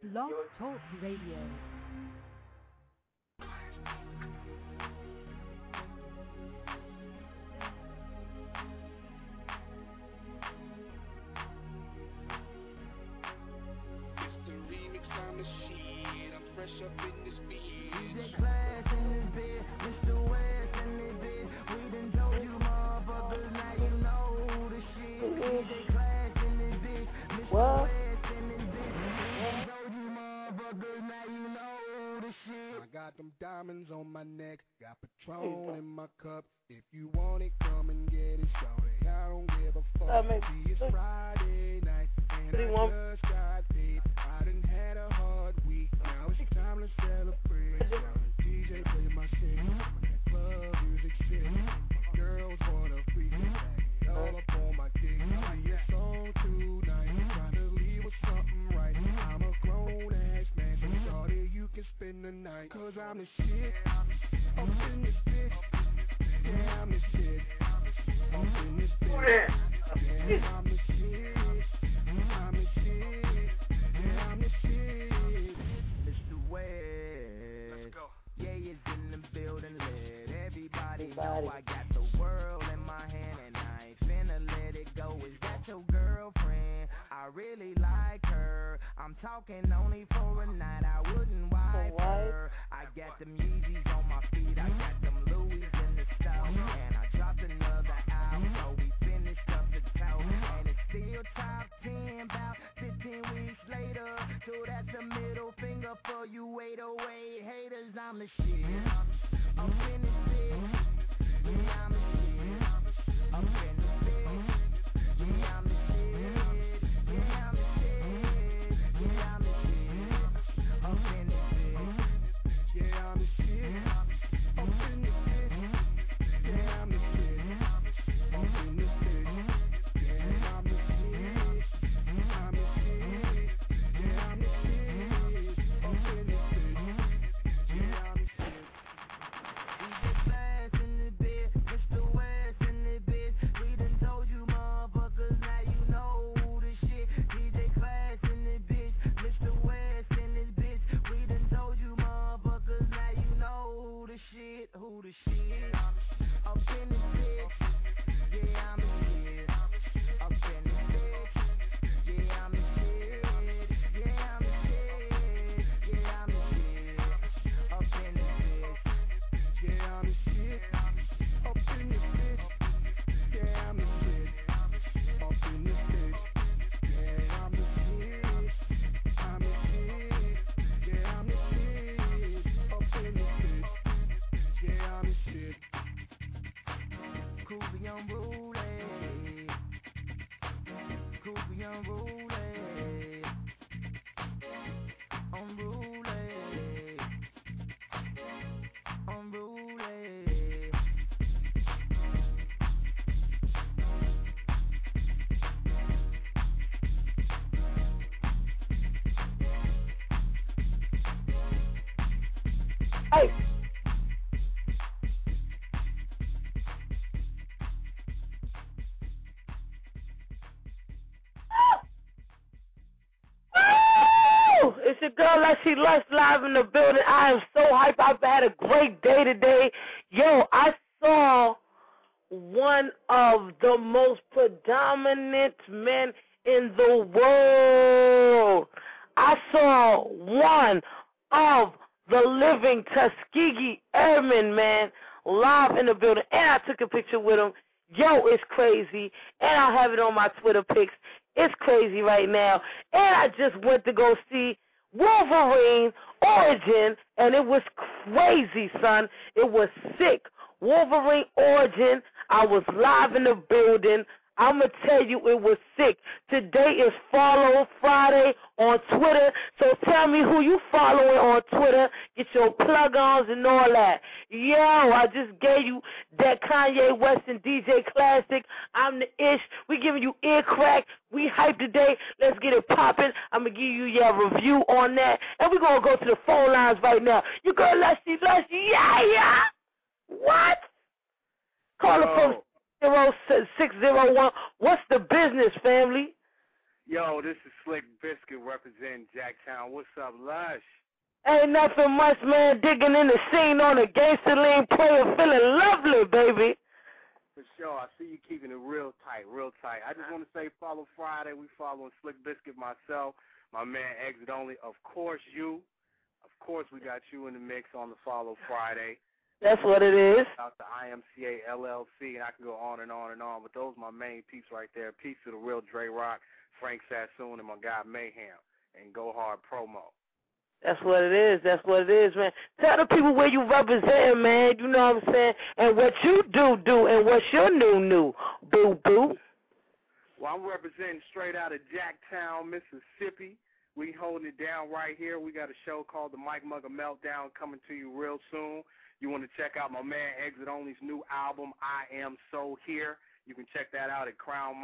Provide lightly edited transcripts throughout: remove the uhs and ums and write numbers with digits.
Blog Talk Radio. Fresh up in this beat. DJ Class in this bit, Mr. West in this bit. We done told you motherfuckers, now you know the shit. DJ Class in this bit, Mr. West in this bit. We done told you motherfuckers, now you know the shit. I got them diamonds on my neck, got Patron in my cup. If you want it, come and get it, shorty. I don't give a fuck. See, it's Friday night, and I just got paid. I done had a hard week, now it's time to celebrate. DJ play my shit, that club music shit. Girls wanna freak it back, all up on my dick. See, it's on tonight, trying to leave with something right. I'm a grown ass man, so shorty, you can spend the night. Cause I'm the shit, I'm in this bitch. Yeah, I'm the shit, I'm in this bitch. Yeah, I'm the shit, I'm the shit. Yeah, I'm the shit. Mr. West, let's go. Yeah, it's in the building, let everybody know I got the world in my hand and I ain't finna let it go. Is that your girlfriend? I really like her. I'm talking only for a night, I wouldn't wipe her. I got them Yeezys on my feet, I got them Louis in the stove, and I dropped another album, so we finished up the toe, and it's still top 10 about 15 weeks later, so that's a middle finger for you 808 haters. I'm the shit, I'm in this bitch, yeah, I'm the shit, I'm in this bitch, yeah, I'm the shit, yeah, I'm the shit, yeah, I'm the shit, I'm in this bitch, yeah, I'm the shit, I'm in this bitch, yeah, I'm the shit, I'm in this bitch, yeah, I'm the shit, I'm the shit, yeah, I'm the shit, I'm in this bitch, yeah, I'm the shit. DJ Class in the bed, Mr. West in the bed. We done told you motherfuckers, now you know the shit. DJ Class in the bitch, Mr. West in this bitch. We done told you motherfuckers, now you know the shit. Who the shit? Up in this bitch, yeah, I'm the shit. Up in this bitch, yeah, I'm the shit. Yeah, I'm the shit. Yeah, I'm the shit. Up in this bitch. Yeah, I'm the shit, up in this bitch. Yeah, I'm the shit, up in this bitch. Yeah, I'm the shit, I'm the shit. Yeah, I'm the shit, up in this bitch. Yeah, I'm the shit. Cool, unruly. Cool, unruly. Unruly. Unruly. Hey. It's your girl, Leslie Lush, live in the building. I am so hyped. I've had a great day today. Yo, I saw one of the most predominant men in the world. I saw one of the living Tuskegee Airmen, man, live in the building. And I took a picture with him. Yo, it's crazy. And I'll have it on my Twitter pics. It's crazy right now. And I just went to go see Wolverine Origin, and it was crazy, son. It was sick. Wolverine Origin, I was live in the building. I'm going to tell you, it was sick. Today is Follow Friday on Twitter, so tell me who you following on Twitter. Get your plug-ons and all that. Yo, I just gave you that Kanye West and DJ classic. I'm the Ish. We giving you ear crack. We hype today. Let's get it popping. I'm going to give you your review on that. And we're going to go to the phone lines right now. You girl, Leslie, yeah. What? Call the phone. 0601. What's the business, family? Yo, this is Slick Biscuit representing Jacktown. What's up, Lush? Ain't nothing much, man. Digging in the scene on the Gangsta Lean player, feeling lovely, baby. For sure. I see you keeping it real tight, real tight. I just want to say follow Friday. We following Slick Biscuit, myself, my man Exit Only. Of course, you. Of course, we got you in the mix on the Follow Friday. That's what it is. Out the IMCA LLC, and I can go on and on and on. But those are my main peeps right there. Peace to the real Dre Rock, Frank Sassoon, and my guy Mayhem, and Go Hard Promo. That's what it is. That's what it is, man. Tell the people where you represent, man. You know what I'm saying? And what you do, and what's your new, boo-boo. Well, I'm representing straight out of Jacktown, Mississippi. We holding it down right here. We got a show called the Mike Mugger Meltdown coming to you real soon. You want to check out my man Exit Only's new album, I Am So Here. You can check that out at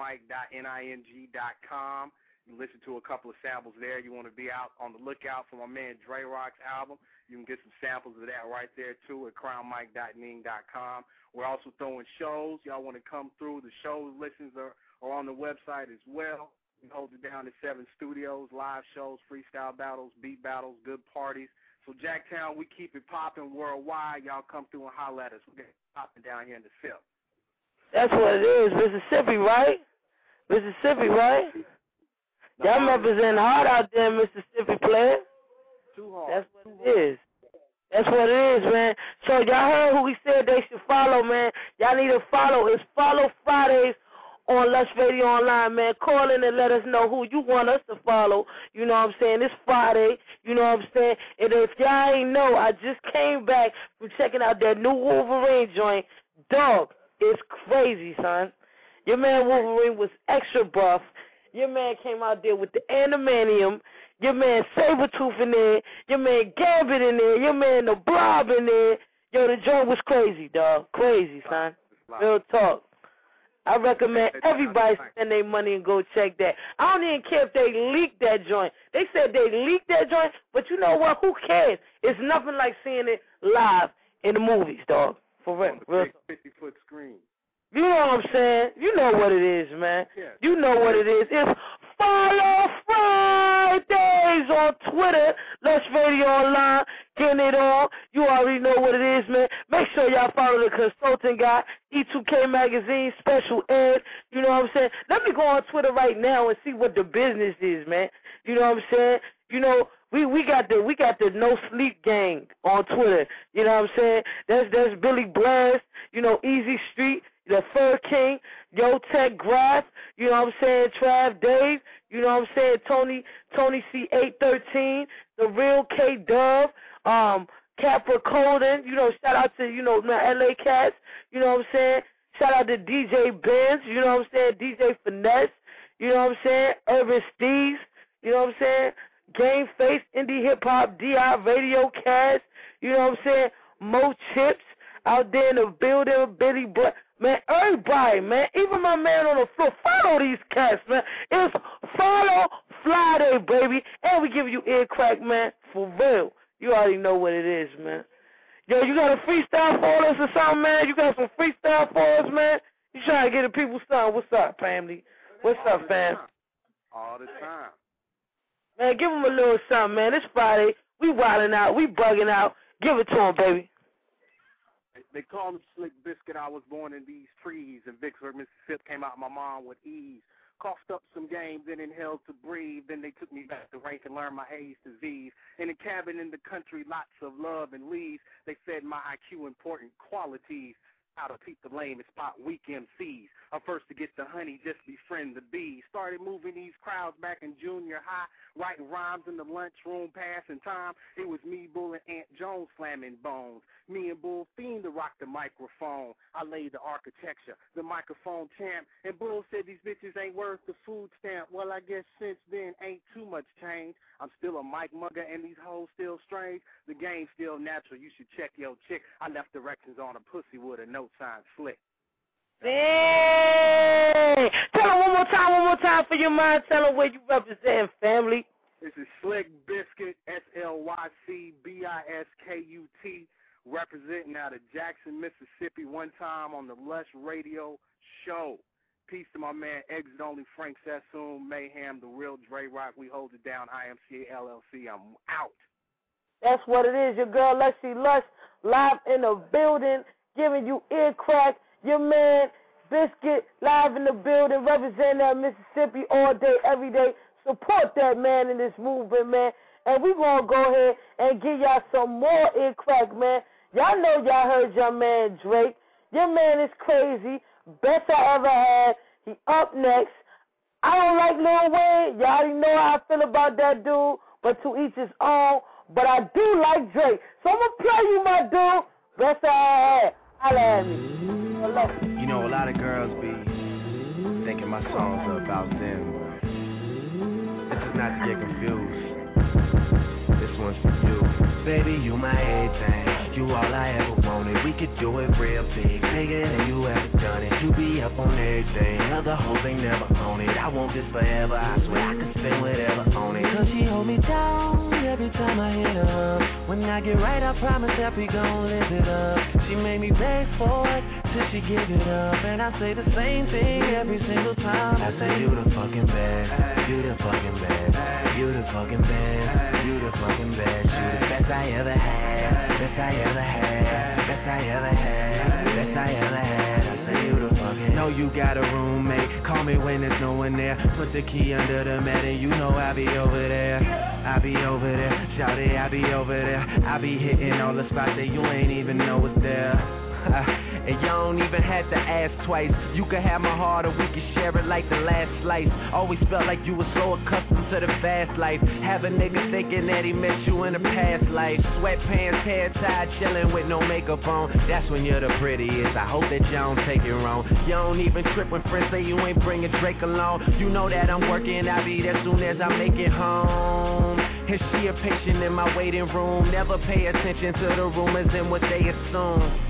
crownmike.ning.com. You can listen to a couple of samples there. You want to be out on the lookout for my man Dre Rock's album. You can get some samples of that right there, too, at crownmike.ning.com. We're also throwing shows. Y'all want to come through. The show listens are on the website as well. We hold it down at 7 studios, live shows, freestyle battles, beat battles, good parties. So, Jacktown, we keep it popping worldwide. Y'all come through and holler at us. We get it popping down here in the SIP. That's what it is. Mississippi, right? Mississippi, right? Y'all represent hard out there, Mississippi, player. Too hard. That's what it is. That's what it is, man. So y'all heard who we said they should follow, man. Y'all need to follow. It's Follow Fridays on Lush Radio Online, man. Call in and let us know who you want us to follow. You know what I'm saying? It's Friday. You know what I'm saying? And if y'all ain't know, I just came back from checking out that new Wolverine joint. Dog, it's crazy, son. Your man Wolverine was extra buff. Your man came out there with the Animanium. Your man Sabretooth in there. Your man Gambit in there. Your man The Blob in there. Yo, the joint was crazy, dog. Crazy, son. Real talk. I recommend everybody spend their money and go check that. I don't even care if they leaked that joint. They said they leaked that joint, but you know what? Who cares? It's nothing like seeing it live in the movies, dog. For real. On the big 50-foot screen. You know what I'm saying? You know what it is, man. Yeah. You know what it is. It's Follow Fridays on Twitter. Lush Radio Online. Getting it on. You already know what it is, man. Make sure y'all follow the consulting guy, E2K Magazine, Special Ed. You know what I'm saying? Let me go on Twitter right now and see what the business is, man. You know what I'm saying? You know, we got the No Sleep Gang on Twitter. You know what I'm saying? That's Billy Blast, you know, Easy Street, the Fur King, Yo Tech Graph, you know what I'm saying, Trav Dave, you know what I'm saying, Tony C813, The Real K Dove, Capra Colden, you know, shout out to, you know, my LA Cats, you know what I'm saying, shout out to DJ Benz, you know what I'm saying, DJ Finesse, you know what I'm saying, Urban Steez, you know what I'm saying, Game Face, Indie Hip Hop, DI Radio Cast, you know what I'm saying, Mo Chips out there in the building, Billy Black. Man, everybody, man, even my man on the floor, follow these cats, man. It's Follow Friday, baby. And we give you ear crack, man, for real. You already know what it is, man. Yo, you got a freestyle for us or something, man? You got some freestyle for us, man? You trying to get the people something. What's up, family? What's up, fam? All the time. Man, give them a little something, man. It's Friday. We wilding out. We bugging out. Give it to them, baby. They call me Slick Biscuit. I was born in these trees in Vicksburg, Mississippi. Came out my mom with ease. Coughed up some game, then inhaled to breathe. Then they took me back to rank and learned my A's to Z's. In a cabin in the country, lots of love and leaves. They fed my IQ important qualities. How to peep the lame and spot weak MCs. I'm first to get the honey, just befriend the bees. Started moving these crowds back in junior high, writing rhymes in the lunchroom, passing time. It was me, Bull, and Aunt Jones slamming bones. Me and Bull fiend to rock the microphone. I laid the architecture, the microphone champ, and Bull said these bitches ain't worth the food stamp. Well, I guess since then ain't too much change. I'm still a Mike Mugger and these hoes still strange. The game's still natural. You should check your chick. I left directions on a pussy with a no sign slick. Hey! Tell them one more time for your mind. Tell them where you represent, family. This is Slick Biscuit, SLYCBISKUT, representing out of Jackson, Mississippi, one time on the Lush Radio Show. Peace to my man, Exit Only, Frank Sassoon, Mayhem, The Real Dre Rock. We hold it down, IMCA LLC. I'm out. That's what it is. Your girl, Lexi Lush, live in the building, giving you ear crack. Your man, Biscuit, live in the building, representing that Mississippi all day, every day. Support that man in this movement, man. And we going to go ahead and give y'all some more ear crack, man. Y'all know y'all heard your man, Drake. Your man is crazy. Best I ever had. He up next. I don't like Lil Wayne. Y'all already know how I feel about that dude. But to each his own. But I do like Drake. So I'm going to play you, my dude. Best I had. Holla at me. You know, a lot of girls be thinking my songs are about them. This is not to get confused. This one's for you. Baby, you my everything. You all I ever wanted. We could do it real big, bigger than you ever done it. You be up on everything, other hoes ain't never on it. I want this forever, I swear I could spend whatever on it. Cause she hold me down every time I hit her. When I get right, I promise that we gon' live it up. She made me beg for it till she give it up. And I say the same thing every single time. I say you the fucking best, you the fucking best, you the fucking best, you the fucking best, you the best I ever had, best I ever had, best I ever had, best I ever had. I say you the fucking. Know you got a roommate, call me when there's no one there. Put the key under the mat and you know I be over there. I be over there, shout it, I be over there. I be hitting all the spots that you ain't even know was there. And you don't even have to ask twice. You can have my heart or we can share it like the last slice. Always felt like you were so accustomed to the fast life. Have a nigga thinking that he met you in a past life. Sweatpants, hair tied, chilling with no makeup on. That's when you're the prettiest. I hope that you don't take it wrong. You don't even trip when friends say you ain't bringing Drake along. You know that I'm working, I'll be there soon as I make it home. And she a patient in my waiting room. Never pay attention to the rumors and what they assume.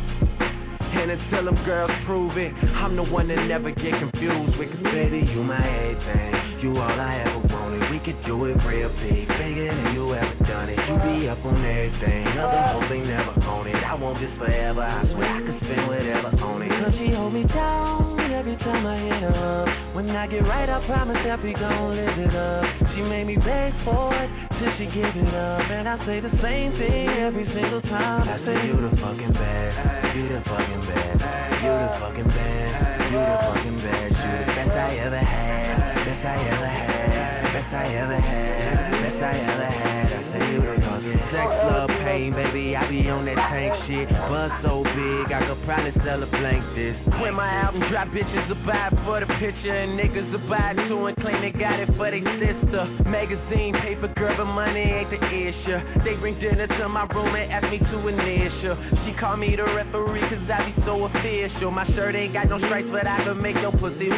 And until them girls prove it, I'm the one that never get confused with. Cause baby, you my everything, you all I ever wanted. We could do it real big, bigger than you ever done it. You be up on everything, other hoes ain't never on it. I want this forever, I swear I could spend whatever on it. Cause she hold me down every time I hit her. When I get right, I promise that we gon' live it up. She made me beg for it till she give it up. And I say the same thing every single time. I say you the fucking best, you the fucking best, you the fucking best, you the fucking best, you the best I ever had, best I ever had, best I ever had, best I ever had. I say you the fucking sex, love, pain, baby, I be on that tank shit. Buzz so big, I could probably sell a blank this. When my album drop, bitches will buy it for the picture, and niggas will buy it too and claim they got it for they sister. Magazine, paper, girl, but money ain't the issue. They bring dinner to my room and ask me to initial. She call me the referee cause I be so official. My shirt ain't got no stripes, but I can make your pussy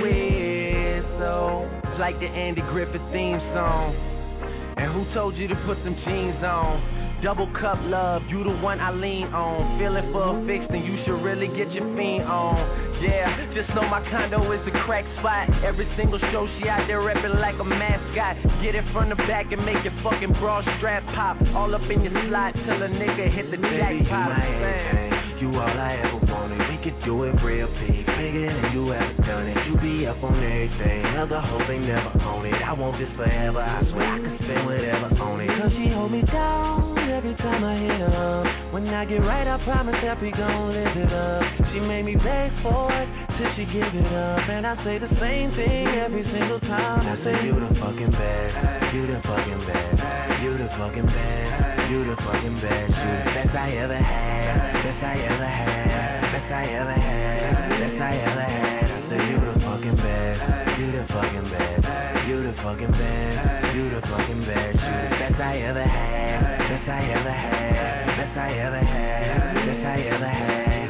whistle. It's like the Andy Griffith theme song. And who told you to put some jeans on? Double cup love, you the one I lean on. Feeling for a fix, then you should really get your fiend on. Yeah, just know my condo is a crack spot. Every single show she out there reppin' like a mascot. Get it from the back and make your fucking bra strap pop. All up in your slot till a nigga hit the jackpot. You all I ever wanted. We could do it real big, bigger than you ever done it. You be up on everything, other hoes ain't never on it. I want this forever, I swear I could spend whatever on it. Cause she hold me down every time I hit her. When I get right, I promise that we gon' live it up. She made me beg for it till she give it up. And I say the same thing every single time. I say you the fucking best, you the fucking best, you the fucking best, you the fucking best, you the best I ever had, best I ever had, best I ever had, best I ever had. I say you the fucking best, you the fucking best, you the fucking best, you the fucking best, you the best I ever had, best I ever had, best I ever had, best I ever had.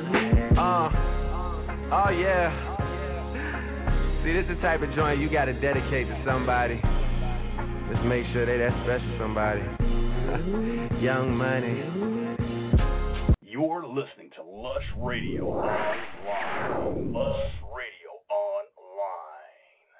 Oh yeah. See, this is the type of joint you gotta dedicate to somebody. Just make sure they that special somebody. Young Money. You're listening to Lush Radio Online. Lush Radio Online.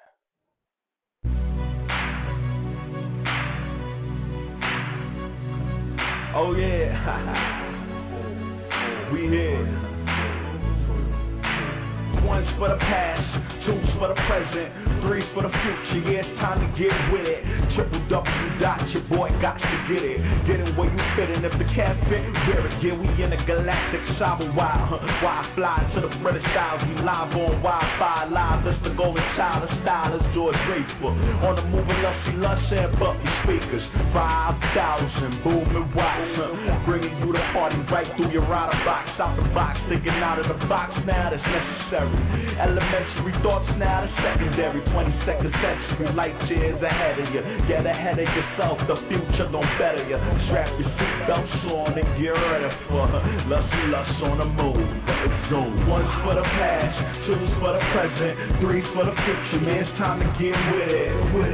Oh yeah. We here. One's for the past, two's for the present, three's for the future. Yeah, it's time to get with it. www.yourboy.to-get-it. Get it where you fit, and if the cat fit, wear it. Yeah, we in the galactic cyber wire. Why I fly to the British Isles? We live on Wi-Fi, live. That's the golden child of stylist, George Draper. On the moving lusty lush and bumpy speakers. 5,000 booming watts. Bringing you the party right through your rider box. Out the box, thinking out of the box. Now that's necessary. Elementary thoughts now that's secondary. 22nd century, light years ahead of you. Get ahead of yourself, the future gon' better you. Strap your seatbelts on and get ready for lust on the move. Zoom. One's for the past, two's for the present, three's for the future. Man, it's time to get with it.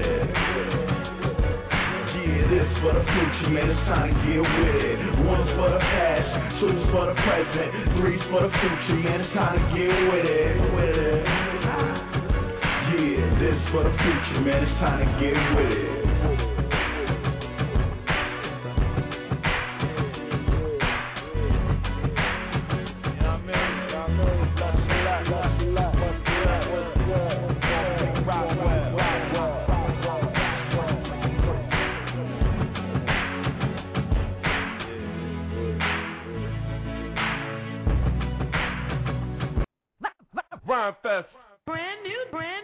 Yeah, this for the future, man, it's time to get with it. One's for the past, two's for the present, three's for the future. Man, it's time to get with it. Yeah, this for the future, man, it's time to get with it. Rhyme Fest. Brand new.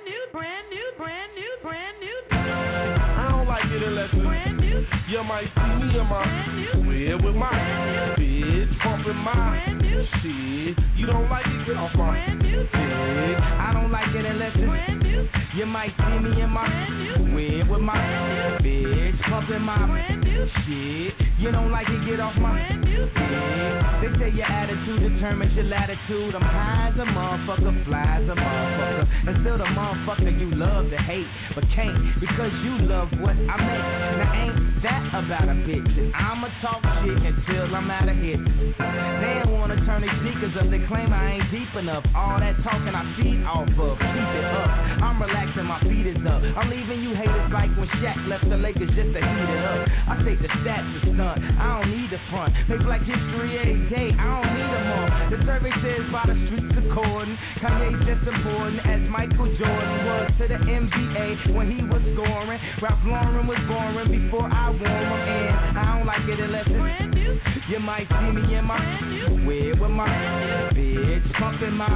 I don't like it unless it's Brand new. You might see me in my crib with my bitch pumping my shit. You don't like it? Get off my dick. I don't like it unless it's Brand new. You might see me in my crib with my bitch pumping my shit. You don't like it? Get off my dick. They say your attitude determines your latitude. I'm high as a motherfucker, fly as a motherfucker, and still the motherfucker you love to hate, but can't because you love what I make. Now ain't that about a bitch? And I'ma talk shit until I'm out of here. They don't wanna turn their sneakers up. They claim I ain't deep enough. All that talking I feed off of. Keep it up. I'm relaxing, my feet is up. I'm leaving you haters like when Shaq left the Lakers just to heat it up. I take the stats to stunt. I don't need the front. Make Black History every day. I don't need a month. The survey says by the streets according. Kanye's just important as Michael Jordan was to the NBA when he was scoring. Ralph Lauren was boring before I wore him, and I don't like it unless it's Brand new. you might see me in my crib with my bitch pumping my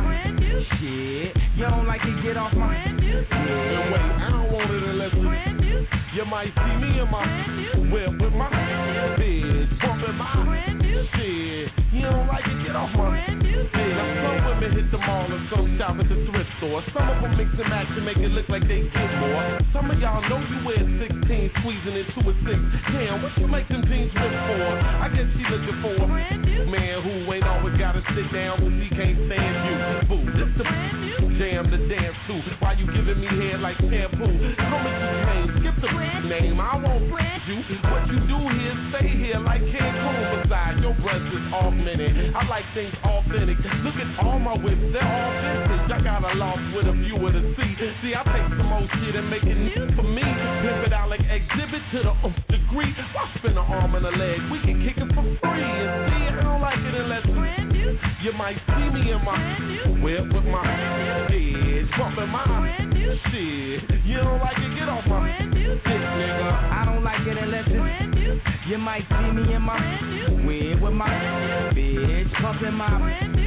shit. You don't like it? Get off my And wait, I don't want it unless it's Brand new. you might see me in my whip with my bitch pumping my shit. You don't like it? Get off my dick. Now some women hit the mall and some shop at the thrift store. Some of them mix and match and make it look like they get more. Some of y'all know you wear 16, squeezing into a 6. Damn, what you make them jeans rip for? I guess she looking for a man who ain't always gotta sit down when he can't stand you. Boo, this the jam to dance to. Why you giving me head like shampoo? Come and you change, skip the name. I won't brand you. What you do here, stay here like Cancun. Besides, your breath is augmented. I like things authentic. Look at all my whips, they're all vintage. I got a loft with a view of the sea. See, I take some old shit and make it new for me. Pimp it out like exhibit to the degree. Why spend an arm and a leg? We can kick it for free. And see, I don't like it unless you might see me in my whip with my head pumping my shit. You don't like it? Get off my dick, nigga. I don't like it unless it's you might see me in my whip with my bitch pumping my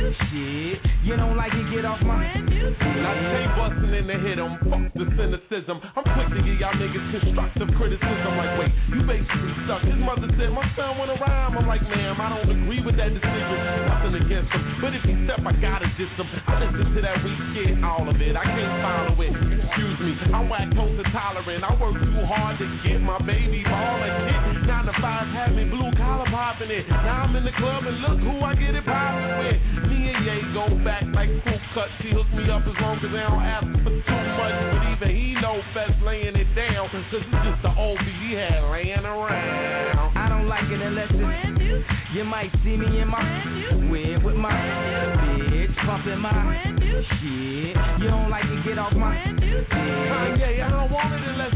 shit. You don't like it? Get off my dick. Now stay bustin' in the head on fuck the cynicism. I'm quick to give y'all niggas constructive criticism. Like, wait, you basically suck. His mother said my son wanna rhyme. I'm like, ma'am, I don't agree with that decision. Nothing against him, but if he step, I gotta diss him. I listen to that weak shit, all of it. I can't follow it. Excuse me, I'm lactose intolerant. I work too hard to get my baby ball and shit. 9 to 5 had me blue collar popping it. Now I'm in the club and look who I get it poppin' with. Me and Ye go back like crew cuts. She hooked me up as long as they don't ask for too much. But even he know best laying it down. Cause it's just the old he had laying around. I don't like it unless it's you might see me in my whip with my bitch pumping my shit. You don't like it? Get off my dick. Kanye, I don't want it unless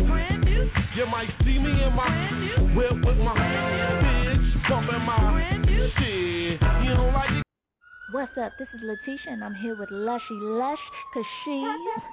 you might see me in my whip with my bitch pumping my shit. You don't like it? What's up? This is Letitia, and I'm here with Lushy Lush, because she's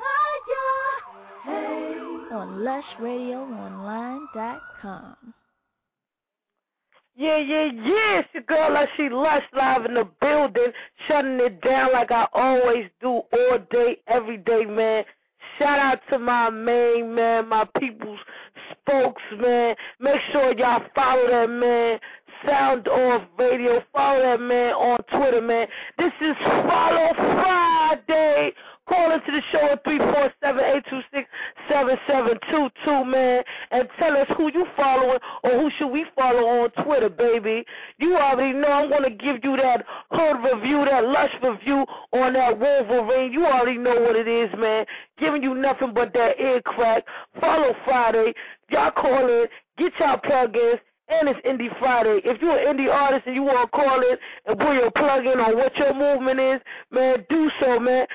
on LushRadioOnline.com. Yeah. It's your girl Lushy Lush live in the building, shutting it down like I always do all day, every day, man. Shout out to my main man, my people's spokesman. Make sure y'all follow that man. Sound Off Radio. Follow that man on Twitter, man. This is Follow Friday. Call into the show at 347-826-7722, man, and tell us who you following or who should we follow on Twitter, baby. You already know I'm going to give you that hood review, that lush review on that Wolverine. You already know what it is, man. Giving you nothing but that ear crack. Follow Friday. Y'all call in. Get y'all plug-ins. And it's Indie Friday. If you're an indie artist and you want to call in and put your plug-in on what your movement is, man, do so, man.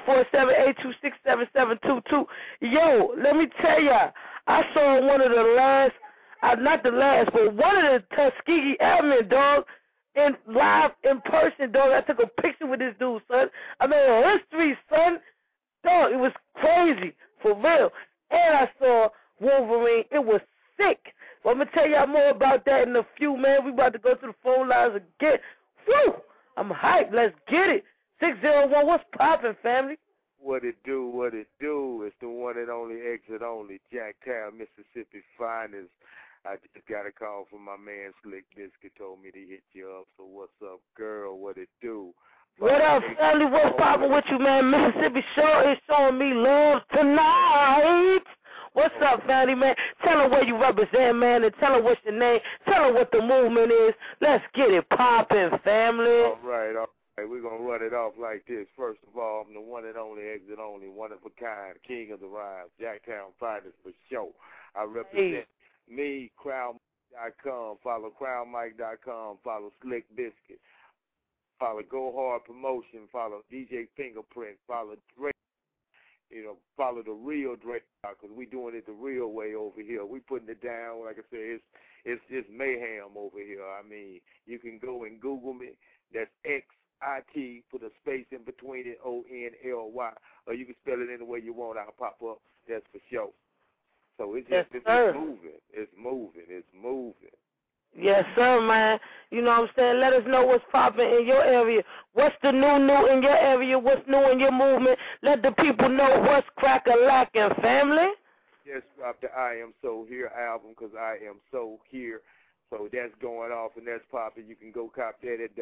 347-826-7722. Yo, let me tell ya, I saw one of the last, not the last, but one of the Tuskegee Airmen, dog, live in person, dog. I took a picture with this dude, son. I made a history, son. Dog, it was crazy, for real. And I saw Wolverine. It was sick. Well, I'm going to tell y'all more about that in a few, man. We about to go to the phone lines again. Woo! I'm hyped. Let's get it. 601, what's poppin', family? What it do? It's the one and only, exit only, Jacktown, Mississippi finest. I just got a call from my man Slick Biscuit, told me to hit you up. So what's up, girl? What it do? What up, family? What's poppin' with you, man? Mississippi show is showing me love tonight. What's up, family, man? Tell them where you represent, man, and tell them what's your name. Tell them what the movement is. Let's get it poppin', family. All right. We're going to run it off like this. First of all, I'm the one and only, exit only, one of a kind, king of the rhymes, Jacktown finest for sure. I represent me, CrowdMike.com. Follow CrowdMike.com. Follow Slick Biscuit. Follow Go Hard Promotion. Follow DJ Fingerprint. Follow Drake. Follow the real Drake, because we doing it the real way over here. We putting it down, like I said, it's mayhem over here. I mean, you can go and Google me. That's XIT, put a space in between it, ONLY, or you can spell it any way you want. I'll pop up. That's for sure. So it's just it's moving. It's moving. Yes, sir, man. You know what I'm saying? Let us know what's popping in your area. What's the new in your area? What's new in your movement? Let the people know what's crack-a-lackin', family. Just dropped the I Am So Here album, because I Am So Here. So that's going off and that's popping. You can go cop that at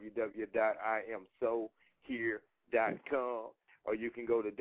www.iamsohere.com, or you can go to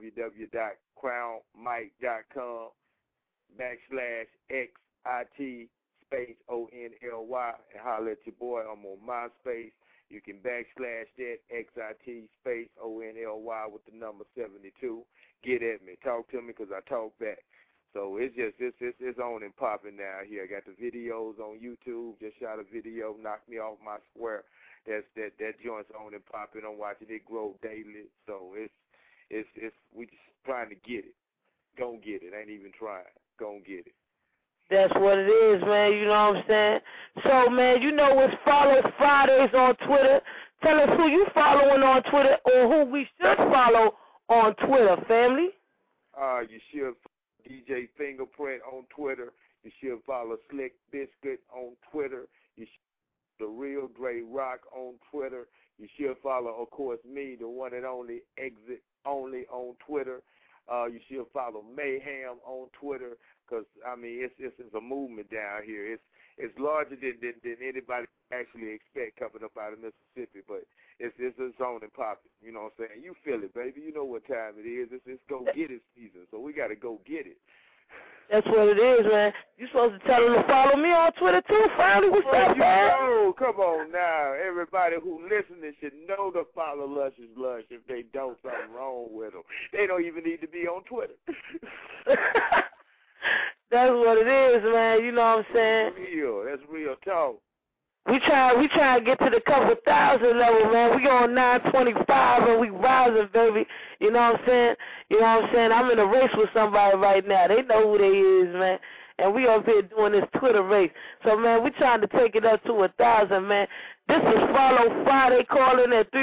www.crownmike.com/XIT space ONLY and holler at your boy. I'm on MySpace. You can / that XIT space ONLY with the number 72. Get at me. Talk to me, because I talk back. So it's on and popping now here. I got the videos on YouTube. Just shot a video, knocked me off my square. That joint's on and popping. I'm watching it grow daily. So it's we just trying to get it. Gon' get it. Ain't even trying. Gon' get it. That's what it is, man. You know what I'm saying? So, man, you know it's Follow Fridays on Twitter. Tell us who you following on Twitter or who we should follow on Twitter, family. You should follow DJ Fingerprint on Twitter. You should follow Slick Biscuit on Twitter. You should follow The Real Dre Rock on Twitter. You should follow, of course, me, the one and only, Exit Only on Twitter. You should follow Mayhem on Twitter. Because, I mean, it's a movement down here. It's larger than anybody actually expect coming up out of Mississippi, but it's on and popping. You know what I'm saying? You feel it, baby. You know what time it is. It's go-get-it season, so we got to go get it. That's what it is, man. You supposed to tell them to follow me on Twitter, too, finally. What's up, man? Oh, come on now. Everybody who listening should know to follow Lush is Lush. If they don't, something wrong with them. They don't even need to be on Twitter. That's what it is, man. You know what I'm saying? That's real talk. We try to get to the couple thousand level, man. We on 925 and we rising, baby. You know what I'm saying? I'm in a race with somebody right now. They know who they is, man. and we up here doing this Twitter race. So, man, we trying to take it up to 1,000, man. This is Follow Friday. Call in at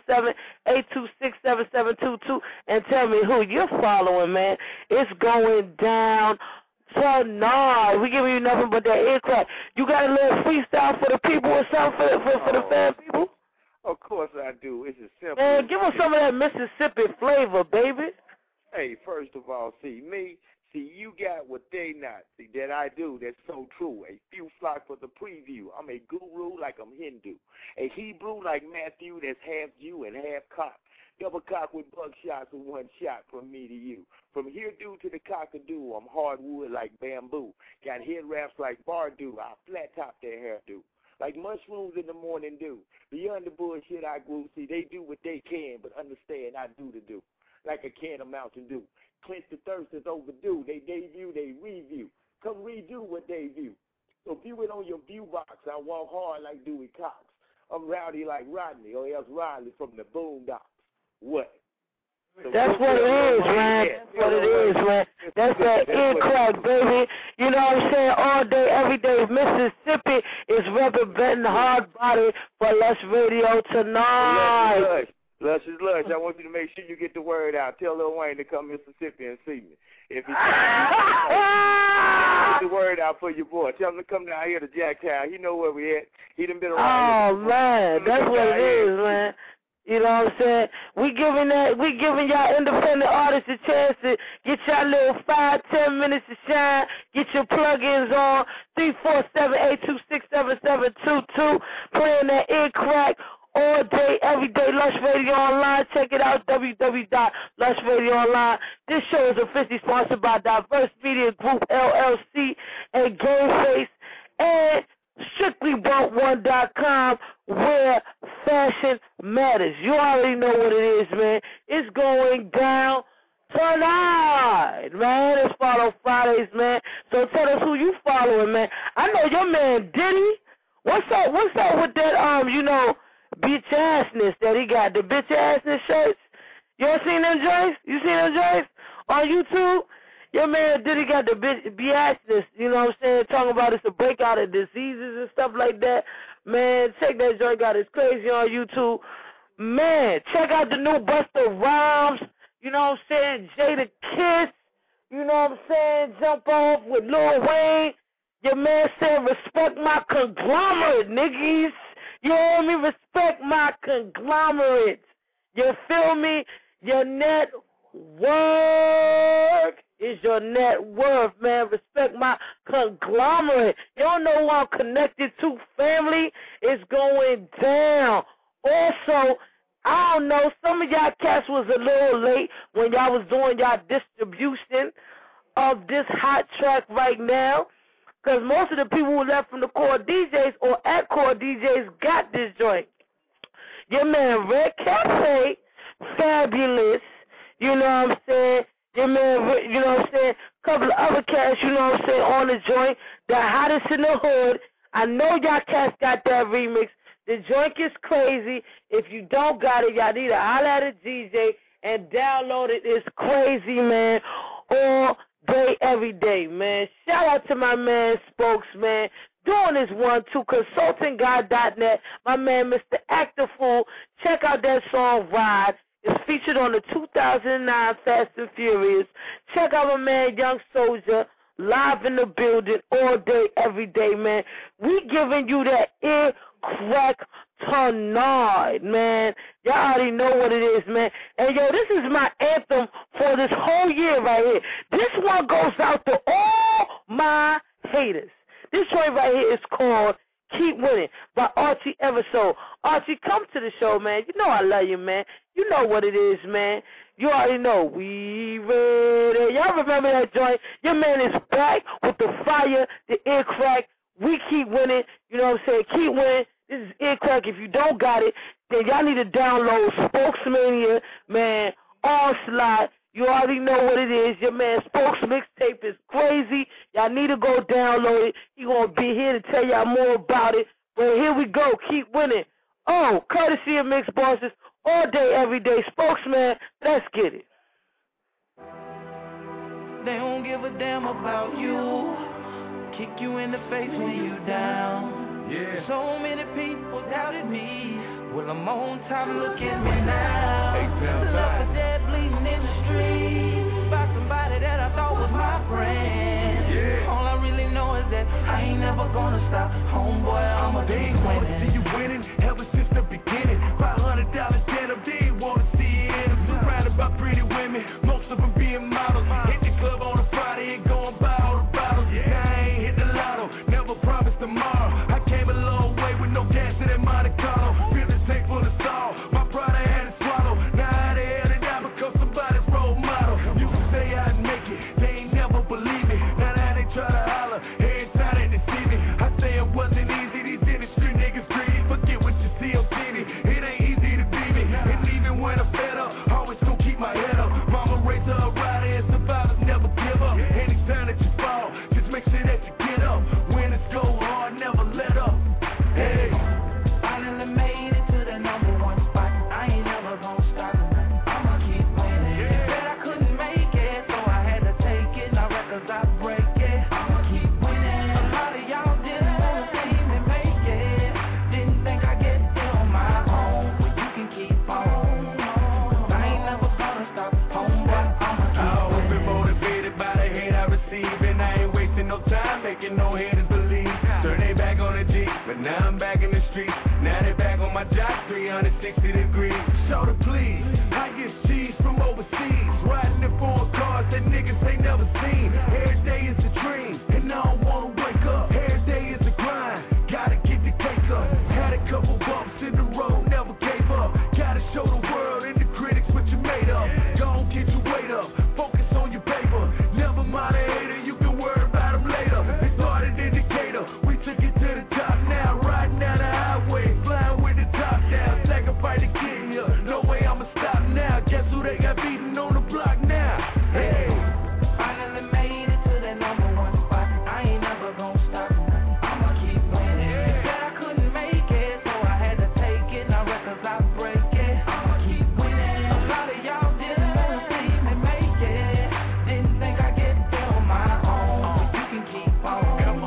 347-826-7722 and tell me who you're following, man. It's going down tonight. We giving you nothing but that ear crack. You got a little freestyle for the people or something for the fan people? Of course I do. It's as simple. Man, give us some of that Mississippi flavor, baby. Hey, first of all, you got what they not. See, that I do, that's so true. A few flock for the preview. I'm a guru like I'm Hindu. A Hebrew like Matthew that's half Jew and half cock. Double cock with buckshots and one shot from me to you. From here due to the cockadoo, I'm hardwood like bamboo. Got head wraps like Bardu. I flat top their hairdo. Like mushrooms in the morning dew. Beyond the bullshit I grew, see, they do what they can, but understand I do the do. Like a can of Mountain Dew. Clench the thirst is overdue. They debut, they review. Come redo what they view. So view it on your view box. I walk hard like Dewey Cox. I'm rowdy like Rodney, or else Riley from the Boondocks. What? So that's what it is, man. That's what it is, man. That's that ear crack, baby. You know what I'm saying? All day, every day. Mississippi is representing hard body for Lush Radio tonight. Lush is Lush. I want you to make sure you get the word out. Tell Lil Wayne to come to Mississippi and see me. If he get the word out for your boy. Tell him to come down here to Jacktown. He know where we at. He done been around. Oh, man. That's what it is, man. You know what I'm saying? We giving y'all independent artists a chance to get y'all little 5-10 minutes to shine. Get your plugins on 347-826-7722. Playing that ear crack all day, every day. Lush Radio Online. Check it out, www.lushradioonline. This show is officially sponsored by Diverse Media Group LLC and Gameface and StrictlyBumpOne.com, where fashion matters. You already know what it is, man. It's going down tonight, man. It's Follow Fridays, man. So tell us who you following, man. I know your man Diddy. What's up with that, bitch assness that he got, the bitch assness shirts? You ever seen them joints? You seen them joints on YouTube? Your man Diddy got the BS-ness, you know what I'm saying, talking about it's a breakout of diseases and stuff like that. Man, check that joint out. It's crazy on YouTube. Man, check out the new Busta Rhymes, you know what I'm saying, Jada Kiss, you know what I'm saying, jump off with Lil Wayne. Your man said, respect my conglomerate, niggas. You hear me? Respect my conglomerate. You feel me? Your net worth is your net worth, man. Respect my conglomerate. You don't know who I'm connected to, family. It's going down. Also, I don't know, some of y'all cats was a little late when y'all was doing y'all distribution of this hot track right now, because most of the people who left from the Core DJs or at Core DJs got this joint. Your man Red Cafe, Fabulous, you know what I'm saying? Your man, you know what I'm saying? A couple of other cats, you know what I'm saying, on the joint. The hottest in the hood. I know y'all cats got that remix. The joint is crazy. If you don't got it, y'all need to holler at a DJ and download it. It's crazy, man. All day, every day, man. Shout out to my man, Spokesman, doing this one, too. ConsultingGuy.net. My man, Mr. Actor Fool. Check out that song, Ride. It's featured on the 2009 Fast and Furious. Check out my man, Young Soldier, live in the building all day, every day, man. We giving you that ear crack tonight, man. Y'all already know what it is, man. And, yo, this is my anthem for this whole year right here. This one goes out to all my haters. This joint right here is called Keep Winning by Archie Everso. Archie, come to the show, man. You know I love you, man. You know what it is, man. You already know. We ready. Y'all remember that joint? Your man is back with the fire, the ear crack. We keep winning. You know what I'm saying? Keep winning. This is ear crack. If you don't got it, then y'all need to download Spokesmania, man, Onslaught. You already know what it is. Your man Spokes mixtape is crazy. Y'all need to go download it. He going to be here to tell y'all more about it. But here we go. Keep winning. Oh, courtesy of Mixed Bosses, all day, every day. Spokesman, let's get it. They don't give a damn about you. kick you in the face when you down. Yeah. So many people doubted me. Well, I'm on top, look at me now. Left for dead, bleeding in the street by somebody that I thought was my friend. Yeah. All I really know is that I ain't never gonna stop. Homeboy, I'm a big winner. See you winning ever since the beginning. $500 dead up, they ain't wanna see you in them. Surrounded by pretty women, most of them being models. Hit the club on a Friday and go and buy all the bottles. Yeah. Now I ain't hit the lotto, never promised tomorrow. I came a long way with no gas in that Monte Carlo. Feel the tank full of salt, my pride I had to swallow. Now how the hell did I become somebody's role model? Used to say I'd make it, they ain't never believe me. Now they try to holler, every time they deceive me. I say it wasn't easy, these industry niggas greedy. Forget what you see on TV, it ain't easy to be me. And even when I'm fed up, always gon' keep my head up. Mama raised her a rider and survivors never give up. Anytime that you fall, just make sure that you get up. Winners go hard, never let up. Hey, finally made it to the number one spot. I ain't never gonna stop. I'ma keep winning. Yeah. Said I couldn't make it, so I had to take it. Now records I break it. I'ma keep winning. A lot of y'all didn't wanna see me make it. Didn't think I'd get there on my own. Well, you can keep on. I ain't never gonna stop. Homeboy, I'ma keep winning. I always been motivated by the hate I receive, and I ain't wasting no time making no haters believe. Turn they back on the G, but now I'm back in the streets. Now they back on my job, 360 degrees. Show the please, I get cheese from overseas. Riding in foreign cars that niggas ain't never seen. Every day is a dream, and I don't wanna wake up. Every day is a grind, gotta get the cake up. Had a couple bumps in the road, never gave up. Gotta show the world and the critics what you made of. Don't get your weight up, focus on your paper. Never mind a hater, you can worry about them later. They started indicator, we took it to the top now. Riding down the highway, flying with the top down. Sacrifice to get here, no way I'ma stop now. Guess who they got beating on the block now? Hey, finally made it to the number one spot. I ain't never gonna stop. I'ma keep winning. Yeah. Said I couldn't make it, so I had to take it. Now records I break it. I'ma keep winning. A lot of y'all didn't wanna see me make it. Didn't think I'd get there on my own. But you can keep on.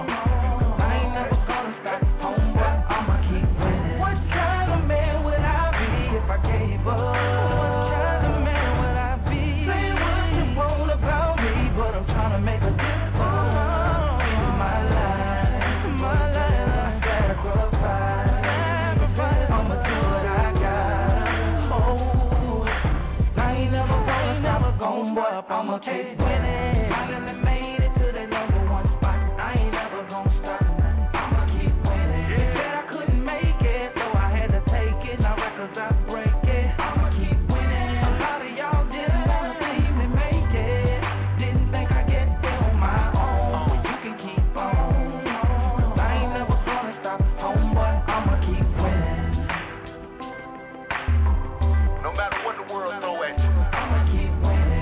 I ain't never gonna stop. Homeboy, I'ma keep winning. What kind of man would I be if I gave up? What kind of man would I be? Say what you want about me, but I'm trying to make a difference in my life. I sacrifice. I'ma do what I got. Oh, I ain't never gonna stop. I'ma keep winning. Finally made it to the number one spot. I ain't never gonna stop. I'ma keep winning. Said I couldn't make it, so I had to take it. Now records I break it. I'ma keep winning. A lot of y'all didn't wanna see me make it. Didn't think I'd get there on my own. But you can keep on. I ain't never gonna stop. Homeboy, I'ma keep winning. no matter what the world throw at you. I'ma keep winning.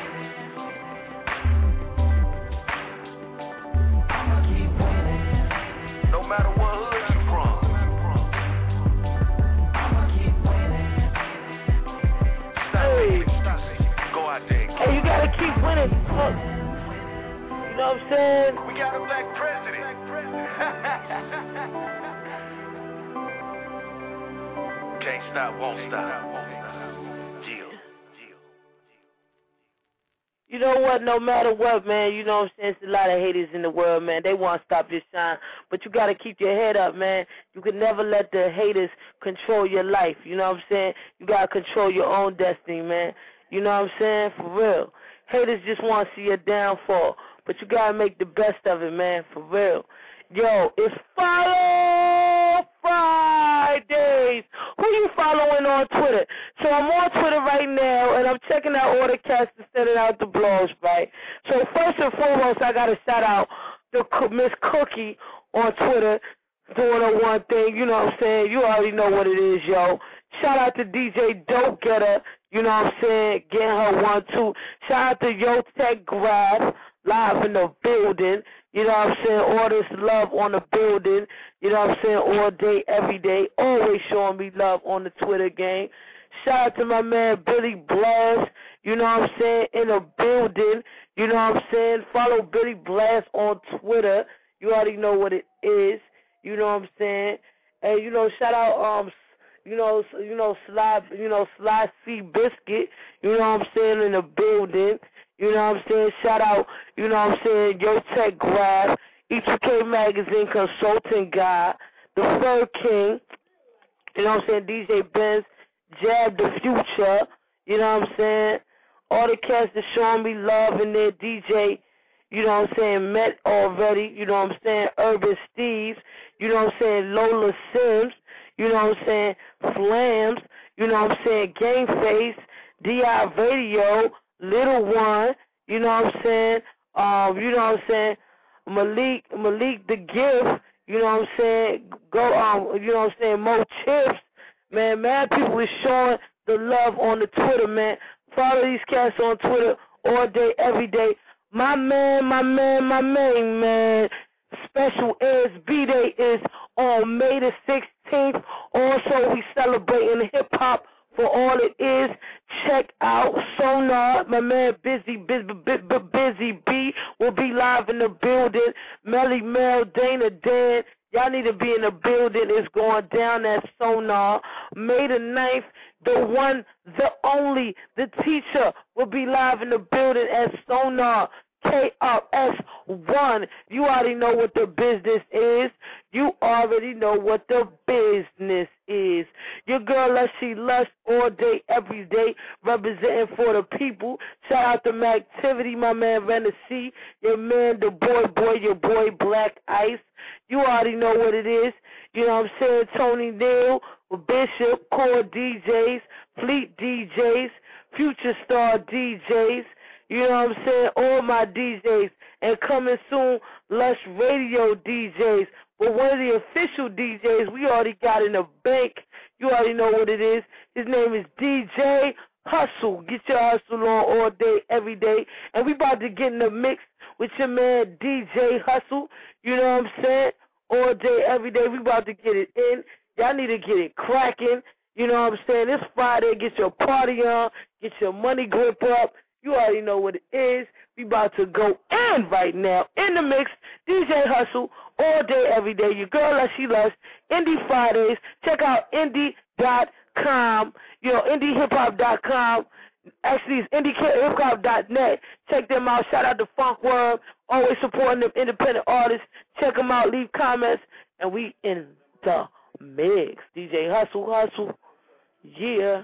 I'ma keep winning. No matter what hood you from. I'ma keep winning. Go out there. Hey, you gotta keep winning. Look. You know what I'm saying? We got a black president. Can't stop, won't stop. You know what? No matter what, man, you know what I'm saying? There's a lot of haters in the world, man. They want to stop your shine. But you got to keep your head up, man. You can never let the haters control your life. You know what I'm saying? You got to control your own destiny, man. You know what I'm saying? For real. Haters just want to see your downfall. But you got to make the best of it, man. For real. Yo, it's Follow Fridays. Who you following on Twitter? So I'm on Twitter right now, and I'm checking out all the cats and sending out the blogs, right? So first and foremost, I got to shout out the Miss Cookie on Twitter doing her one thing. You know what I'm saying? You already know what it is, yo. Shout out to DJ Dope Getter. You know what I'm saying? Getting her 1, 2. Shout out to Yo Tech Grab live in the building. You know what I'm saying? All this love on the building. You know what I'm saying? All day, every day. Always showing me love on the Twitter game. Shout out to my man Billy Blast. You know what I'm saying? In the building. You know what I'm saying? Follow Billy Blast on Twitter. You already know what it is. You know what I'm saying? And, you know, shout out, Sly C Biscuit, you know what I'm saying, in the building. You know what I'm saying? Shout out, you know what I'm saying, Yo Tech Grab, E2K Magazine Consulting Guy, The Fur King, you know what I'm saying, DJ Benz, Jab the Future, you know what I'm saying? All the cats that showing me love in their DJ, you know what I'm saying, met already, you know what I'm saying, Urban Steves, you know what I'm saying, Lola Sims, you know what I'm saying, Flams, you know what I'm saying, Game Face, D.I. Radio, Little One, you know what I'm saying, you know what I'm saying, Malik the Gift, you know what I'm saying, you know what I'm saying, Mo Chips, man, mad people is showing the love on the Twitter, man. Follow these cats on Twitter all day, every day. My man. Special Airs B-Day is on May the 16th. Also, we celebrating hip-hop for all it is. Check out Sonar. My man Busy B will be live in the building. Melly Mel, Dana Dan. Y'all need to be in the building. It's going down at Sonar. May the 9th, the one, the only, the teacher will be live in the building at Sonar. KRS-One. You already know what the business is. You already know what the business is. Your girl, Lushy Lush, all day, every day, representing for the people. Shout out to Mactivity, my man Renaissance, your man, the boy, your boy Black Ice. You already know what it is. You know what I'm saying? Tony Neal, Bishop, Core DJs, Fleet DJs, Future Star DJs. You know what I'm saying? All my DJs. And coming soon, Lush Radio DJs. But one of the official DJs we already got in the bank. You already know what it is. His name is DJ Hustle. Get your hustle on all day, every day. And we about to get in the mix with your man DJ Hustle. You know what I'm saying? All day, every day. We about to get it in. Y'all need to get it cracking. You know what I'm saying? This Friday, get your party on. Get your money grip up. You already know what it is. We about to go in right now. In the mix, DJ Hustle, all day, every day. Your girl, Lushy Lush, Indie Fridays. Check out indie.com, indiehiphop.com. Actually, it's indiehiphop.net. Check them out. Shout out to Funk Worm. Always supporting them independent artists. Check them out. Leave comments. And we in the mix. DJ Hustle. Yeah.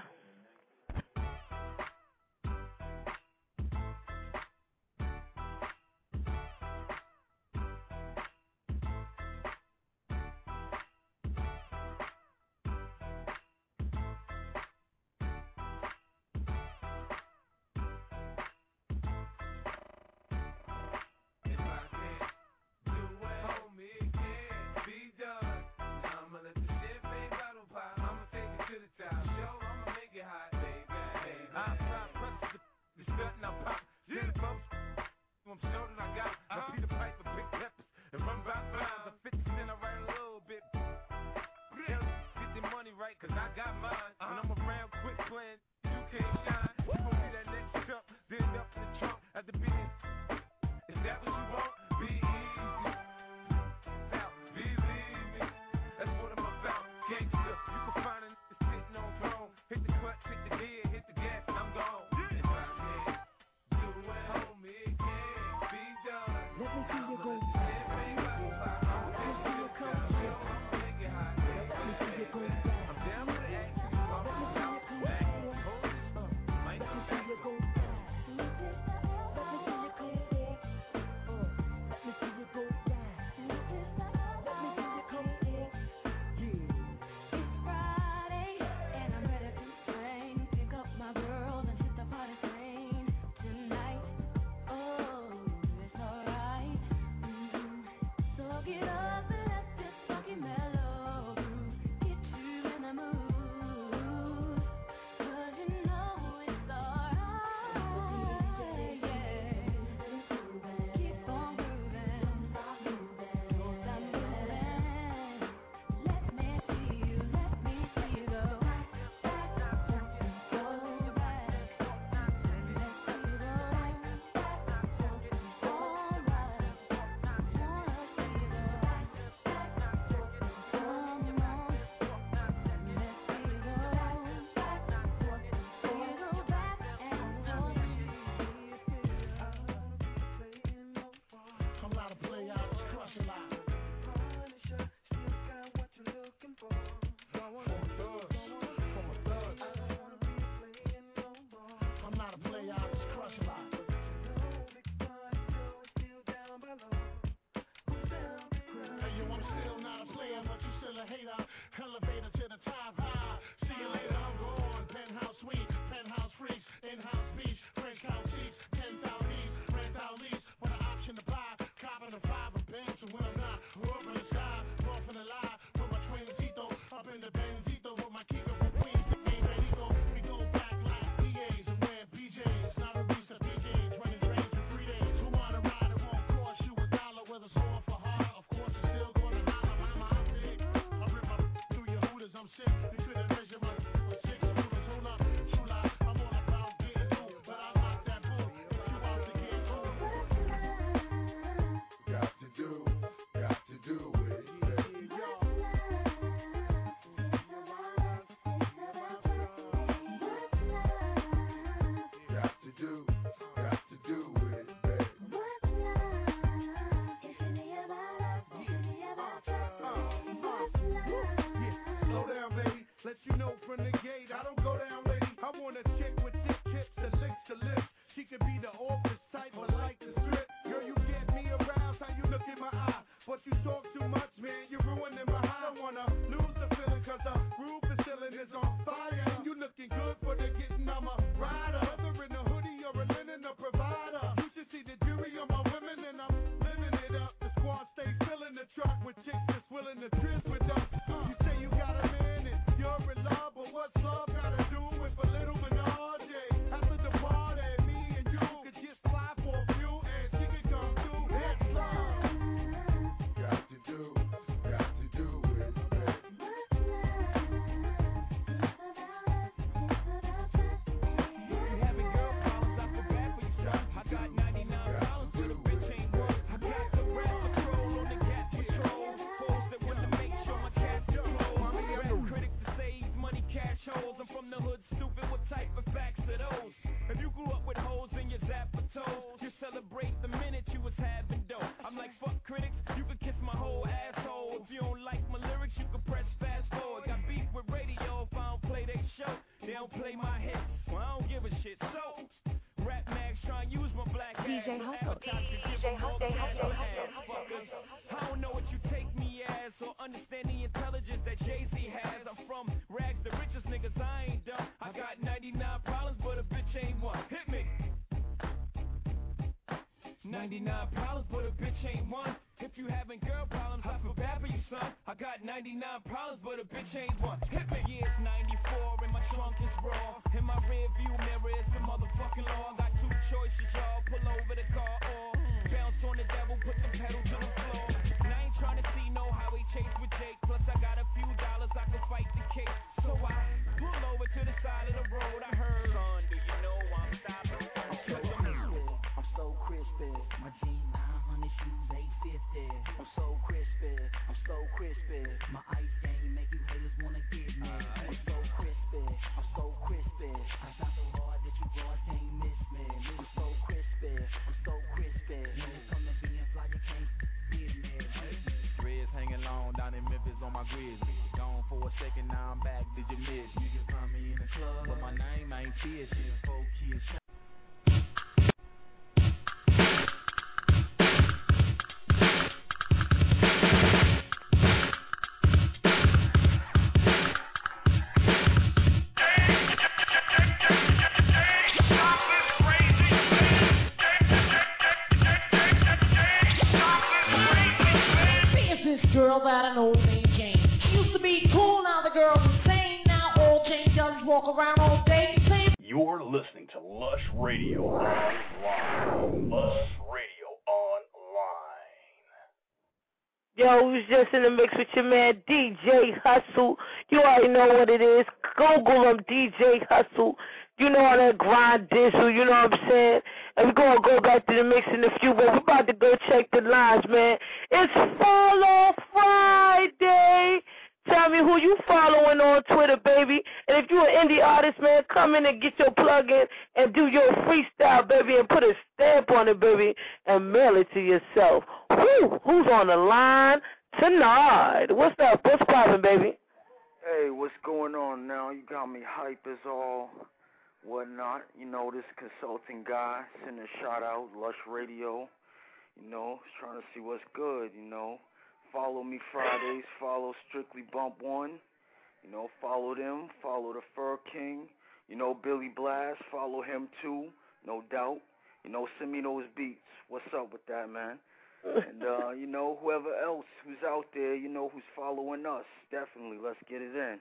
I'ma let the champagne bottle pop. I'ma take it to the top. Show, I'ma make it play my hits. Well, I don't give a shit. So, Rap Max trying to use my black ass. DJ Hustle. I don't know what you take me as or understand the intelligence that Jay-Z has. I'm from rags, the richest niggas, I ain't dumb. I got 99 problems, but a bitch ain't one. Hit me. 99 problems, but a bitch ain't one. If you having girl problems, I feel bad for you, son. I got 99 problems, but a bitch ain't one. Hit me. Yeah, it's 94 and my trunk is raw. In my rear view mirror is the motherfucking law. Got two choices, y'all. Pull over the car or bounce on the devil, put the pedal to the floor. And I ain't trying to see no highway chase with Jake. Plus I got a few dollars, I can fight the case. So I pull over to the side of the road. I heard, son, do you know I'm stopping? I'm so crispy. My jeans 900 shoes 850. I'm so crispy. I'm so crispy. My ice game make you haters wanna get me. I'm so crispy. I'm so crispy. I shot so hard that you boys can't miss me. I'm so crispy. I'm so crispy. When it come to being fly, you can't get me. Dreads hanging long down in Memphis on my grizzly. Gone for a second, now I'm back. Did you miss me? You can find me in the club, but my name ain't Fish. 4 kids. Girl that an old name Jane. She used to be cool, now the girl's insane. Now old Jane just walk around all day. You're listening to Lush Radio Online. Lush Radio Online. Yo, we was just in the mix with your man DJ Hustle. You already know what it is. Google him, DJ Hustle. You know how that grind diesel, you know what I'm saying? And we're going to go back to the mix in a few, but we're about to go check the lines, man. It's Follow Friday. Tell me who you following on Twitter, baby. And if you're an indie artist, man, come in and get your plug in and do your freestyle, baby, and put a stamp on it, baby, and mail it to yourself. Woo! Who's on the line tonight? What's up? What's poppin', baby? Hey, what's going on now? You got me hype as all whatnot. You know, this consulting guy sending a shout out, Lush Radio. You know, trying to see what's good, you know. Follow me Fridays, follow Strictly Bump 1. You know, follow them, follow the Fur King. You know, Billy Blast, follow him too, no doubt. You know, send me those beats. What's up with that, man? And, you know, whoever else who's out there, you know, who's following us, definitely, let's get it in.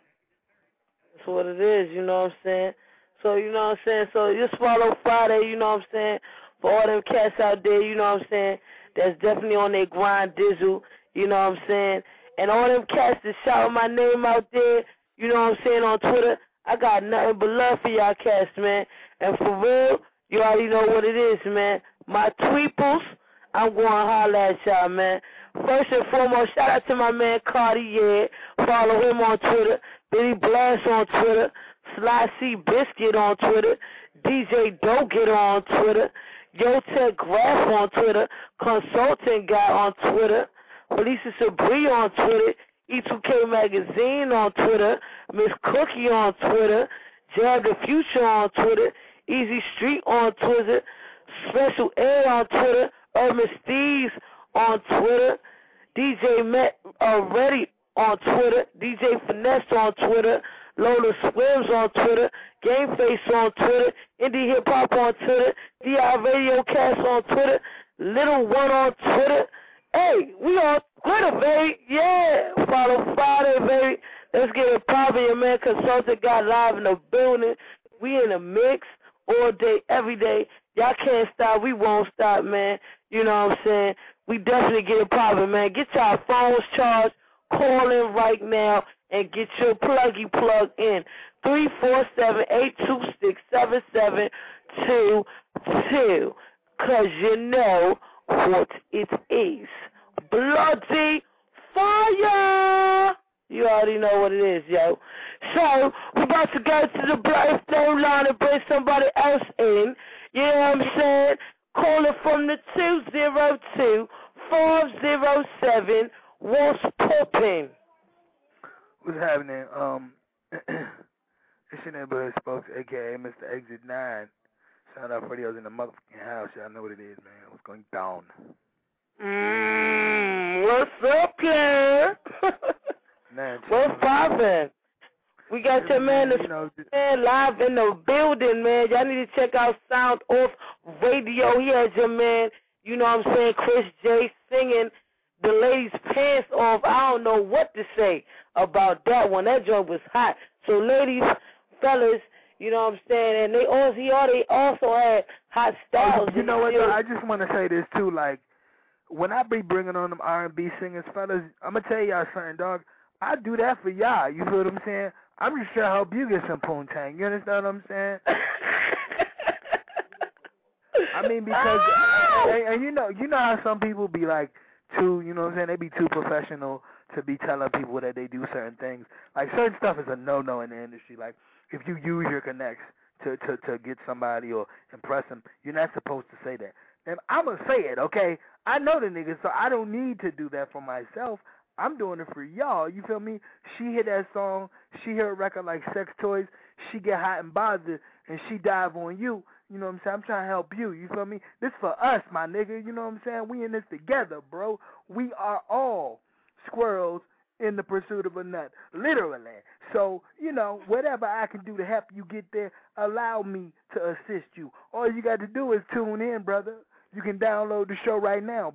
That's what it is, you know what I'm saying? So, you know what I'm saying? So, just follow Friday, you know what I'm saying? For all them cats out there, you know what I'm saying? That's definitely on their grind dizzle, you know what I'm saying? And all them cats that shout my name out there, you know what I'm saying, on Twitter, I got nothing but love for y'all cats, man. And for real, you already know what it is, man. My tweeples, I'm going to holler at y'all, man. First and foremost, shout out to my man Cartier. Follow him on Twitter. Billy Blast on Twitter. Sly C Biscuit on Twitter. DJ Doget on Twitter. Yo Tech Graph on Twitter. Consulting Guy on Twitter. Felicia Sabri on Twitter. E2K Magazine on Twitter. Miss Cookie on Twitter. Jab the Future on Twitter. Easy Street on Twitter. Special Ed on Twitter. Urban Steez on Twitter. DJ Matt Already on Twitter. DJ Finesse on Twitter. Lola Swims on Twitter. Game Face on Twitter. Indie Hip Hop on Twitter. DI Radio Cast on Twitter. Little One on Twitter. Hey, we on Twitter, baby. Yeah. Follow Friday, baby. Let's get it poppin', your man Consultant got live in the building. We in the mix all day, every day. Y'all can't stop. We won't stop, man. You know what I'm saying? We definitely get it poppin', man. Get y'all phones charged. Call in right now and get your pluggy plug in. 347-826-7722. Because you know what it is. Bloody fire! You already know what it is, yo. So, we're about to go to the bloody phone line and bring somebody else in. You know what I'm saying? Call it from the 202-507. What's poppin'? What's happening? It's your neighborhood spokes, a.k.a. Mr. Exit 9. Sound Off Radio's in the motherfucking house. Y'all know what it is, man. What's going down? What's up, Claire? What's poppin'? We got your man, man live in the building, man. Y'all need to check out Sound Off Radio. He has your man, you know what I'm saying, Chris J singing the ladies' pants off. I don't know what to say about that one. That joint was hot. So, ladies, fellas, you know what I'm saying, and they also had hot styles. You know what, though? I just want to say this, too. Like, when I be bringing on them R&B singers, fellas, I'm going to tell y'all something, dog. I do that for y'all. You feel what I'm saying? I'm just trying to help you get some poontang. You understand what I'm saying? I mean, because, and you know how some people be like, too, you know what I'm saying? They be too professional to be telling people that they do certain things. Like, certain stuff is a no-no in the industry. Like, if you use your connects to get somebody or impress them, you're not supposed to say that. And I'm going to say it, okay? I know the niggas, so I don't need to do that for myself. I'm doing it for y'all. You feel me? She hear that song. She hear a record like Sex Toys. She get hot and bothered, and she dive on you. You know what I'm saying? I'm trying to help you. You feel me? This for us, my nigga. You know what I'm saying? We in this together, bro. We are all squirrels in the pursuit of a nut, literally. So, you know, whatever I can do to help you get there, allow me to assist you. All you got to do is tune in, brother. You can download the show right now,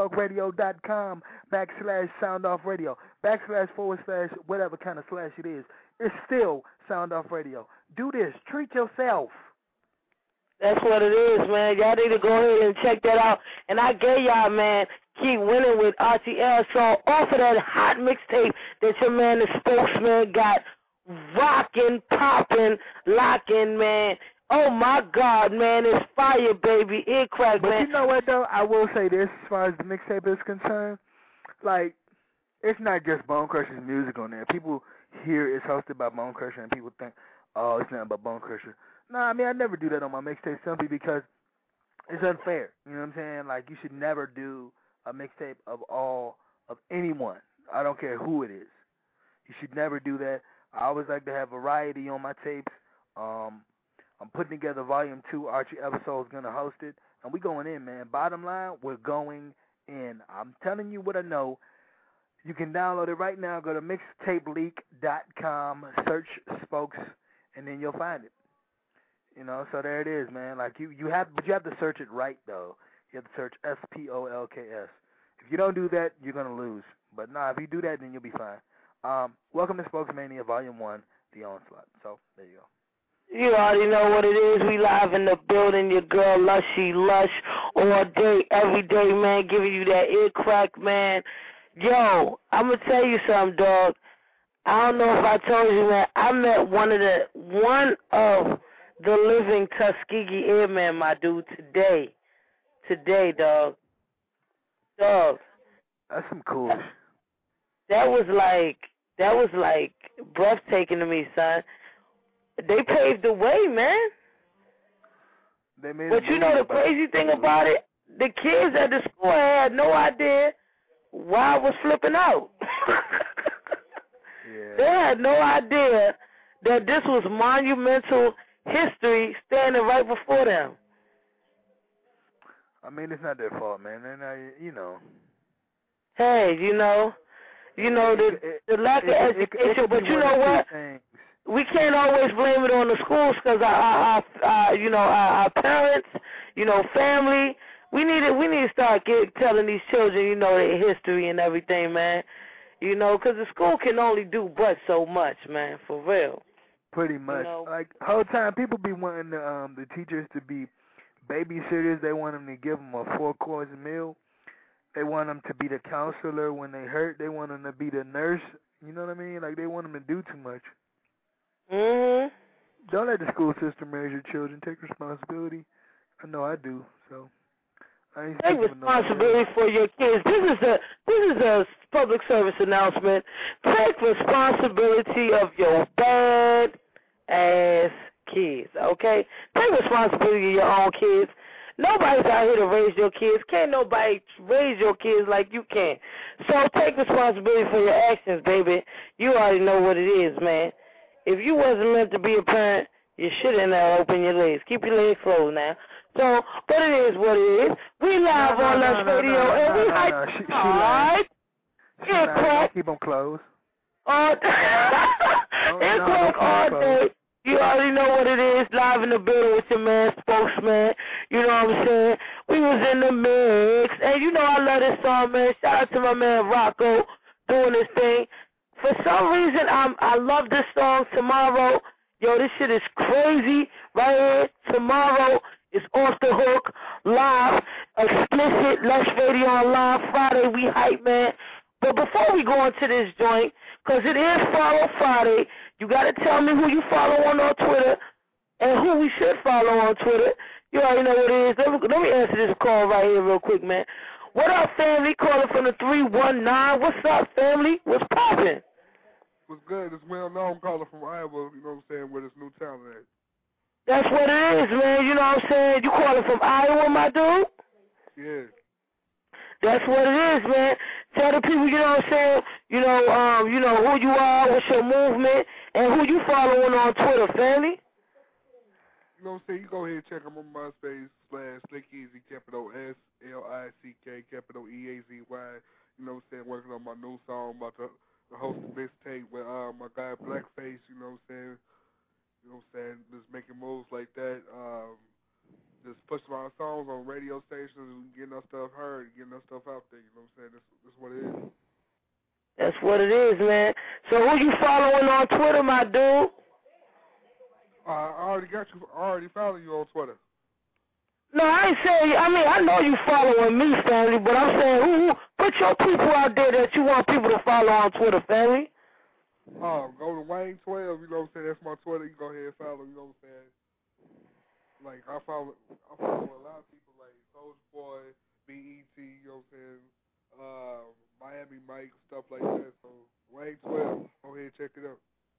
blogtalkradio.com/soundoffradio, / whatever kind of slash it is. It's still Sound Off Radio. Do this. Treat yourself. That's what it is, man. Y'all need to go ahead and check that out. And I gave y'all, man, Keep Winning with RTL. So off of that hot mixtape that your man, the spokesman, got rocking, popping, locking, man. Oh, my God, man, it's fire, baby. Ear crack, man. But you know what, though? I will say this as far as the mixtape is concerned. Like, it's not just Bone Crusher's music on there. People hear it's hosted by Bone Crusher, and people think, oh, it's nothing but Bone Crusher. No, I mean, I never do that on my mixtape simply because it's unfair. You know what I'm saying? Like, you should never do a mixtape of anyone. I don't care who it is. You should never do that. I always like to have variety on my tapes. I'm putting together Volume 2. Archie Episode's going to host it. And we going in, man. Bottom line, we're going in. I'm telling you what I know. You can download it right now. Go to mixtapeleak.com, search Spokes, and then you'll find it. You know, so there it is, man. Like, you have to search it right, though. You have to search SPOLKS. If you don't do that, you're going to lose. But, if you do that, then you'll be fine. Welcome to Spokesmania Volume 1, The Onslaught. So, there you go. You already know what it is. We live in the building. Your girl, Lushy Lush, all day, every day, man, giving you that ear crack, man. Yo, I'm going to tell you something, dog. I don't know if I told you, man. I met one of the living Tuskegee Airmen, my dude, today. Today, dog. Dog. That's some cool. That was like breathtaking to me, son. They paved the way, man. But you know the crazy thing about it? The kids at the school had no idea why I was flipping out. Yeah. They had no idea that this was monumental history standing right before them. I mean, it's not their fault, man. They're not, you know. Hey, you know the lack of education, but you know what? We can't always blame it on the schools because our parents, family. We need to start telling these children, their history and everything, man. Because the school can only do but so much, man, for real. Pretty much. Like, the whole time, people be wanting the teachers to be babysitters. They want them to give them a 4-course meal. They want them to be the counselor when they hurt. They want them to be the nurse. You know what I mean? Like, they want them to do too much. Mm-hmm. Don't let the school system raise your children. Take responsibility. I know I do, so. Take responsibility for your kids. This is a public service announcement. Take responsibility of your bad ass kids, okay? Take responsibility of your own kids. Nobody's out here to raise your kids. Can't nobody raise your kids like you can. So take responsibility for your actions, baby. You already know what it is, man. if you wasn't meant to be a parent, you shouldn't have opened your legs. Keep your legs closed now. So, but it is what it is. We live on Lush Radio, and we hype. All right. Yeah, crack. Keep them closed. All day. You already know what it is. Live in the building with your man, Spokesman. You know what I'm saying? We was in the mix. And you know I love this song, man. Shout out to my man Rocco doing this thing. For some reason, I love this song, Tomorrow. Yo, this shit is crazy right here. Tomorrow is Off the Hook, live, explicit, Lush Radio Online, Friday, we hype, man. But before we go into this joint, because it is Follow Friday, you got to tell me who you follow on Twitter and who we should follow on Twitter. You already know what it is. Let me answer this call right here real quick, man. What up, family? Calling from the 319. What's up, family? What's poppin'? What's good? It's well known calling from Iowa, you know what I'm saying, where this new talent at. That's what it is, man. You know what I'm saying? You calling from Iowa, my dude? Yeah. That's what it is, man. Tell the people, you know what I'm saying, you know who you are, what's your movement, and who you following on Twitter, family. You know what I'm saying? You go ahead and check them on MySpace /SlickEasy, capital SLICK, capital EAZY. You know what I'm saying? Working on my new song, about to host a mixtape with my guy Blackface. You know what I'm saying? You know what I'm saying? Just making moves like that. Just pushing our songs on radio stations and getting our stuff heard, getting our stuff out there. You know what I'm saying? That's what it is. That's what it is, man. So who you following on Twitter, my dude? I already got you. I already follow you on Twitter. No, I ain't saying. I mean, I know you following me, family, but I'm saying who put your people out there that you want people to follow on Twitter, family. Go to Wayne12. You know what I'm saying? That's my Twitter. You go ahead and follow. You know what I'm saying? Like I follow a lot of people like Soulja Boy, BET. You know what I'm saying? Miami Mike, stuff like that. So Wayne12. Go ahead and check it out.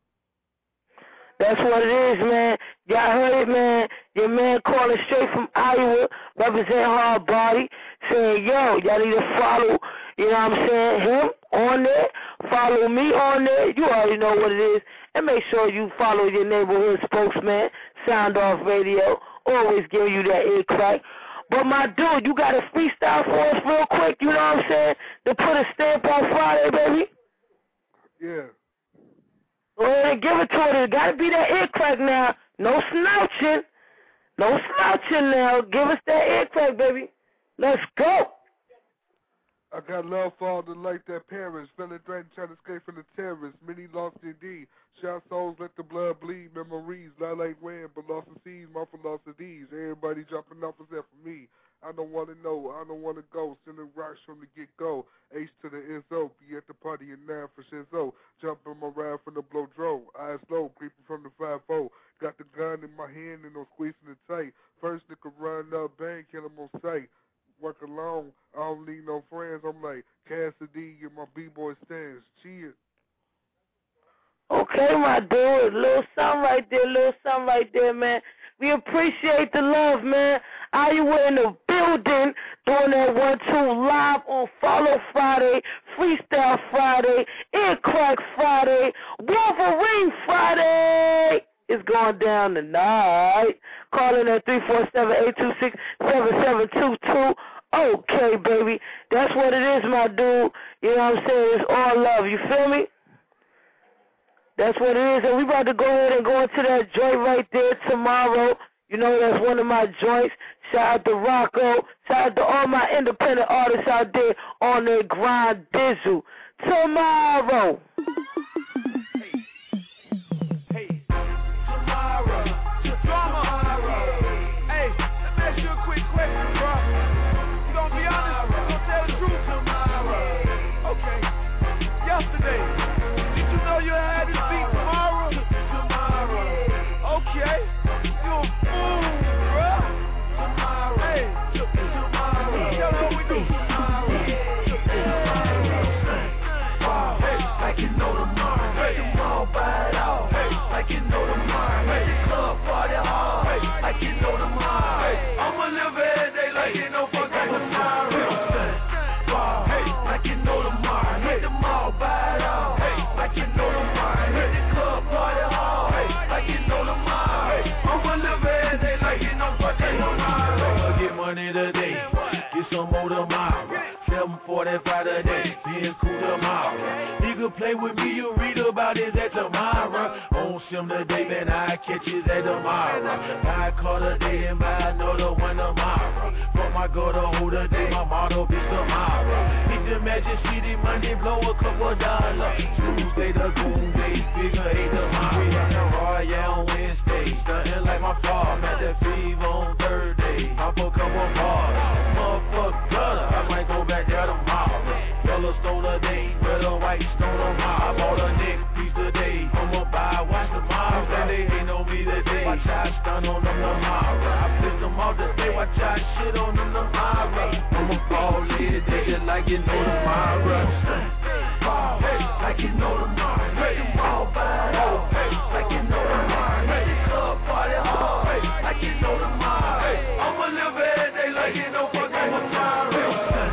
That's what it is, man. Y'all heard it, man. Your man calling straight from Iowa, representing Hard Body, saying, yo, y'all need to follow, you know what I'm saying, him on there. Follow me on there. You already know what it is. And make sure you follow your neighborhood spokesman, Sound Off Radio. Always give you that ear crack. But, my dude, you got a freestyle for us real quick, you know what I'm saying, to put a stamp on Friday, baby? Yeah. Go ahead and give it to her. It got to be that ear crack now. No slouching. No slouching now. Give us that ear crack, baby. Let's go. I got love for all the like that parents. Feeling threatened, trying to escape from the terrorists. Many lost indeed. Shot souls, let the blood bleed. Memories, not like when, but lost in seas, my philosophies. Everybody dropping off except for me. I don't want to know, I don't want to go. Sending rocks from the get-go. H to the Enzo, be at the party and 9 for Shinzo. Jumping my ride from the blow drove. Eyes low, creeping from the 5-0. Got the gun in my hand and I'm squeezing it tight. First nigga run up, bang, kill him on sight. Work alone, I don't need no friends. I'm like Cassidy and my B-boy stands. Cheers. Okay, my dude. Little something right there, man. We appreciate the love, man. Iowa in the building doing that 1-2 live on Follow Friday, Freestyle Friday, Ear Crack Friday, Wolverine Friday. It's going down tonight. Call in at 347-826-7722. Okay, baby. That's what it is, my dude. You know what I'm saying? It's all love. You feel me? That's what it is. And we about to go ahead and go into that joint right there tomorrow. You know, that's one of my joints. Shout out to Rocco. Shout out to all my independent artists out there on their grind dizzle. Tomorrow. Back in tomorrow. 7:45 today, being cool tomorrow. Nigga play with me, you read about it at tomorrow. On sim today, man, I catch it at tomorrow. I call today and I know the one tomorrow. Fuck my girl the whole day, my motto be tomorrow. Hit the Magic City Monday, blow a couple dollars. Tuesday the goon day, figure 8 tomorrow. We at the Royale on Wednesday, stunting like my father. At the Fever on Thursday, pop a couple bars. Motherfucker gutter, I might go back there tomorrow. Yellowstone today, red or white stone tomorrow. I bought a neck piece today, I'ma buy watch tomorrow. Then they ain't on me today, watch I stun on them tomorrow. I piss them off today, watch I shit on them tomorrow. I'ma fall in, take it like you know tomorrow. Ball, like you know tomorrow. Ready to ball by like you know tomorrow. Ready to club party hard, like you know tomorrow. I'ma live every day like you know fucking tomorrow.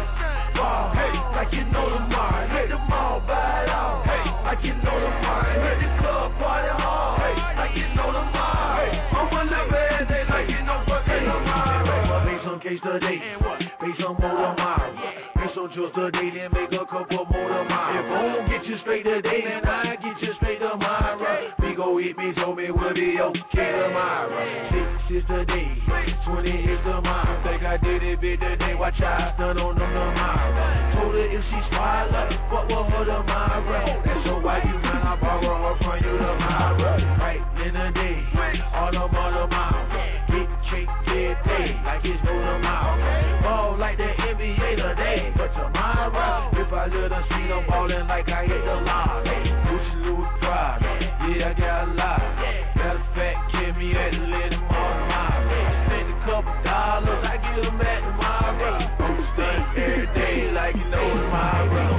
Ball, like you know tomorrow. Ready to ball by like you know tomorrow. Ready to club party hard, like you know tomorrow. I'ma live every day like you know fucking tomorrow. Make some case today, make some more tomorrow. Make some just today, then make a couple more tomorrow. If I don't get you straight today, then I get you straight tomorrow. We go eat me, told me we'll be okay tomorrow. 6 is today, 20 is tomorrow. Think I did it big today, watch I stun on them tomorrow. Told her if she swallow, what will her tomorrow? That's so why you mind I borrow her from you tomorrow. Right in the day, all them other tomorrow. Get check today, like it's no tomorrow. Ball like the NBA today, but tomorrow, if I let her see them ballin' like I hit the line. Gucci Louis Prada, yeah I got a lot. Matter of fact, give me at the let them all tomorrow. I spend a couple dollars, I get them at tomorrow. I'm stunned every day like you know tomorrow.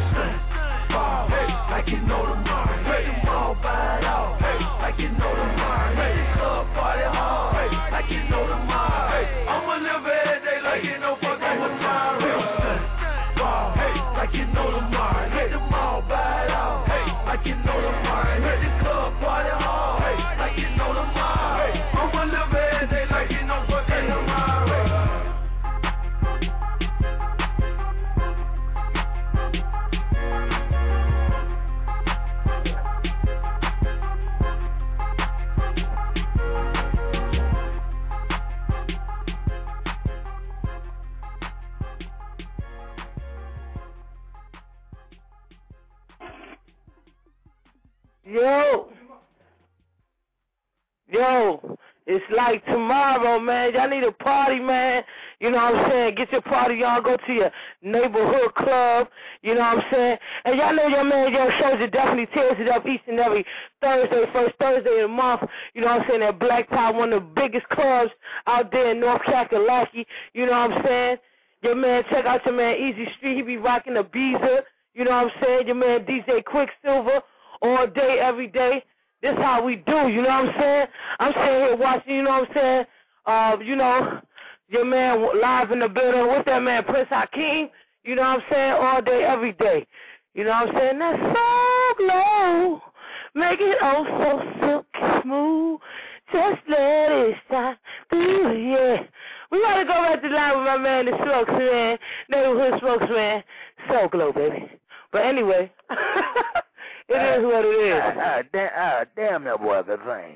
Ball, like you know tomorrow. Ready to ball by it all, like you know tomorrow. Ready to club party hard, like you know tomorrow. I'ma live every day like you know fucking tomorrow. Ball, like you know tomorrow. Ready to ball by it all, like you know tomorrow. Ready to club party hard, like you know tomorrow. I'ma live every day like you know fucking tomorrow. Yo, it's like tomorrow, man. Y'all need a party, man. You know what I'm saying? Get your party, y'all. Go to your neighborhood club. You know what I'm saying? And y'all know your man, Young Soldier, definitely tears it up each and every Thursday, first Thursday of the month. You know what I'm saying? At Black Tie, one of the biggest clubs out there in North Kakalaki. You know what I'm saying? Your man, check out your man Easy Street. He be rocking the Beezer. You know what I'm saying? Your man DJ Quicksilver all day, every day. This how we do, you know what I'm saying? I'm sitting here watching, you know what I'm saying? You know, your man live in the building. What's that man, Prince Hakeem? You know what I'm saying? All day, every day. You know what I'm saying? That's so glow. Make it oh so silky smooth. Just let it shine through, yeah. We gotta go back to the line with my man, the spokesman, neighborhood spokesman. So glow, baby. But anyway. It is what it is. Damn that boy, the thing.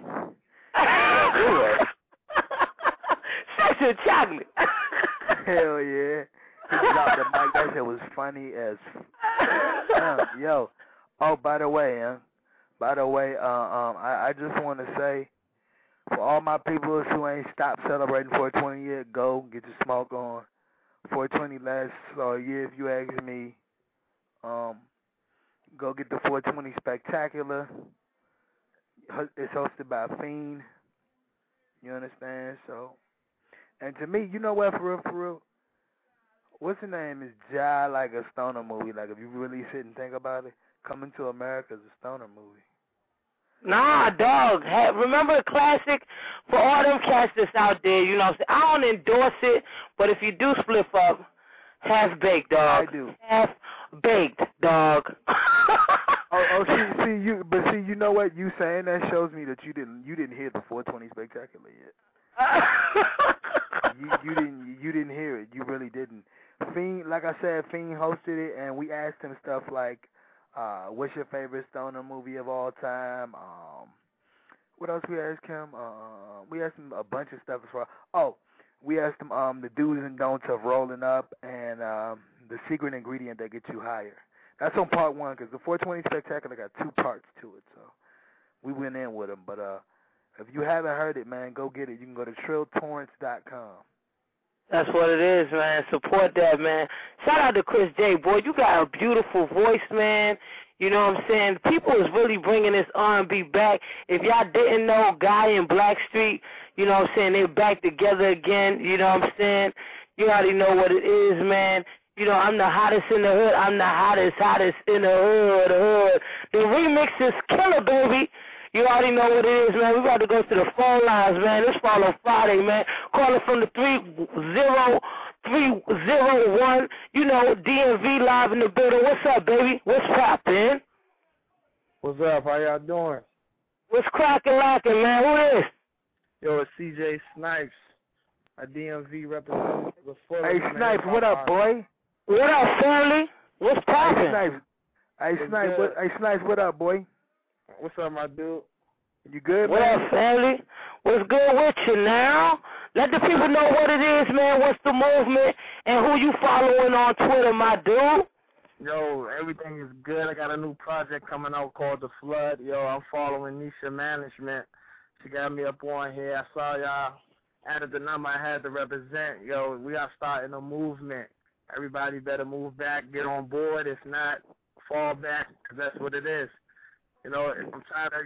Sex and chocolate. Hell yeah. He dropped the mic. That shit was funny as yo. Oh, by the way, I just want to say, for all my people who ain't stopped celebrating 420 yet, go get your smoke on. 420 lasts a year if you ask me. Go get the 420 Spectacular. It's hosted by Fiend. You understand? So, and to me, you know what, for real, what's the name? Is Ja like a stoner movie? Like, if you really sit and think about it, Coming to America is a stoner movie. Nah, dog. Hey, remember the classic? For all them cats that's out there, you know what I'm saying? I don't endorse it, but if you do split up, half-baked, dog. I do. Half-baked, dog. See, you know what? You saying that shows me that you didn't hear the 420 Spectacular yet. you didn't hear it. You really didn't. Fiend, like I said, Fiend hosted it, and we asked him stuff like, what's your favorite stoner movie of all time? What else we asked him? We asked him a bunch of stuff as well. We asked him the do's and don'ts of rolling up and the secret ingredient that gets you higher. That's on part 1 because the 420 Spectacular got 2 parts to it, so we went in with him. But if you haven't heard it, man, go get it. You can go to TrillTorrents.com. That's what it is, man. Support that, man. Shout out to Chris J. Boy, you got a beautiful voice, man. You know what I'm saying? People is really bringing this R&B back. If y'all didn't know, Guy and Blackstreet, you know what I'm saying, they're back together again. You know what I'm saying? You already know what it is, man. You know, I'm the hottest in the hood. I'm the hottest in the hood. The remix is killer, baby. You already know what it is, man. We got to go to the phone lines, man. It's Follow Friday, man. Calling from the 30301. You know, DMV live in the building. What's up, baby? What's poppin'? What's up? How y'all doing? What's crackin' lockin', man? Who is? Yo, it's CJ Snipes, a DMV representative. Hey, Snipes, what up, boy? What up, family? What's poppin'? Hey, Snipes, what up, boy? What's up, my dude? You good, what man? What up, family? What's good with you now? Let the people know what it is, man. What's the movement and who you following on Twitter, my dude? Yo, everything is good. I got a new project coming out called The Flood. Yo, I'm following Nisha Management. She got me up on here. I saw y'all added the number I had to represent. Yo, we are starting a movement. Everybody better move back, get on board. If not, fall back, because that's what it is. You know, I'm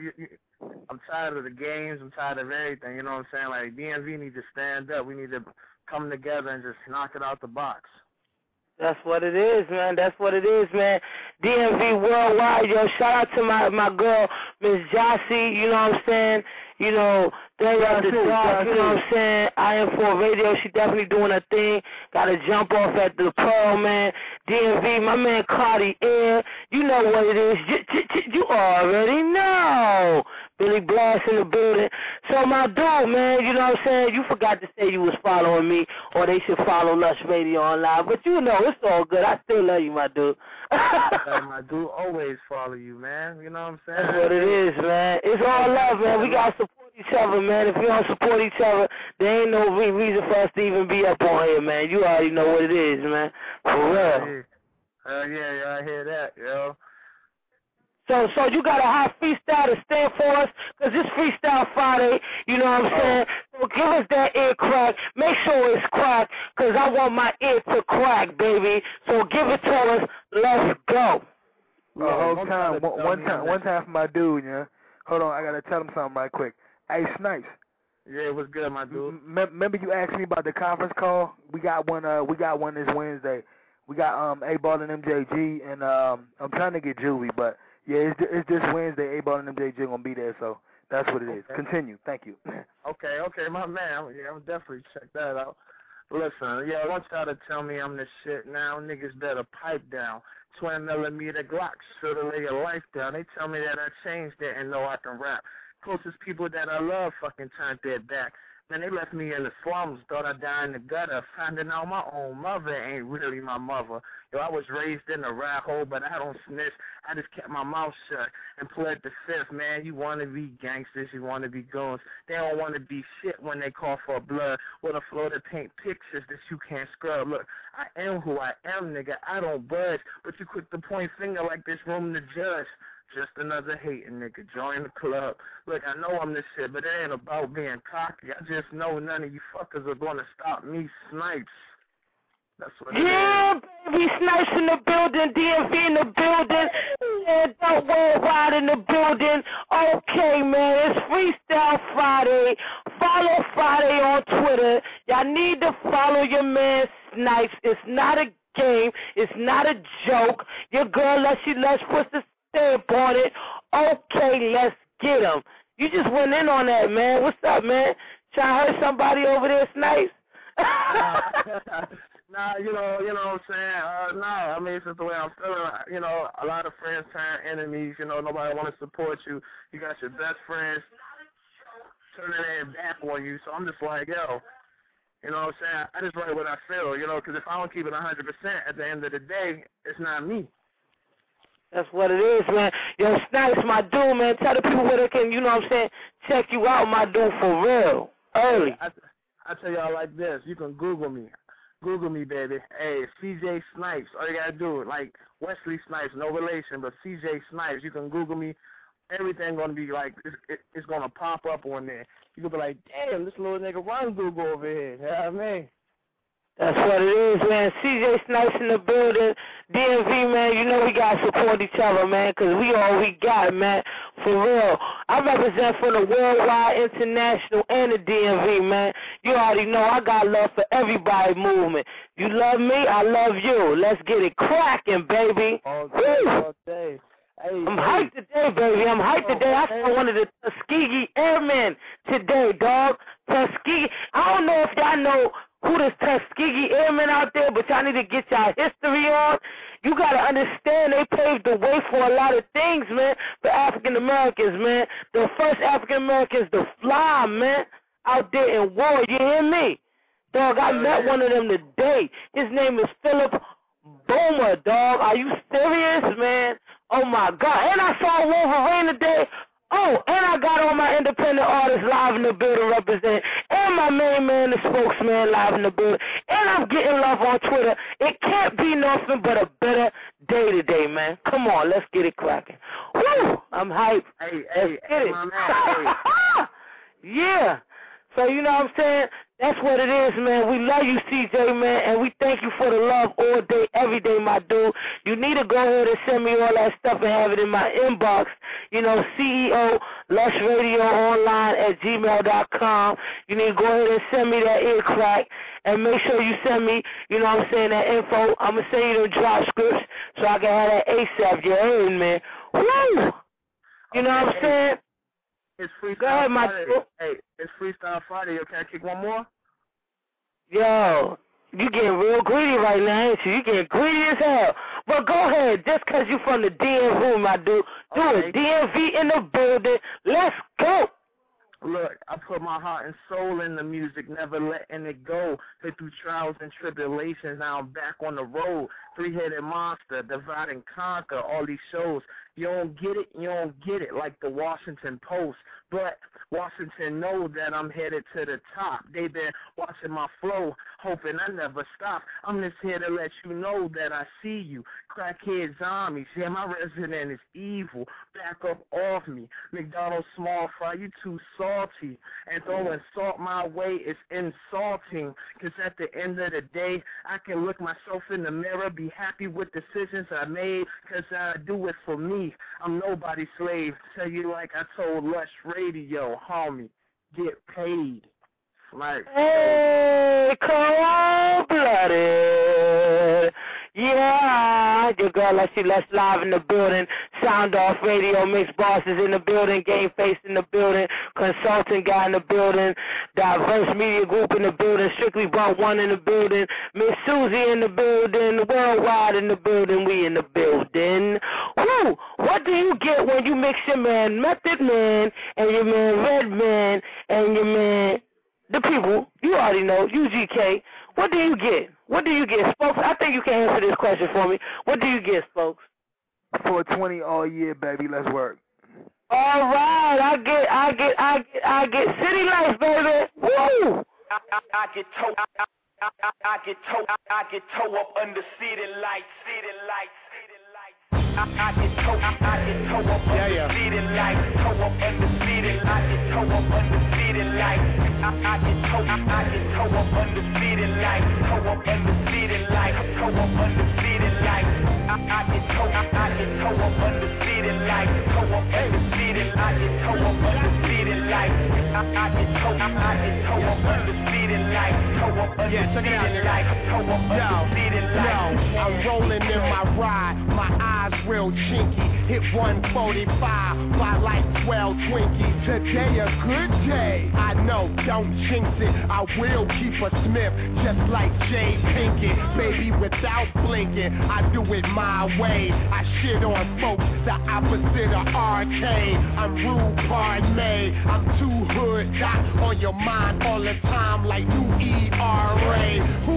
tired of the games. I'm tired of everything. You know what I'm saying? Like, DMV needs to stand up. We need to come together and just knock it out the box. That's what it is, man. That's what it is, man. DMV Worldwide, yo. Shout out to my girl, Miss Jossie, you know what I'm saying? You know, they got the dog, you know what I'm saying? IM4 Radio, she definitely doing her thing. Got to jump off at the Pearl, man. DMV, my man Cardi Air, you know what it is. You already know. Billy Blast in the building. So, my dude, man, you know what I'm saying? You forgot to say you was following me, or they should follow Lush Radio Online. But you know, it's all good. I still love you, my dude. My dude always follow you, man. You know what I'm saying? That's what it is, man. It's all love, man. We got to support each other, man. If we don't support each other, there ain't no reason for us to even be up on here, man. You already know what it is, man. For real. Yeah, I hear that, yo. So you got a hot freestyle to stand for us, because it's Freestyle Friday, you know what I'm saying? So give us that ear crack. Make sure it's cracked, because I want my ear to crack, baby. So give it to us. Let's go. One time for my dude, yeah. Hold on, I got to tell him something right quick. Hey, Snipes. Yeah, what's good, my dude? Remember you asked me about the conference call? We got one this Wednesday. We got A-Ball and MJG, and I'm trying to get Juvie, but yeah, it's this Wednesday. A-Ball and MJG going to be there, so that's what it is. Continue. Thank you. Okay, my man. Yeah, I'll definitely check that out. Listen, yeah, I want y'all to tell me I'm the shit now. Niggas better pipe down. 20mm Glocks, sure to lay your life down. They tell me that I changed it and know I can rap. Closest people that I love fucking turned their back. Man, they left me in the slums, thought I'd die in the gutter. Finding out my own mother ain't really my mother. Yo, I was raised in a rat hole, but I don't snitch. I just kept my mouth shut and pled the fifth. Man, you want to be gangsters, you want to be goons. They don't want to be shit when they call for blood. With a flow to paint pictures that you can't scrub. Look, I am who I am, nigga. I don't budge. But you quick to point finger like this room to judge. Just another hating nigga, join the club. Look, I know I'm this shit, but it ain't about being cocky. I just know none of you fuckers are gonna stop me, Snipes. That's what it is. Baby, Snipes in the building, DMV in the building, and Don't Worldwide in the building. Okay, man, it's Freestyle Friday. Follow Friday on Twitter. Y'all need to follow your man Snipes. It's not a game. It's not a joke. Your girl, let's put the stamp on it. Okay, let's get him. You just went in on that, man. What's up, man? Trying to hurt somebody over there, Snipes? Nah, you know what I'm saying? I mean, it's just the way I'm feeling. You know, a lot of friends turn enemies. You know, nobody want to support you. You got your best friends turning their back on you. So I'm just like, yo, You know what I'm saying? I just write what I feel, you know, because if I don't keep it 100%, at the end of the day, it's not me. That's what it is, man. Yo, Snipes, my dude, man. Tell the people where they can, you know what I'm saying, check you out, my dude, for real. Early. I tell y'all like this. You can Google me. Google me, baby. Hey, CJ Snipes. All you got to do, like Wesley Snipes, no relation, but CJ Snipes. You can Google me. Everything going to be like, it's going to pop up on there. You can be like, damn, this little nigga run Google over here. You know what I mean? That's what it is, man. CJ Snipes in the building. DMV, man, you know we got to support each other, man, because we all we got, man, for real. I represent for the Worldwide, International, and the DMV, man. You already know I got love for everybody movement. You love me, I love you. Let's get it cracking, baby. All day, all day. Hey, I'm hyped today, baby. I'm hyped today. I saw one of the Tuskegee Airmen today, dog. Tuskegee. I don't know if y'all know who this Tuskegee Airmen out there, but y'all need to get y'all history on. You got to understand they paved the way for a lot of things, man, for African Americans, man. The first African Americans to fly, man, out there in war. You hear me? Dog, I met one of them today. His name is Philip Boomer, dog. Are you serious, man? Oh, my God. And I saw Wolverine today. Oh, and I got all my independent artists live in the building representing, and my main man, the spokesman, live in the building, and I'm getting love on Twitter. It can't be nothing but a better day today, man. Come on, let's get it cracking. Woo! I'm hyped. Let's get it. My man, yeah. So, you know what I'm saying? That's what it is, man. We love you, CJ, man, and we thank you for the love all day, every day, my dude. You need to go ahead and send me all that stuff and have it in my inbox. You know, CEO Lush Radio Online at gmail.com. You need to go ahead and send me that ear crack, and make sure you send me, you know what I'm saying, that info. I'm going to send you the drop scripts so I can have that ASAP. You heard, man. Woo! You know what I'm saying? It's Freestyle Go ahead, Friday. Hey, it's Freestyle Friday. Yo, can I kick one more? Yo, you getting real greedy right now, ain't you? You getting greedy as hell. But go ahead, just because you from the DMV, my dude. Do it. DMV in the building. Let's go. Look, I put my heart and soul in the music, never letting it go. Hit through trials and tribulations, now I'm back on the road. Three-headed monster, divide and conquer, all these shows. You don't get it, you don't get it, like the Washington Post. But Washington know that I'm headed to the top. They been watching my flow, hoping I never stop. I'm just here to let you know that I see you. Crackhead zombies, yeah, my resident is evil. Back up off me. McDonald's small fry, you too salty. And throwing salt my way is insulting. Cause at the end of the day, I can look myself in the mirror, be happy with decisions I made, cause I do it for me. I'm nobody's slave. Tell you like I told Lush Radio, homie, get paid. Like, hey, cold-blooded. Yeah, your girl, let's live in the building. Sound Off Radio, Mixed Bosses in the building, Game Face in the building, Consulting Guy in the building, Diverse Media Group in the building, Strictly Bump One in the building, Miss Susie in the building, Worldwide in the building, we in the building. Woo! What do you get when you mix your man Method Man and your man Redman and your man the people? You already know, UGK. What do you get? What do you get, Spokes? I think you can answer this question for me. What do you get, Spokes? 420 all year, baby. Let's work. All right, I get City Life, baby. Woo! I get toe up under city lights. I get toe up under city lights. Toe up under city lights. Toe up under city lights. I get toe up under city lights. Toe up under city lights. Toe up under city lights. I get toe up under city lights. Toe up under city lights. I get toe up under city lights. I get toe up under city lights. Toe up under city lights. Toe up under city lights. I'm rolling in my ride. My eyes real chinky. Hit 145 by like 12 Twinkies. Today a good day. I know, don't jinx it. I will keep a Smith just like Jay Pinkett. Baby, without blinking, I do it my way. I shit on folks the opposite of arcade. I'm rude, pardon me. I'm too hood, got on your mind all the time like new ER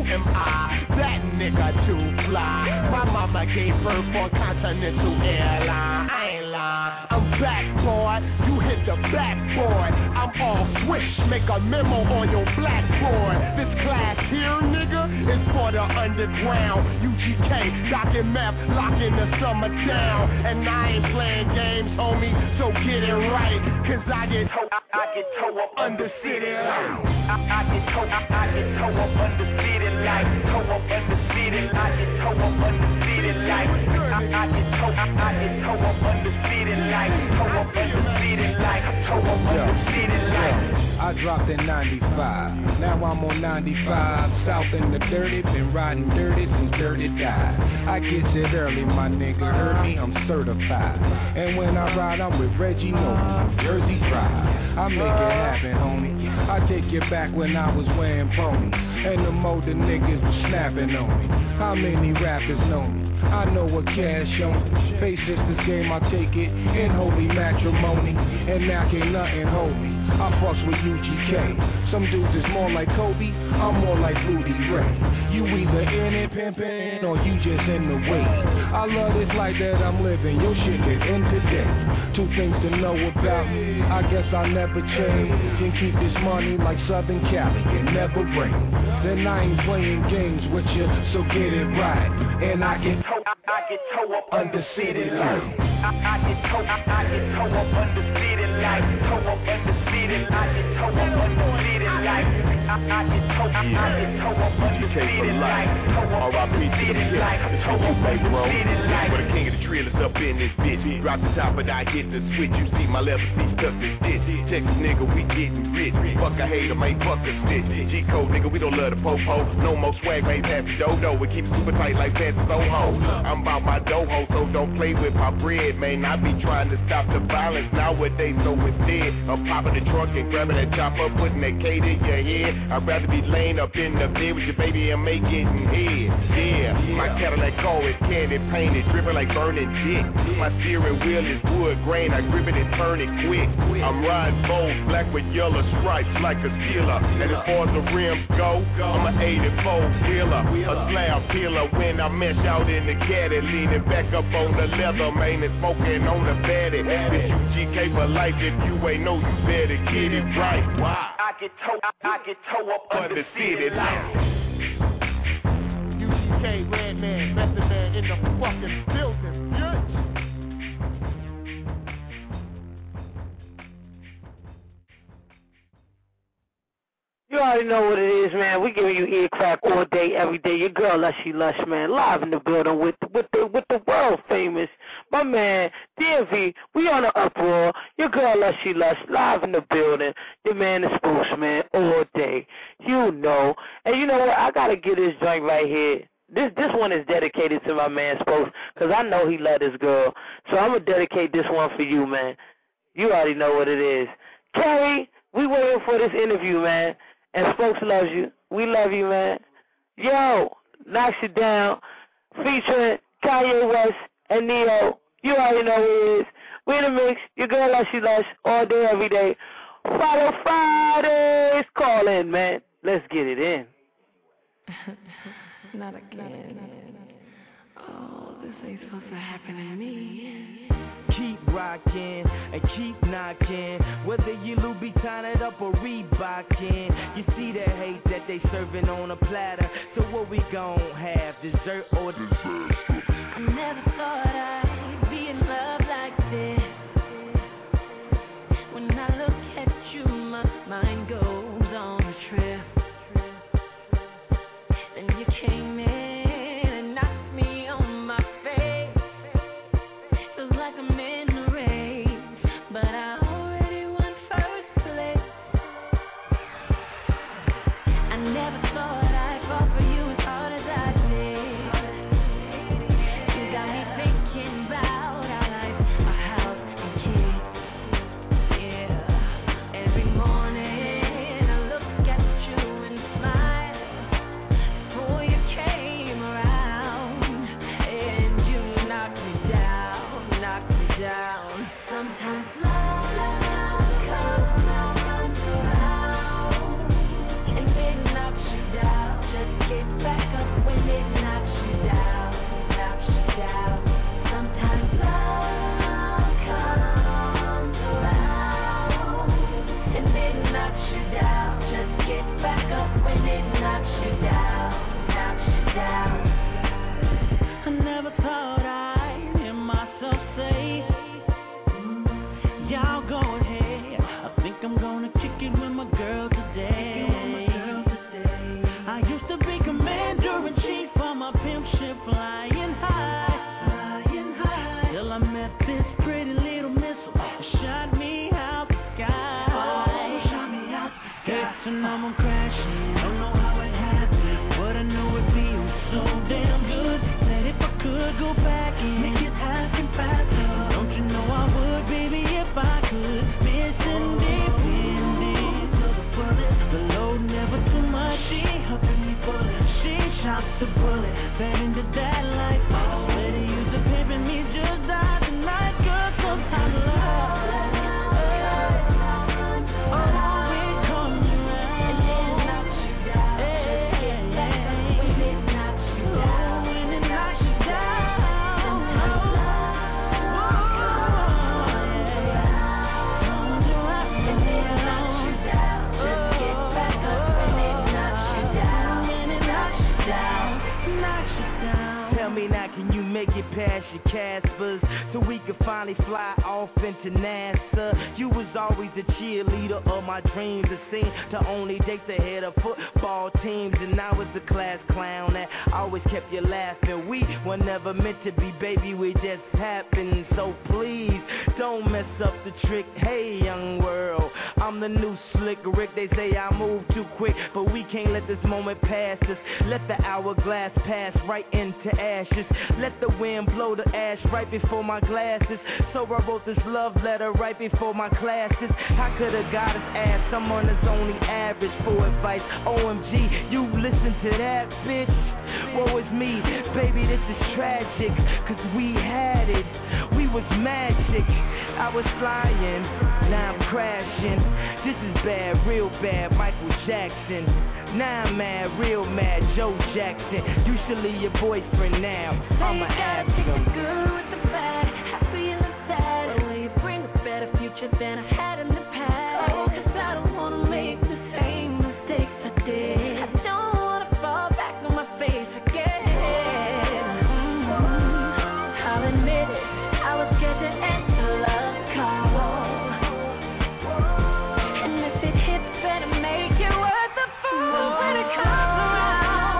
am I, that nigga too fly. My mama gave birth on Continental Airline. I ain't lying, I'm back, boy. You hit the backboard. I'm all swish, make a memo on your blackboard. This class here, nigga, is for the underground. UGK, docking meth, locking the summer down. And I ain't playing games, homie, so get it right. Cause I get toe up under city lights. I get toe up under city lights. Toe up under city lights. I get toe up under city lights. I get toe up under city lights. Toe up under city lights. Toe up under city lights. I dropped in 95, now I'm on 95, south in the dirty, been riding dirty since dirty died. I get it early, my nigga, heard me, I'm certified. And when I ride, I'm with Reggie Noble, Jersey Drive. I make it happen, homie. I take it back when I was wearing pony, and the motor niggas was snapping on me. How many rappers know me? I know what cash on me. Face Sisters game, I take it in holy matrimony, and now can't nothing hold me. I fucks with UGK. Some dudes is more like Kobe, I'm more like Rudy Ray. You either in it pimpin' or you just in the way. I love this life that I'm living, your shit can end today. Two things to know about me, I guess I'll never change. Can keep this money like Southern Cali, it never rain. Then I ain't playing games with you, so get it right. And I get toe up under city lights. I get toe up under city lights. Toe up under city lights. I get toe up under city lights. I get toe up under city lights. R.I.P. to the kid, it's what you make, bro. For the king of the trailers up in this bitch. Drop the top and I hit the switch. You see my leather seats tucked and stitch. Texas nigga, we getting rich. Fuck a hater, ain't fuck a stitch. G-code nigga, we don't love the po-po. No more swag, ain't happy dodo. We keep it super tight like Fancy Soho. I'm about my doho, so don't play with my bread, man. I be trying to stop the violence nowadays, so instead I'm popping the trunk and grabbing that chopper, putting that K to your head. I'd rather be laying up in the bed with your baby and make getting head. Yeah, my Cadillac car is candy painted, dripping like burning dick. My steering wheel is wood grain, I grip it and turn it quick. I'm riding bold, black with yellow stripes like a killer. And as far as the rims go, I'm an 84 wheeler, a slab peeler. When I mesh out in the caddy, leaning back up on the leather, man, and smoking on the fatty. This UGK for life, if you ain't know, you better get it right. Why? I get toe up under city lights. UGK, Redman, Method Man in the fucking building, bitch. You already know what it is, man. We giving you ear crack all day, every day. Your girl Lushy Lush, man, live in the building with the world famous, my man DMV. We on the uproar. Your girl Lushy Lush, live in the building. Your man the spokesman all day. You know, and you know what? I gotta get this joint right here. This one is dedicated to my man Spokes, because I know he love this girl. So I'm going to dedicate this one for you, man. You already know what it is. Carrie, we waiting for this interview, man. And Spokes loves you. We love you, man. Yo, Knocks It Down, featuring Kanye West and Neo. You already know who it is. We in the mix. Your girl Lushy Lush all day, every day. Follow Fridays. Call in, man. Let's get it in. Not again. Oh, this ain't supposed to happen to me. Keep rocking and keep knocking. Whether you Louboutin it up or Reebokin, you see the hate that they serving on a platter. So what we gon' have, dessert or dessert? I never thought I'd be in love like this. When I look at you, my mind goes on a trip. Then you came in and knocked me on my face. Feels like I'm in the race, but I already won first place. I never thought I'd fall for you as hard as I did. You got me thinking I'm gonna kick it with my girl today. I used to be commander-in-chief for my pimp ship flying high. Till I met this pretty little missile that shot me out the sky. So now I'm crashing, don't know how it happened, but I know it feels so damn good. Said if I could go back and make it happen faster, don't you know I would, baby, if I could. Miss independent to the fullest, the load never too much. She helping me pull it, she chopped the bullet, fed into that life. Better use the pimpin' me just die tonight, girl, sometimes love. Make it past your Caspers so we could finally fly off into NASA. You was always the cheerleader of my dreams. It seemed to only date the head of football teams, and I was the class clown that always kept you laughing. We were never meant to be, baby, we just happened. So please don't mess up the trick. Hey, young world, I'm the new slick Rick. They say I move too quick, but we can't let this moment pass us. Let the hourglass pass right into ashes. Let the wind blow the ash right before my glasses. So I wrote this love letter right before my classes. I could've got his ass, someone that's only average for advice. OMG, you listen to that, bitch. Woe is me, baby, this is tragic, cause we had it, we was magic. I was flying, now I'm crashing. This is bad, real bad, Michael Jackson. Now I'm mad, real mad, Joe Jackson. You should leave your boyfriend now, I'ma ask him. The good with the bad, happy and the sad. Will you bring a better future than I had in the past? Oh, cause I don't wanna make the same mistakes I did. I don't wanna fall back on my face again. I'll admit it, I was scared to answer love call. And if it hits, better make it worth the fool when it comes around.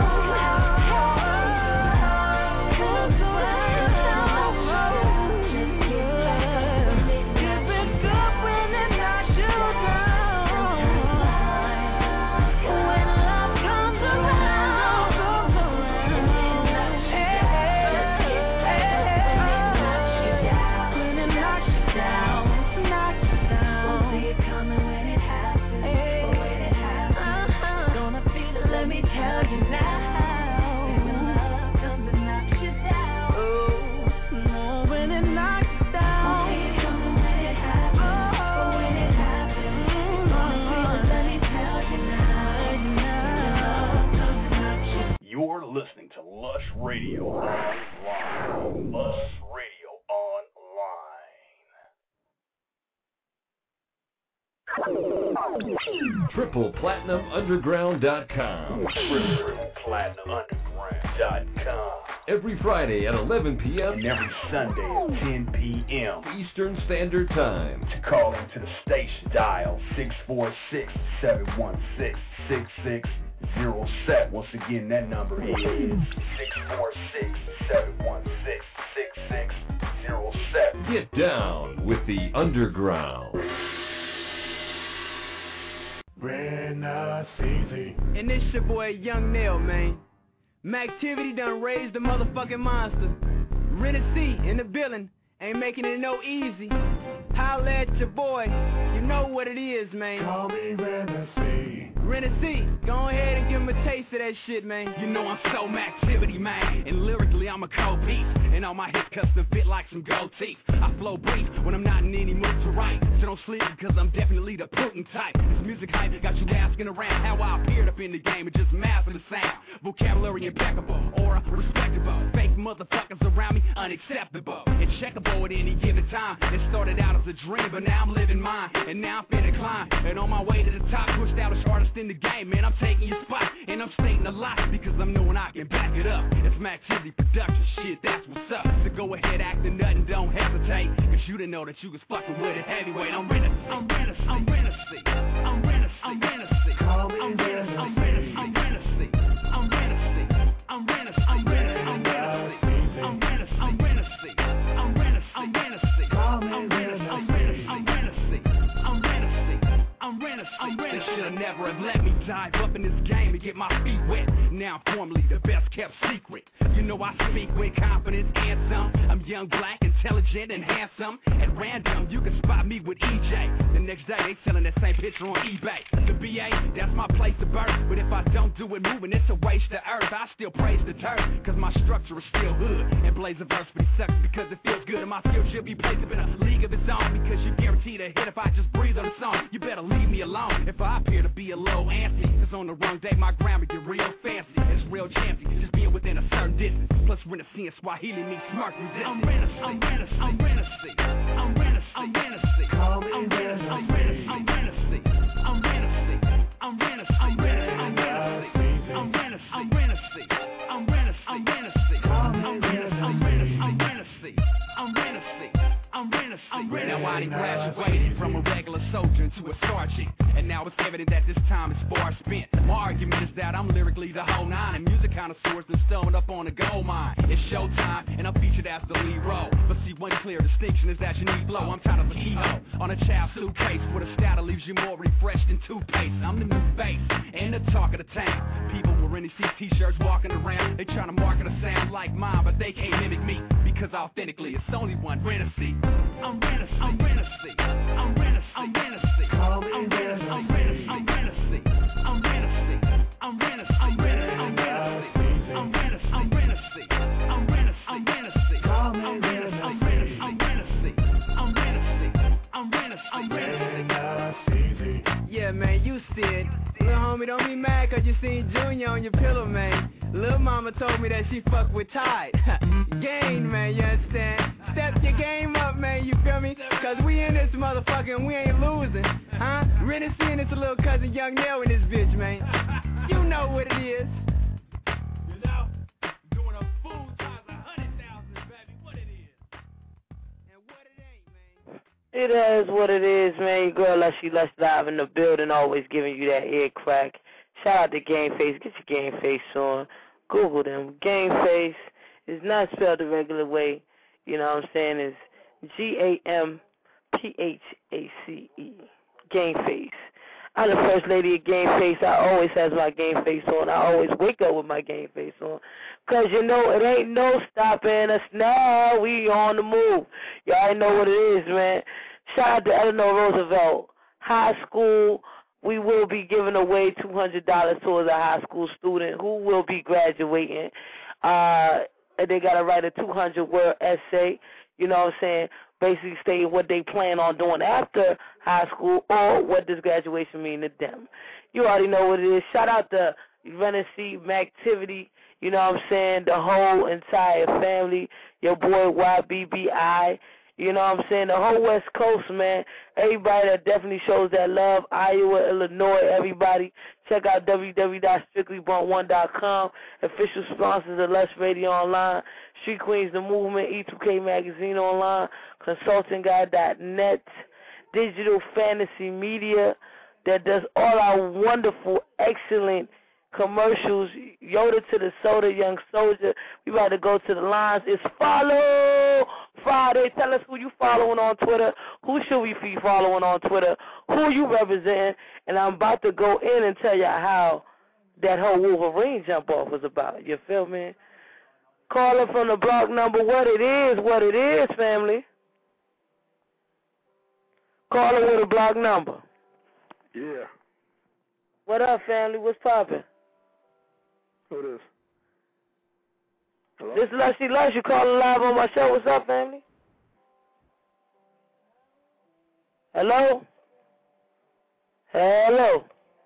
You're listening to Lush Radio Online. Lush Radio Online. TriplePlatinumUnderground.com. TriplePlatinumUnderground.com. Every Friday at 11 p.m. and every Sunday at 10 p.m. Eastern Standard Time. To call into the station, dial 646-716-6607. Once again, that number is 646-716-6607. Get down with the Underground. Renaissance. And this your boy Young Nail, man. Mactivity done raised the motherfucking monster. Renaissance in the building, ain't making it no easy. Holla at your boy, you know what it is, man. Call me Renaissance. Renaissance, go ahead and give him a taste of that shit, man. You know I'm so Mactivity, man. And lyrically I'm a cold beast. And all my hits custom fit like some gold teeth. I flow brief when I'm not in any mood to write. So don't sleep because I'm definitely the Putin type. This music hype got you asking around how I appeared up in the game. It's just math and the sound. Vocabulary impeccable, aura respectable. Fake motherfuckers around me unacceptable. It's checkable at any given time. It started out as a dream, but now I'm living mine. And now I'm finna climb. And on my way to the top, pushed out as artist in the game. Man, I'm taking your spot. And I'm stating a lot because I'm knowing I can back it up. It's Mactivity production, shit, that's what's up. So go ahead, act a nut and don't hesitate. Cause you didn't know that you was fucking with a heavyweight. I'm Renaissance. They should've never have let me dive up in this game and get my feet wet. Now I'm formally the best kept secret. You know I speak with confidence and some. I'm young, black, intelligent, and handsome. At random, you can spot me with EJ. The next day, they selling that same picture on eBay. The BA, that's my place to birth. But if I don't do it moving, it's a waste of earth. I still praise the dirt, cause my structure is still hood. And blaze a verse, but he sucks because it feels good. And my skill should be placed up in a league of its own, because you guaranteed a hit if I just breathe on the song. You better leave me alone if I appear to be a low antsy. Cause on the wrong day, my grammar get real fancy. It's real chancy, just being within a certain distance. Plus, Renaissance, Swahili meets smart resistance. I'm Renaissance, I'm Renaissance, I'm Renaissance, I'm Renaissance, I'm Renaissance. Call me Renaissance, I'm Renaissance, I'm Renaissance, I'm Renaissance, I'm Renaissance, I'm Renaissance, I'm Renaissance, I'm Renaissance, I'm Renaissance, I'm Renaissance, I'm Renaissance, I'm Renaissance, I'm Renaissance, I'm Renaissance, I'm Renaissance, I'm Renaissance, I'm Renaissance. Now I graduated from a regular soldier into a sergeant, and now it's evident that this time is far spent. My argument is that I'm lyrically the whole nine, and music connoisseurs been stoned up on a gold mine. It's showtime, and I'm featured as the lead role. But see, one clear distinction is that you need blow. I'm tired of a keyhole on a child suitcase with a style that leaves you more refreshed than toothpaste. I'm the new face and the talk of the town. People wearing these t-shirts walking around, they trying to market a sound like mine, but they can't mimic me, because authentically it's only one Renaissance. I'm Renaissance, I'm Renaissance, I'm Renaissance, I'm Renaissance. Call me Renaissance, I'm Renaissance, I'm Renaissance, I'm Renaissance, I'm Renaissance, I'm Renaissance, I'm Renaissance, I'm Renaissance, I'm Renaissance, I'm Renaissance, I'm Renaissance. Call me Renaissance, I'm Renaissance, I'm Renaissance, I'm Renaissance, I'm Renaissance, I'm Renaissance. Yeah, man, you said, little homie, don't be mad cause you seen Junior on your pillow, man. Little mama told me that she fuck with Tide. Game, man, you understand? Step your game up, man, you feel me? Cause we in this motherfucker and we ain't losing, huh? Really seeing it's a little cousin Young Nell in this bitch, man. You know what it is. You know, doing a fool times 100,000, baby, what it is. And what it ain't, man. It is what it is, man. Your girl Lushy Lush live in the building, always giving you that ear crack. Shout out to Game Face. Get your Game Face on. Google them. Game Face is not spelled the regular way. You know what I'm saying? It's Gamphace. Game Face. I'm the first lady of Game Face. I always has my Game Face on. I always wake up with my Game Face on. Because, you know, it ain't no stopping us now. We on the move. You already know what it is, man. Shout out to Eleanor Roosevelt High School. We will be giving away $200 towards a high school student who will be graduating. They got to write a 200-word essay, you know what I'm saying, basically stating what they plan on doing after high school or what does graduation mean to them. You already know what it is. Shout out to Renaissance, Activity, you know what I'm saying, the whole entire family, your boy YBBI, you know what I'm saying, the whole West Coast, man. Everybody that definitely shows that love, Iowa, Illinois, everybody. Check out www.strictlybump1.com. Official sponsors of Lush Radio Online, Street Queens The Movement, E2K Magazine Online, ConsultingGuy.net, Digital Fantasy Media that does all our wonderful, excellent commercials. Yoda to the Soda, Young Soldier. We about to go to the lines. It's Follow Friday. Tell us who you following on Twitter. Who should we be following on Twitter? Who you representing? And I'm about to go in and tell you how that whole Wolverine jump off was about. You feel me? Caller from the block number. What it is, family. Caller with a block number. Yeah. What up, family? What's poppin'? Who this? Hello? This Lushy Lush. You calling live on my show. What's up, family? Hello? Hello?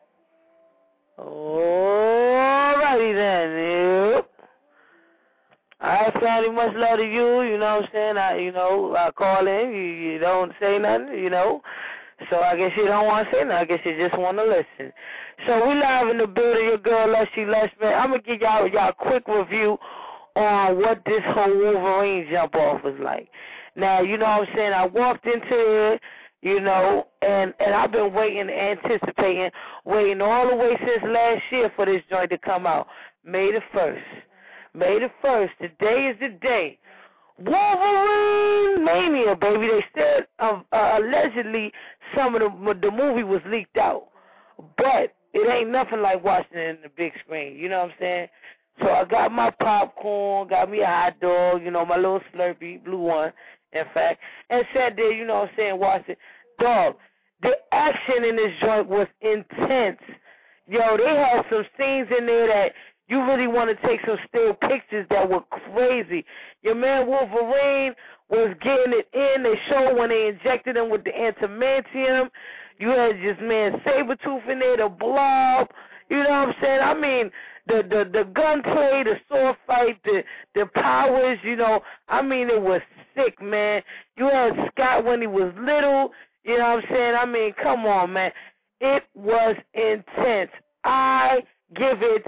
Alrighty then. Yep. Alright, family, much love to you. You know what I'm saying? I call in. You don't say nothing, you know. So I guess you don't want to say nothing. I guess you just want to listen. So we live in the building, your girl Lushy Lush, man. I'm going to give y'all a quick review on what this whole Wolverine jump off was like. Now, you know what I'm saying? I walked into it, you know, and I've been waiting, anticipating, waiting all the way since last year for this joint to come out. May the 1st. May the 1st. Today is the day Wolverine Mania, baby. They said allegedly some of the movie was leaked out, but it ain't nothing like watching it in the big screen. You know what I'm saying? So I got my popcorn, got me a hot dog, you know, my little Slurpee, blue one, in fact, and sat there, you know what I'm saying, watched it. Dog, the action in this joint was intense. Yo, they had some scenes in there that you really want to take some still pictures that were crazy. Your man Wolverine was getting it in. They showed when they injected him with the adamantium. You had this man Sabretooth in there, the Blob. You know what I'm saying? I mean, the gunplay, the sword fight, the powers, you know. I mean, it was sick, man. You had Scott when he was little. You know what I'm saying? I mean, come on, man. It was intense. I give it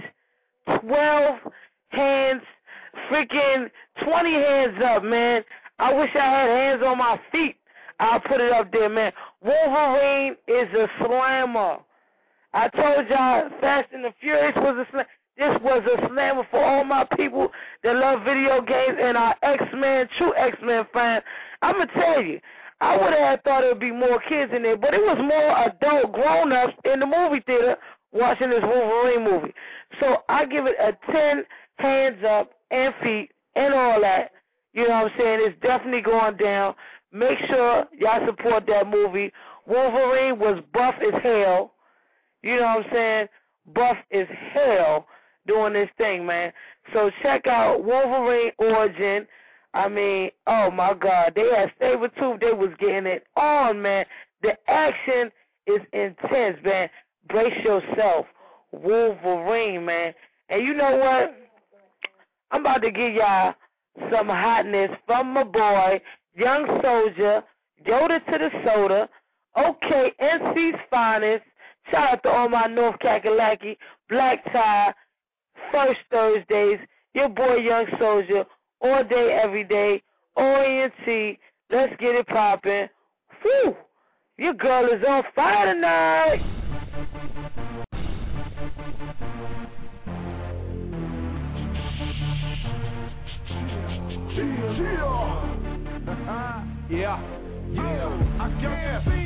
12 hands, freaking 20 hands up, man. I wish I had hands on my feet. I'll put it up there, man. Wolverine is a slammer. I told y'all Fast and the Furious was a slammer. This was a slammer for all my people that love video games and are X-Men, true X-Men fans. I'm going to tell you, I would have thought there would be more kids in there, but it was more adult grown-ups in the movie theater watching this Wolverine movie. So I give it a 10 hands up and feet and all that. You know what I'm saying? It's definitely going down. Make sure y'all support that movie. Wolverine was buff as hell. You know what I'm saying? Buff as hell doing this thing, man. So check out Wolverine Origin. I mean, oh, my God. They had Sabretooth. They was getting it on, man. The action is intense, man. Brace yourself. Wolverine, man. And you know what? I'm about to give y'all some hotness from my boy, Young Soldier, Yoda to the Soda, okay, NC's Finest. Shout out to all my North Kakalaki, Black Tie, First Thursdays, your boy Young Soldier, all day, every day, OENT, let's get it poppin'. Whew, your girl is on fire tonight. Yeah. I can't see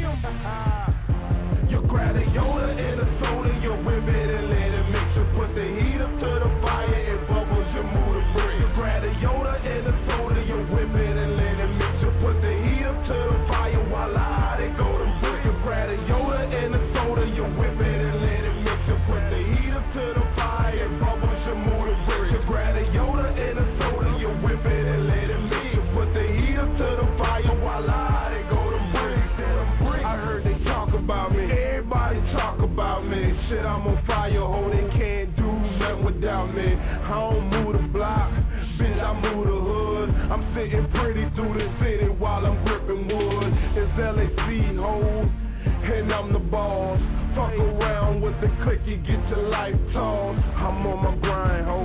him. You grab a Yoda and a soda, you whip it and let it mix. You put the heat up to the fire and bubbles, you move the brick. You grab a Yoda and a soda, you whip it and let it mix. You put the heat up to the fire, voila, they go to brick. You grab a Yoda and a soda, you whip it and let it mix. You put the heat up to the fire and bubbles, you move the brick. You grab a Yoda and a soda, you whip it and let it mix. You put the heat up to the fire, voila, they go to brick. I heard they talk about me. Everybody talk about me. Shit, I'm on fire, ho, they can't do nothing without me. I don't move the block, bitch, I move the hood. I'm sitting pretty through the city while I'm gripping wood. It's LAC, ho, and I'm the boss. Fuck around with the click, you get your life tossed. I'm on my grind, ho,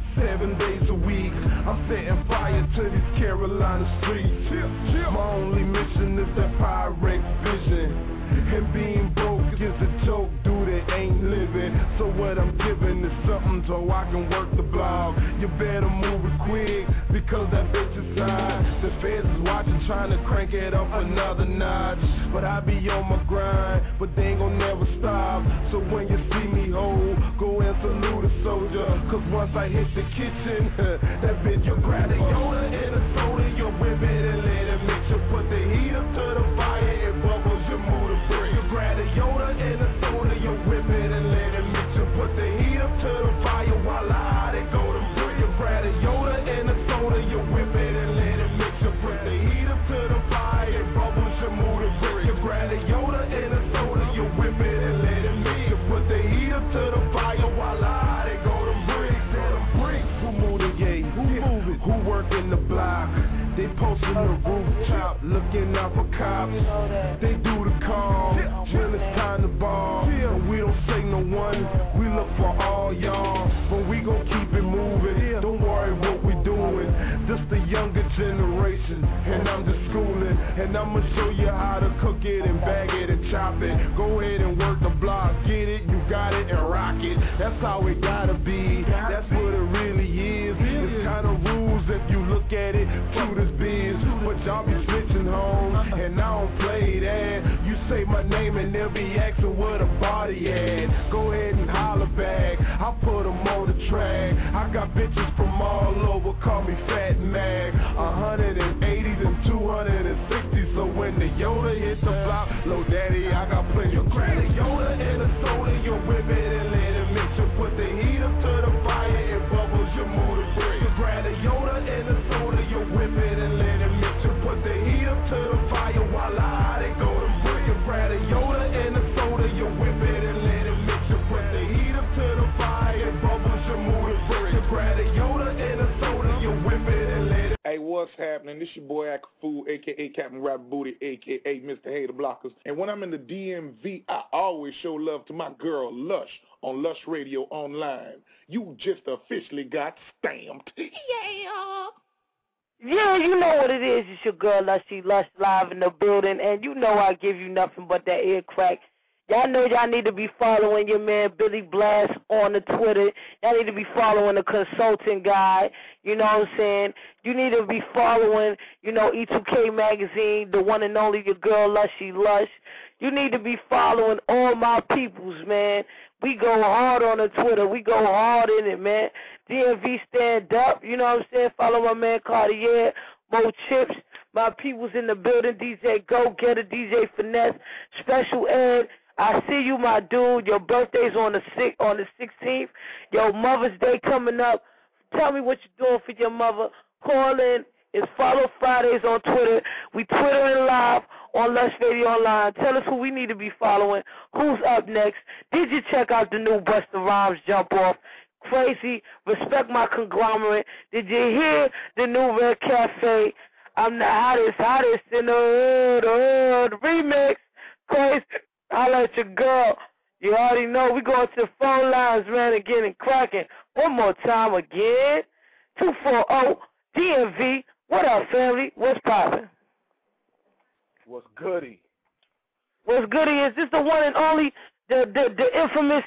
7 days a week. I'm setting fire to these Carolina streets. My only mission is that Pyrex vision. And being broke is a joke, dude, it ain't living. So what I'm giving is something so I can work the blog. You better move it quick, because that bitch is hot. The feds is watching, trying to crank it up another notch. But I be on my grind, but they ain't gon' never stop. So when you see me, ho, go and salute a soldier. Cause once I hit the kitchen, that bitch, you grab a Yoda and a soda, you whip it and let it mix. You put the heat up to the fire and bubbles, you move the brick. You grab a Yoda and a soda, you whip it and let it mix. You put the heat up to the fire, voila, they go to brick. You grab a Yoda and a soda, you whip it and let it mix. You put the heat up to the fire and bubbles, you move the brick. You grab a Yoda and a soda, you whip it and let it mix. You put the heat up to the fire, voila, they go to brick. Who move the gate? Who move it? Who working the block? They posting the rooftop, looking out for cops. They do the call when it's time to ball. And we don't say no one, we look for all y'all. But we gon' keep it moving, don't worry what we doing. This the younger generation, and I'm just schooling. And I'ma show you how to cook it and bag it and chop it. Go ahead and work the block, get it, you got it, and rock it. That's how it gotta be, that's what it really is. It's kind of rules if you look at it through the and I don't play that. You say my name and they'll be asking where the body at. Go ahead and holler back, I put them on the track. I got bitches from all over, call me Fat Mac. 180s and 260s, so when the Yoda hit the block, low daddy, I got plenty. You grab the Yoda and the soda, you whip it and let it mix. You put the heat up to the fire, it bubbles, you move the brick. You grab the Yoda and the soda, you whip it and let it mix. You put the heat up to the fire, voila, they go to brick. You grab the Yoda and the soda, you whip it and let it mix. You put the heat up to the fire, it bubbles, you move the brick. You grab the Yoda and the soda, you whip it and let it. Hey, what's happening? This your boy Akafu, a.k.a. Captain Rap Booty, a.k.a. Mr. Hater Blockers. And when I'm in the DMV, I always show love to my girl, Lush, on Lush Radio Online. You just officially got stamped. Yeah. Yeah, you know what it is. It's your girl, Lushy Lush, live in the building. And you know I give you nothing but that ear crack. Y'all know y'all need to be following your man Billy Blast on the Twitter. Y'all need to be following the consulting guy. You know what I'm saying? You need to be following, you know, E2K Magazine, the one and only your girl Lushy Lush. You need to be following all my peoples, man. We go hard on the Twitter. We go hard in it, man. DMV stand up. You know what I'm saying? Follow my man Cartier, Mo Chips. My peoples in the building, DJ Go Getter, DJ Finesse, Special Ed. I see you, my dude. Your birthday's on the 16th. Your Mother's Day coming up. Tell me what you're doing for your mother. Call in. It's Follow Fridays on Twitter. We Twittering live on Lush Radio Online. Tell us who we need to be following. Who's up next? Did you check out the new Busta Rhymes Jump Off? Crazy. Respect my conglomerate. Did you hear the new Red Cafe? I'm the hottest in the hood. Remix. Crazy. I'll let your girl. You already know. We going to the phone lines, man, again and cracking. One more time again. 240 DMV. What up, family? What's poppin'? What's goody? What's goody? Is this the one and only, the infamous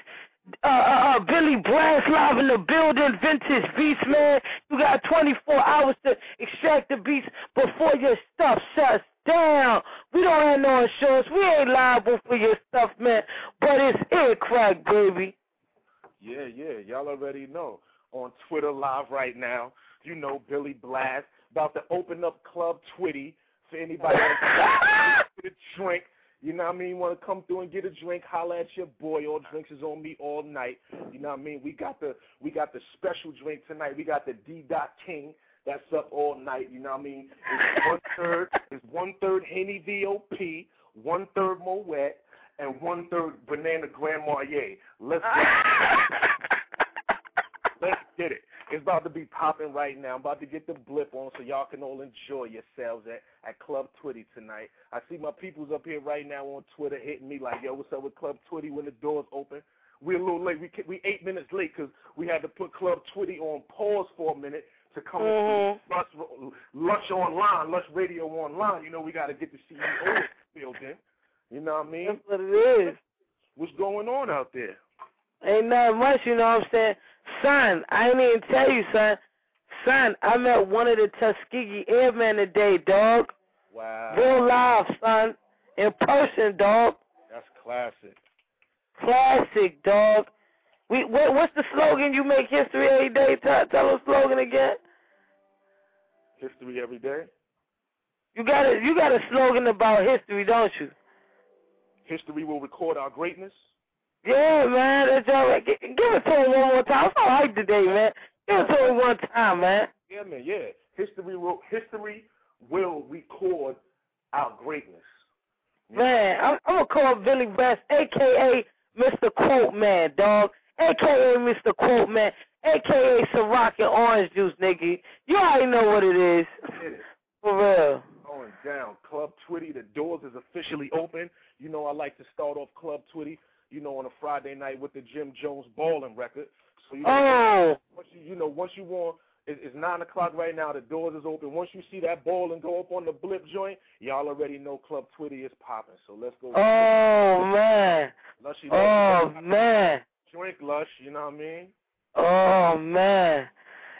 Billy Blast live in the building, Vintage Beats, man? You got 24 hours to extract the beats before your stuff shuts down. We don't have no insurance. We ain't liable for your stuff, man. But it's ear crack, baby. Yeah. Y'all already know. On Twitter live right now, you know Billy Blast about to open up Club Twitty for anybody that get a drink. You know what I mean? Want to come through and get a drink? Holla at your boy. All drinks is on me all night. You know what I mean? We got the special drink tonight. We got the D. King. That's up all night. You know what I mean? It's one third Henny VOP, 1/3 Moet, and 1/3 Banana Grand Marnier. Let's get it. It's about to be popping right now. I'm about to get the blip on so y'all can all enjoy yourselves at Club Twitty tonight. I see my peoples up here right now on Twitter hitting me like, yo, what's up with Club Twitty when the doors open? We're a little late. We 8 minutes late because we had to put Club Twitty on pause for a minute to come into Lush Online, Lush Radio Online. You know, we got to get the CEO filled in. You know what I mean? That's what it is. What's going on out there? Ain't nothing much, you know what I'm saying? Son, I ain't even tell you, son. Son, I met one of the Tuskegee Airmen today, dog. Wow. Real live, son. In person, dog. That's classic. Classic, dog. What's the slogan? You make history every day. Tell the slogan again. History every day? You got a slogan about history, don't you? History will record our greatness? Yeah, man. That's all right. Give it to him one more time. I'm so hyped today, man. Give it to him one time, man. Yeah, man, yeah. History will record our greatness. Man, I'm going to call Billy Blast, a.k.a. Mr. Quote Man, dog. A.k.a. Mr. Quote Man, a.k.a. Ciroc and Orange Juice, nigga. You already know what it is. For real. Going down. Club Twitty, the doors is officially open. You know I like to start off Club Twitty, you know, on a Friday night with the Jim Jones Ballin' record. So, you know, once you want, it's 9 o'clock right now, the doors is open. Once you see that ball and go up on the blip joint, y'all already know Club Twitty is popping. So let's go. Oh, man. Lushy, man. Drink, Lush, you know what I mean? Oh, man.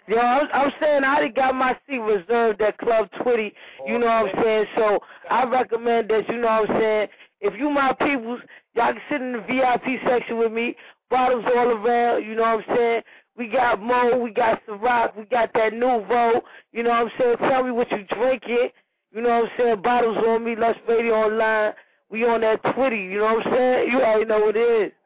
Yo, I'm saying I already got my seat reserved at Club Twitty, you know what I'm saying? So I recommend that, you know what I'm saying? If you my peoples, y'all can sit in the VIP section with me, bottles all around, you know what I'm saying? We got Mo, we got Ciroc, we got that Nouveau, you know what I'm saying? Tell me what you drinking, you know what I'm saying? Bottles on me, Lush Radio Online. We on that Twitty, you know what I'm saying? You already know what it is.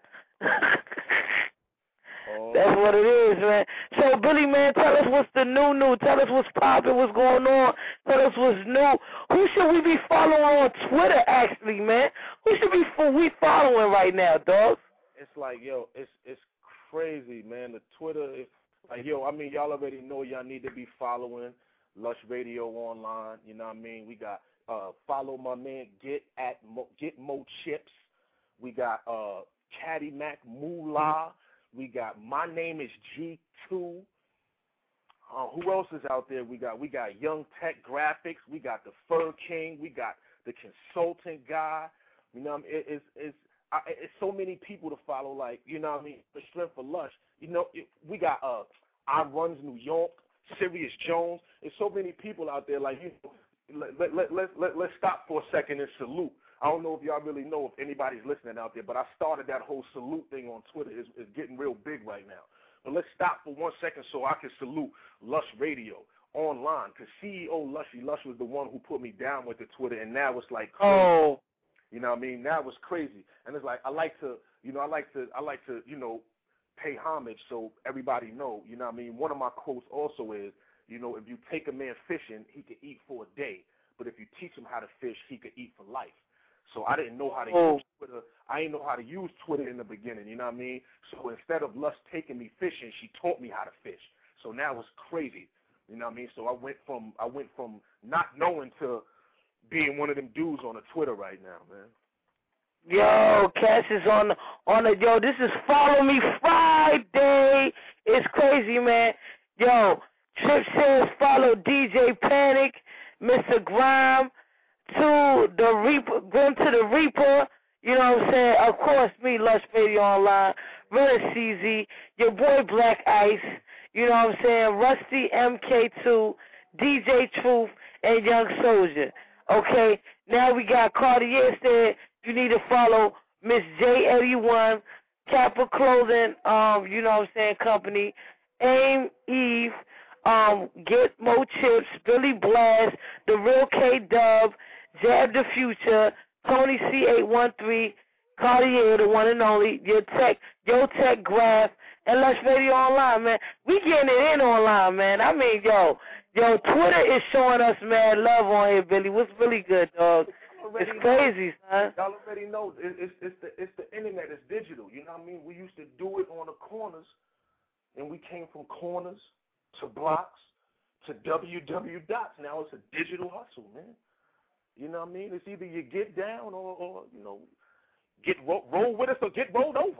That's what it is, man. So, Billy, man, tell us what's the new. Tell us what's popping, what's going on. Tell us what's new. Who should we be following on Twitter, actually, man? Who should we following right now, dog? It's like, yo, it's crazy, man. The Twitter is like, yo, I mean, y'all already know y'all need to be following Lush Radio Online. You know what I mean? We got follow my man Get Mo Chips. We got Caddy Mac Moolah. We got My Name is G2. Who else is out there? We got Young Tech Graphics. We got the Fur King. We got the Consultant Guy. You know what I mean? It's so many people to follow. Like, you know what I mean? The Strength for Lush. You know, we got I Runs New York, Sirius Jones. There's so many people out there. Like, you know, let's stop for a second and salute. I don't know if y'all really know if anybody's listening out there, but I started that whole salute thing on Twitter. It's getting real big right now. But let's stop for 1 second so I can salute Lush Radio Online, because CEO Lushy Lush was the one who put me down with the Twitter, and now it's like crazy. Oh. You know what I mean? Now it's crazy. And it's like I like to pay homage so everybody know, you know what I mean? One of my quotes also is, you know, if you take a man fishing, he can eat for a day. But if you teach him how to fish, he could eat for life. So I didn't know how to use Twitter. I didn't know how to use Twitter in the beginning, you know what I mean? So instead of Lush taking me fishing, she taught me how to fish. So now it's crazy, you know what I mean? So I went from not knowing to being one of them dudes on the Twitter right now, man. Yo, Cass is on the yo, this is Follow Me Friday. It's crazy, man. Yo, Trip says follow DJ Panic, Mr. Grime, to the Reaper, going to the Reaper, you know what I'm saying? Of course, me, Lush Radio Online, Rilla CZ, your boy Black Ice, you know what I'm saying? Rusty MK2, DJ Truth, and Young Soldier. Okay, now we got Cartier said you need to follow Miss J81, Kappa Clothing, you know what I'm saying, company, Aim Eve, Get Mo Chips, Billy Blast, The Real K-Dub, Jab the Future, Tony C813, Cartier, the one and only, Yo Tech Graph, and Lush Radio Online, man. We getting it in online, man. I mean, yo, Twitter is showing us mad love on here, Billy. What's really good, dog? It's crazy, son. Y'all already know it's the internet. It's digital. You know what I mean? We used to do it on the corners, and we came from corners to blocks to www dots. Now it's a digital hustle, man. You know what I mean? It's either you get down or you know, roll with us or get rolled over.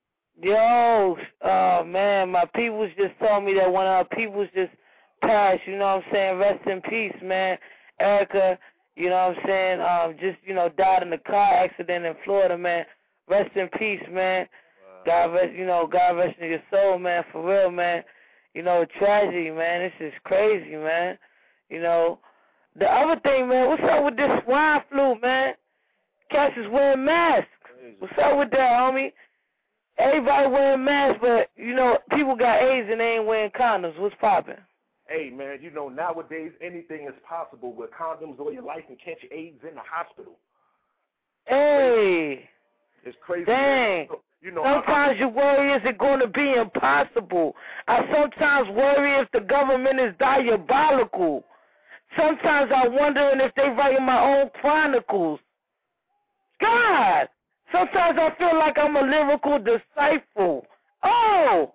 Yo, man, my peoples just told me that one of our peoples just passed. You know what I'm saying? Rest in peace, man. Erica, you know what I'm saying? Just, you know, died in a car accident in Florida, man. Rest in peace, man. God rest in your soul, man, for real, man. You know, tragedy, man. This is crazy, man. You know, the other thing, man, what's up with this swine flu, man? Cats is wearing masks. What's up with that, homie? Everybody wearing masks, but, you know, people got AIDS and they ain't wearing condoms. What's poppin'? Hey, man, you know, nowadays anything is possible with condoms or your life and catch AIDS in the hospital. Hey. It's crazy. Dang. Man. You know, sometimes you worry, is it going to be impossible? I sometimes worry if the government is diabolical. Sometimes I wonder if they writing my own chronicles. God! Sometimes I feel like I'm a lyrical disciple. Oh!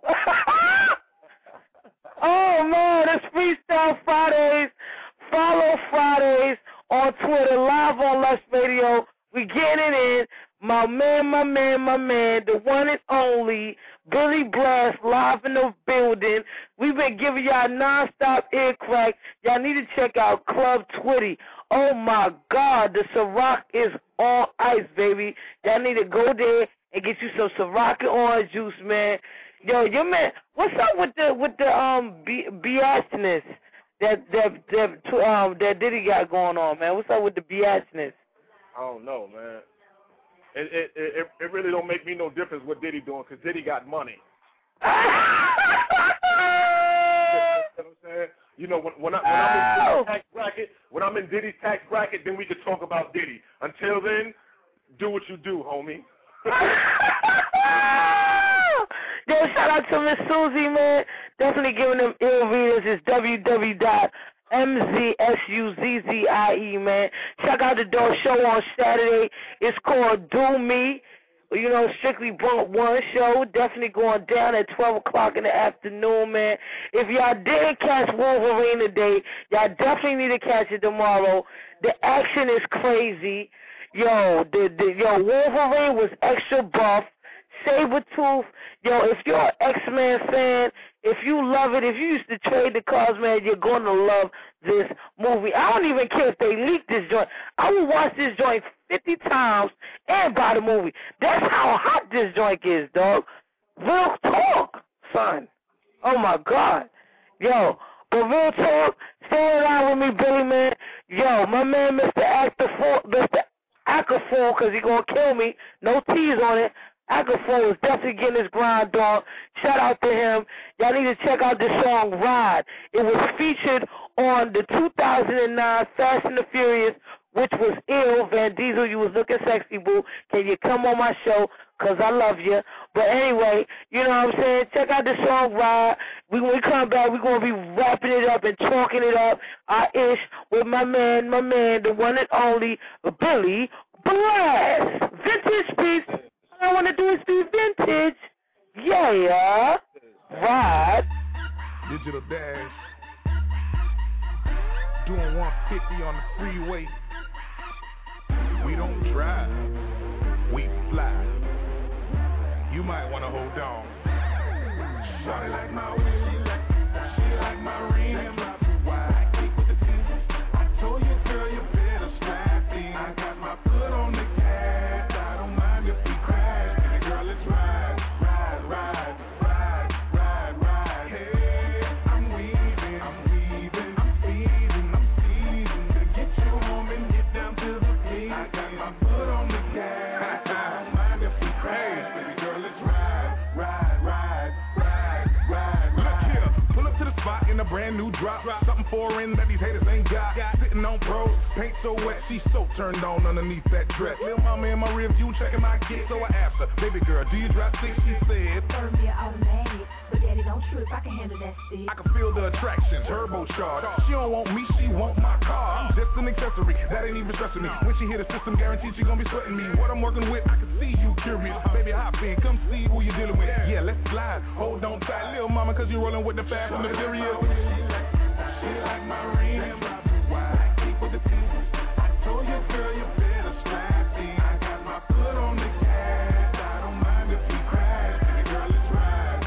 Oh, man, it's Freestyle Fridays. Follow Fridays on Twitter, live on Lush Radio. We getting it in. My man, the one and only Billy Blast, live in the building. We've been giving y'all nonstop ear crack. Y'all need to check out Club Twitty. Oh, my God, the Ciroc is on ice, baby. Y'all need to go there and get you some Ciroc orange juice, man. Yo, your man, what's up with the biatchness that Diddy got going on, man? What's up with the biatchness? I don't know, man. It really don't make me no difference what Diddy doing, because Diddy got money. You know what I'm saying? You know, when I'm in Diddy's tax bracket, then we can talk about Diddy. Until then, do what you do, homie. Yo, shout out to Miss Susie, man. Definitely giving them ill readers. It's www.mzsuzzie, man. Check out the Door Show on Saturday. It's called Do Me. You know, Strictly Bump One show. Definitely going down at 12 o'clock in the afternoon, man. If y'all didn't catch Wolverine today, y'all definitely need to catch it tomorrow. The action is crazy. Yo, Wolverine was extra buff. Sabretooth, yo, if you're an X-Men fan, if you love it, if you used to trade the cards, man, you're going to love this movie. I don't even care if they leak this joint. I will watch this joint 50 times and buy the movie. That's how hot this joint is, dog. Real talk, son. Oh, my God. Yo, but real talk, stay around with me, Billy, man. Yo, my man, Mr. Ackerfall, because he's going to kill me. No T's on it. Ackerfall is definitely getting his grind on. Shout out to him. Y'all need to check out the song Ride. It was featured on the 2009 Fast and the Furious, which was ill. Van Diesel, you was looking sexy, boo. Can you come on my show? Because I love you. But anyway, you know what I'm saying? Check out the song Ride. When we come back, we're going to be wrapping it up and talking it up. Ish with my man, the one and only Billy Blast. Vintage piece. All I want to do is be vintage. Yeah. Ride. Digital Dash. Doing 150 on the freeway. We don't drive. We fly. You might want to hold on. Shawty like my weed. She like my ring. Why keep with the team? I told you, girl, you better strap in. I got my foot on the gas. I don't mind if we crash. Girl, let's ride. Hey, I'm weaving. I'm speeding. To get you home and get down to the beat. I got my foot on the gas. I don't mind if we crash. Baby girl, let's ride. Look here, pull up to the spot in a brand new drop. Something foreign that these haters ain't got. Sitting on pros, paint so wet, she so turned on underneath that dress. Little mama in my rear view checking my kid, so I asked her, baby girl, do you drive stick? She said, Turn me automatic, but daddy don't trip, I can handle that stick. I can feel the attraction, turbocharged. She don't want me, she want my car. I'm just an accessory, that ain't even stressing me. When she hit the system, guaranteed she gonna be sweating me. What I'm working with, I can see you curious. Baby, hop in, come see who you dealing with. Yeah, let's slide, hold on tight, little mama, cause you rolling with the fast and the furious. She like my ring. Why keep with the team? I told you, girl, you better strap in. I got my foot on the gas. I don't mind if we crash. Girl, let's ride.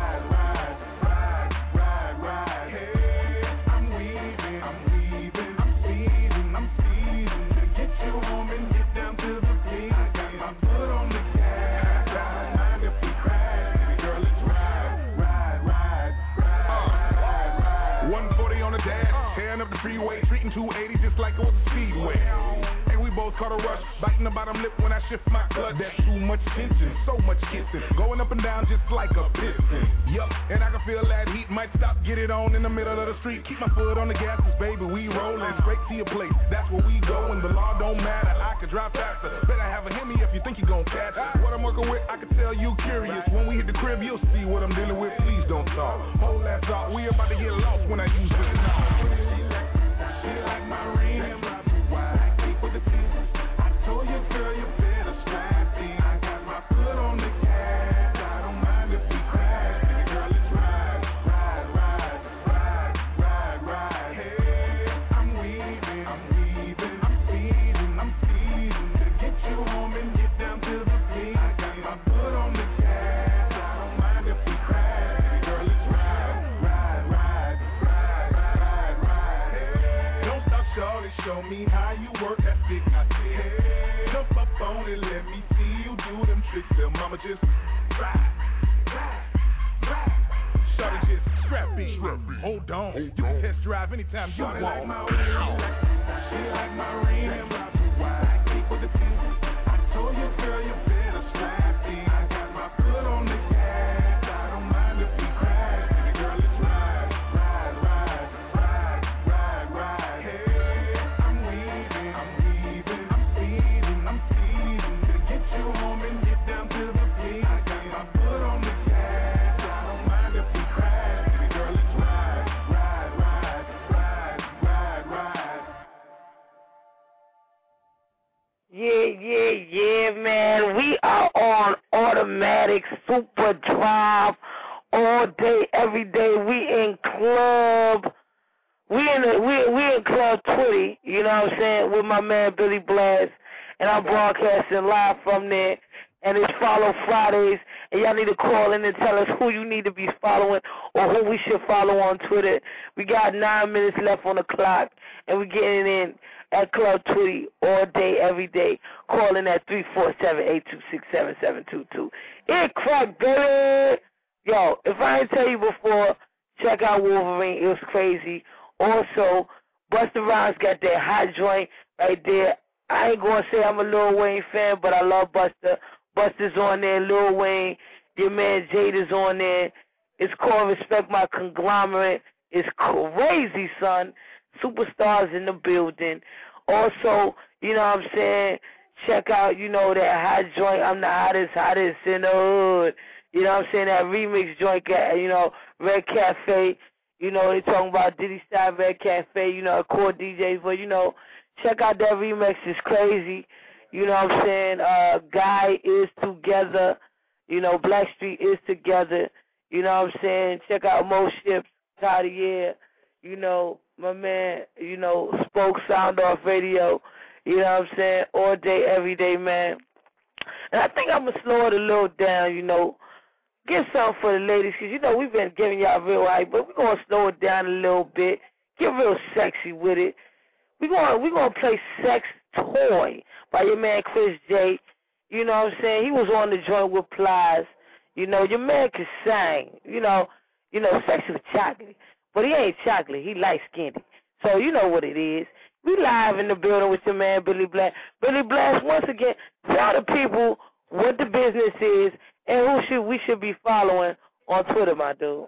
Hey, I'm weaving. I'm speeding. To get you home and get down to the beat. I got my foot on the gas. I don't mind if we crash. Girl, let's ride. 140 on the dash, tearing up the freeway, treating 280 just like it was a speedway. And we both caught a rush, biting the bottom lip when I shift my clutch. That's too much tension, so much kissing, going up and down just like a piston. Yup, and I can feel that heat, might stop, get it on in the middle of the street. Keep my foot on the gas, cause baby, we rolling straight to your place. That's where we go, and the law don't matter. I could drive faster, better have a Hemi if you think you gon' catch it. What I'm working with, I can tell you curious. When we hit the crib, you'll see what I'm dealing with. Please don't talk, hold that thought. We about to get lost when I use this. She like my ring. Why keep with the team? I told you, girl, you better strap in. I got my foot on the gas. I don't mind if we crash. Girl, let's ride. Hey, I'm weaving. I'm speeding. To get you home and get down to the beat. I got my foot on the gas. I don't mind if we crash. Girl, let's ride. I'ma just ride. Shawty just scrappy. Hold on. You can test drive anytime you want. Like my ring. She like my ring. That's why she wide. Keep with the team. I told you, girl, you better strap in. I got my foot on the gas. I don't mind if we crash. Girl, let's ride. Hey, I'm weaving. I'm speeding. To get you home and get down to the beat. I got my foot on the gas. I don't mind if we crash. Girl, let's ride. Yeah, man. We are on automatic super drive all day, every day. We in club. We in Club 20, you know what I'm saying, with my man Billy Blast, and I'm broadcasting live from there. And it's Follow Fridays, and y'all need to call in and tell us who you need to be following or who we should follow on Twitter. We got 9 minutes left on the clock, and we're getting in at Club 20 all day, every day. Call in at 347-826-7722. It crack, baby! Yo, if I didn't tell you before, check out Wolverine. It was crazy. Also, Busta Rhymes got that hot joint right there. I ain't going to say I'm a Lil Wayne fan, but I love Busta. Busta's on there, Lil Wayne, your man Jada's on there. It's called Respect My Conglomerate. It's crazy, son. Superstars in the building. Also, you know what I'm saying, check out, you know, that hot joint, I'm the hottest in the hood. You know what I'm saying, that remix joint, you know, Red Cafe. You know, they talking about Diddy Style, Red Cafe, you know, core DJs. But, you know, check out that remix. It's crazy. You know what I'm saying? Guy is together. You know, Blackstreet is together. You know what I'm saying? Check out Mo Ships, Cartier. You know, my man, you know, Spoke Sound Off Radio. You know what I'm saying? All day, every day, man. And I think I'm going to slow it a little down, you know. Get something for the ladies, because, you know, we've been giving y'all real hype, but we're going to slow it down a little bit. Get real sexy with it. We're going to play Sex Toy by your man Chris J. You know what I'm saying? He was on the joint with Plies. You know, your man can sing. You know, Sex is chocolate. But he ain't chocolate. He light-skinned. So you know what it is. We live in the building with your man Billy Blast. Billy Blast, once again, tell the people what the business is and who we should be following on Twitter, my dude.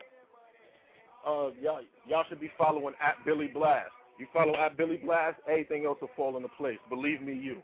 Y'all should be following at Billy Blast. You follow at Billy Blast, everything else will fall into place. Believe me, you.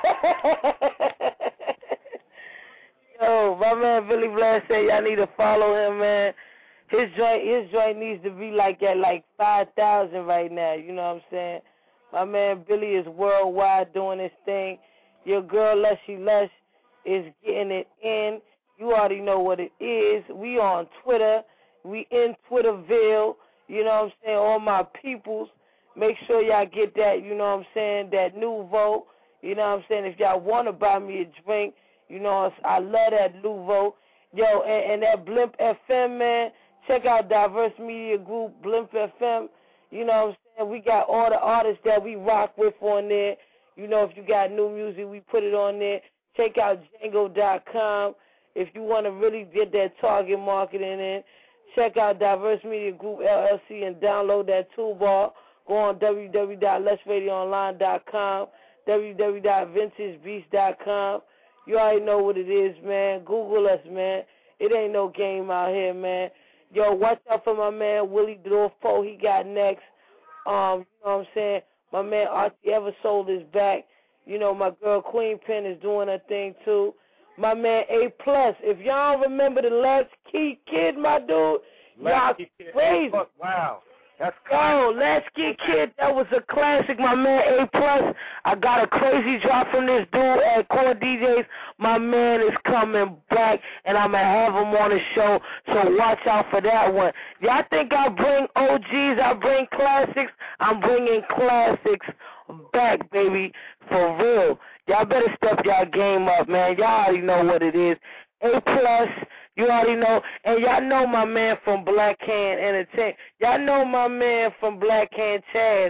Yo, my man Billy Blast said y'all need to follow him, man. His joint needs to be like at like 5,000 right now. You know what I'm saying? My man Billy is worldwide doing his thing. Your girl Lushy Lush is getting it in. You already know what it is. We on Twitter. We in Twitterville. You know what I'm saying? All my peoples. Make sure y'all get that, you know what I'm saying, that Nouveau. You know what I'm saying? If y'all want to buy me a drink, you know, I love that Nouveau. Yo, and that Blimp FM, man. Check out Diverse Media Group, Blimp FM. You know what I'm saying? We got all the artists that we rock with on there. You know, if you got new music, we put it on there. Check out Django.com. If you want to really get that target marketing in, check out Diverse Media Group, LLC, and download that toolbar. Go on www.letsradioonline.com, www.vintagebeats.com. You already know what it is, man. Google us, man. It ain't no game out here, man. Yo, watch out for my man Willie Dorfo. He got next. You know what I'm saying? My man Archie Eversold is back. You know, my girl Queen Pen is doing her thing, too. My man A+. If y'all remember the Latchkey Kid, my dude, y'all crazy. Wow. That's Yo, Latchkey Kid, that was a classic, my man A+. I got a crazy drop from this dude at Core DJs. My man is coming back, and I'm going to have him on the show, so watch out for that one. Y'all think I bring OGs, I bring classics? I'm bringing classics back, baby, for real. Y'all better step y'all game up, man. Y'all already know what it is. A+, you already know. And y'all know my man from Black Hand Entertainment. Y'all know my man from Black Hand Chaz.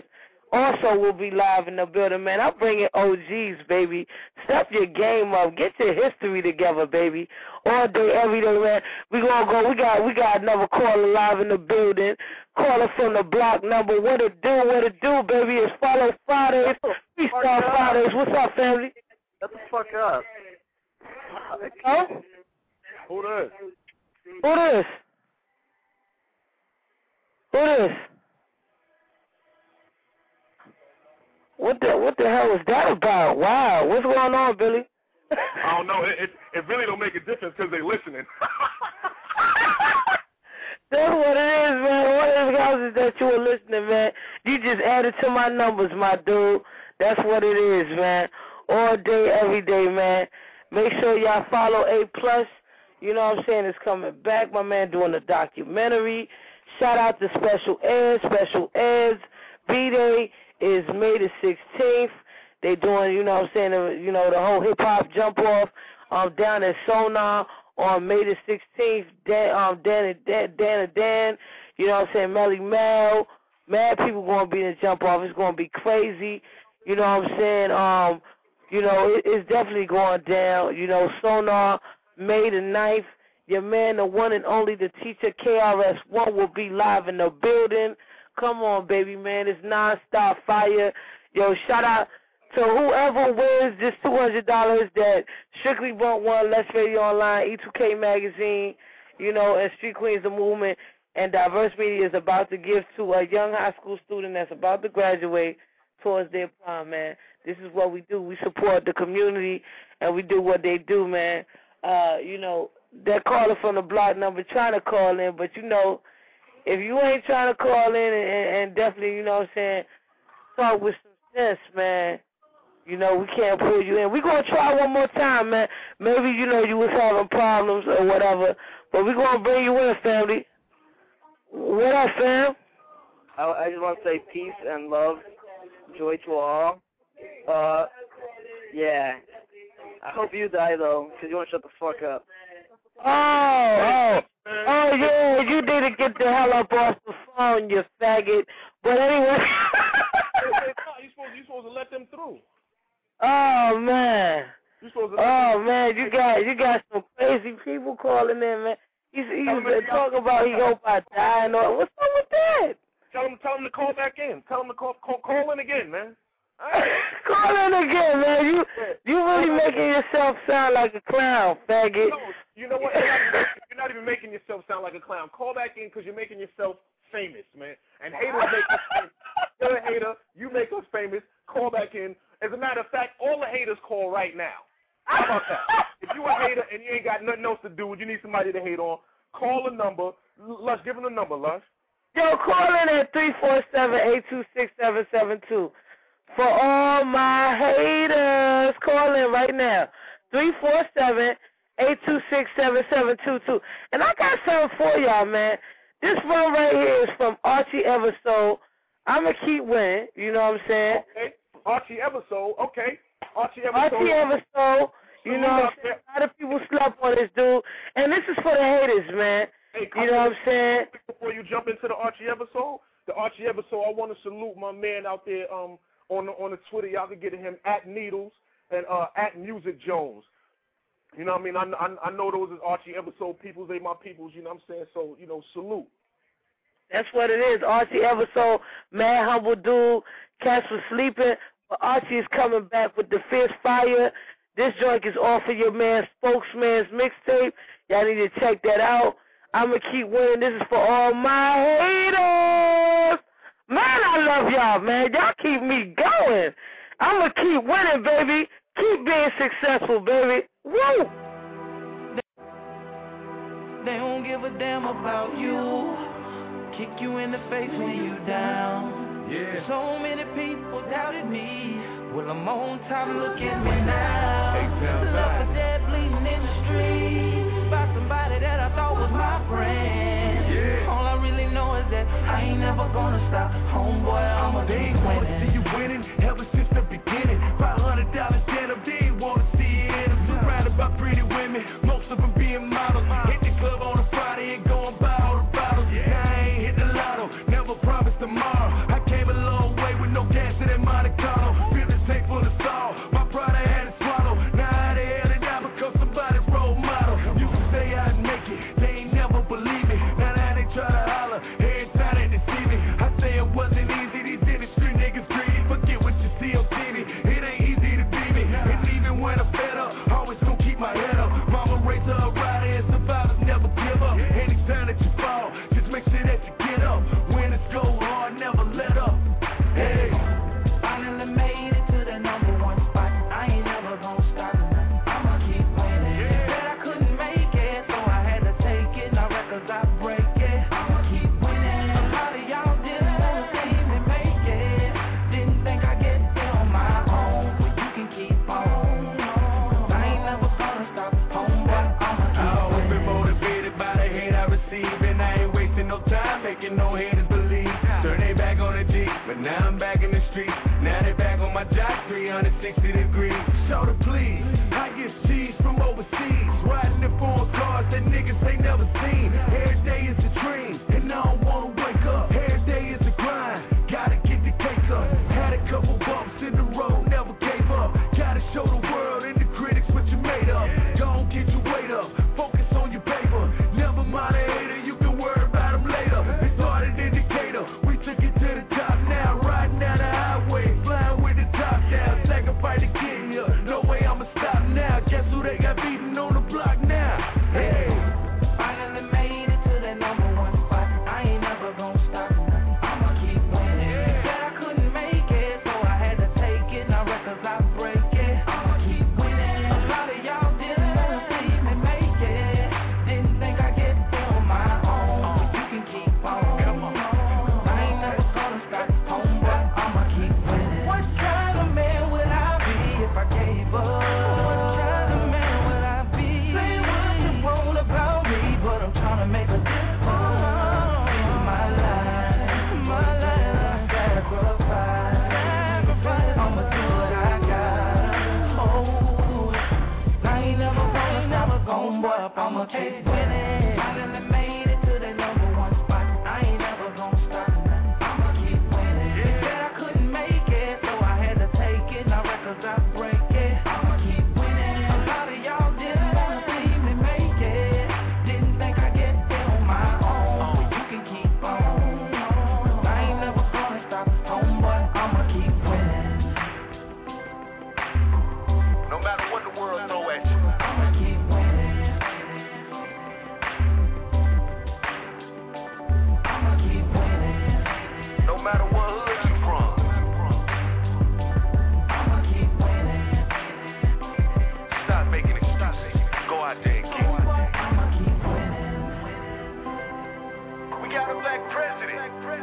also will be live in the building, man. I'm bringing OGs, baby. Step your game up. Get your history together, baby. All day, every day, man. We gonna go. We got another caller live in the building. Caller from the block number. What it do, baby? It's Follow Fridays. Freestyle Fridays. What's up, family? Shut the fuck up. Huh? Who this? Who this? Who this? What the hell was that about? Wow, what's going on, Billy? I don't know. It really don't make a difference because they listening. That's what it is, man. One of the guys is that you were listening, man. You just added to my numbers, my dude. That's what it is, man. All day, every day, man. Make sure y'all follow A+. You know what I'm saying? It's coming back. My man doing a documentary. Shout out to Special Eds. Special Eds. B-Day is May the 16th. They doing, you know what I'm saying, the whole hip-hop jump-off down at Sonar on May the 16th. Dan and Dan, you know what I'm saying, Melly Mel. Mad people going to be in the jump-off. It's going to be crazy. You know what I'm saying? It's definitely going down. You know, Sonar, May the 9th. Your man, the one and only, the teacher, KRS-One, will be live in the building. Come on, baby, man. It's non-stop fire. Yo, shout out to whoever wins this $200 that Strictly Bump One, Let's Radio Online, E2K Magazine, and Street Queens the Movement, and Diverse Media is about to give to a young high school student that's about to graduate towards their prime, man. This is what we do. We support the community, and we do what they do, man. That caller from the block number trying to call in, but if you ain't trying to call in and definitely, you know what I'm saying, talk with some sense, man, we can't pull you in. We're going to try one more time, man. Maybe, you was having problems or whatever, but we're going to bring you in, family. What up, fam? I just want to say peace and love, joy to all. Yeah. I hope you die, though, because you want to shut the fuck up. Oh, yeah, you need to get the hell up off the phone, you faggot. But anyway. You supposed to let them through. Oh, man. You supposed to you got some crazy people calling in, man. He's talking about he hope I die and all. What's up with that? Tell him to call back in. Tell him to call in again, man. Call in again, man. You really making yourself sound like a clown, faggot. No, you know what? You're not even making yourself sound like a clown. Call back in because you're making yourself famous, man. And haters make us famous. You're a hater. You make us famous. Call back in. As a matter of fact, all the haters call right now. How about that? If you a hater and you ain't got nothing else to do, you need somebody to hate on, call the number. Lush, give them the number, Lush. Yo, call in at 347-826-7772. For all my haters, call in right now. 347-826-7722. And I got something for y'all, man. This one right here is from Archie Eversole. I'm going to keep winning, you know what I'm saying? Okay. Archie Eversole, okay. Archie Eversole, you know what I'm saying? A lot of people slept on this dude. And this is for the haters, man. Hey, you know what I'm saying? Before you jump into the Archie Eversole, I want to salute my man out there on the Twitter. Y'all can get him at Needles and at Music Jones. You know what I mean? I know those is Archie Eversole peoples. They my peoples, you know what I'm saying? So, salute. That's what it is. Archie Eversole, mad humble dude. Cats was sleeping, but Archie is coming back with the fierce fire. This joint is off of your man Spokesman's mixtape. Y'all need to check that out. I'm going to keep winning. This is for all my haters. Man, I love y'all, man. Y'all keep me going. I'm going to keep winning, baby. Keep being successful, baby. Woo! They don't give a damn about you. Kick you in the face when you down. Yeah. So many people doubted me. Well, I'm on top, look at me now. Love for dead, bleeding in the street by somebody that I thought was my friend. Yeah. All I really know is that I ain't never gonna stop. Homeboy, I'm a big winner. They see you winning ever since the beginning. $500 stand up, they ain't wanna see it. I'm surrounded by pretty women, most of them being models. Hit the club on a Friday and go and buy all the bottles. Yeah. I ain't hit the lotto, never promised tomorrow. I came a long way with no gas. no time making no haters believe. Turn they back on the G, but now I'm back in the street. Now they back on my job, 360 degrees. Show the please, I get cheese from overseas. Riding in foreign cars that niggas ain't never seen. Every day is a dream, and I don't wanna wake up. Every day is a grind, gotta get the cake up. Had a couple bumps in the road, never gave up. Gotta show the world and the critics what you made of. Don't get your weight up, focus on your paper. Never mind a hater, you can worry about him later. It started indicator, we took it to the top now. Riding down the highway, flying with the top down. Sacrifice to get here, no way I'ma stop now. Guess who they got beating on the block now? Hey, finally made it to that number one spot. I ain't never gonna stop. I'ma keep winning. They said I couldn't make it, so I had to take it. Now records I break it. I'ma keep winning. A lot of y'all didn't wanna see me make it. Didn't think I'd get there on my own, but you can keep on. Come on. I ain't never gonna stop. Homeboy, I'ma keep winning. What kind of man would I be if I gave up? What kind of man would I be? Say what you want about me, but I'm trying to make a difference in my life. My life, I sacrifice. I'ma do what I got. Oh, I ain't never gonna stop. Homeboy, I'ma keep winning. Finally made it to that number one spot. I ain't never gonna stop. I'ma keep winning. They said I couldn't make it, so I had to take it. Now records I break it. I'ma keep winning. A lot of y'all didn't wanna see me make it. Didn't think I'd get there on my own, but you can keep on. I ain't never gonna stop. Homeboy, I'ma keep winning. no matter what the world throw at you. I'ma keep winning. I'ma keep winning. No matter what hood you from. I'ma keep winning. Stop making excuses. Go out there and get it. I'ma keep winning. We got a black president.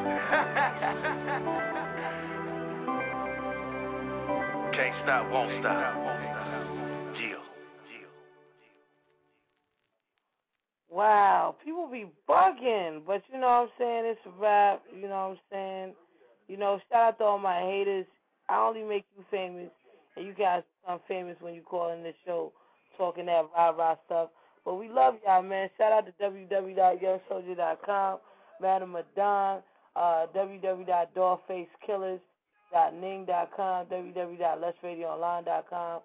Can't stop, won't stop. Jill. Wow, people be bugging, but you know what I'm saying? It's a rap, you know what I'm saying? You know, shout out to all my haters. I only make you famous, and you guys become famous when you call in this show talking that rah-rah stuff. But we love y'all, man. Shout out to www.youngsoldier.com, Madam Madon, www.dollfacekillers.ning.com, www.letsradioonline.com,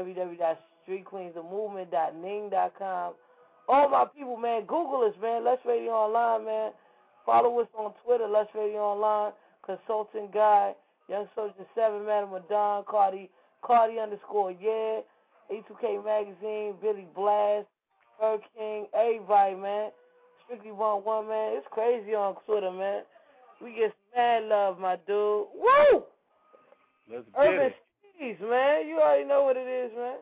www.streetqueensofmovement.ning.com. All my people, man, Google us, man. Let's Radio Online, man. Follow us on Twitter, Let's Radio Online, Consultant Guy, Young Soldier 7, Madam Madon, Cardi _, E2K Magazine, Billy Blast, Her King, everybody, man. Strictly 1-1, man. It's crazy on Twitter, man. We get mad love, my dude. Woo! Let's get Urban it. Steez, man. You already know what it is, man.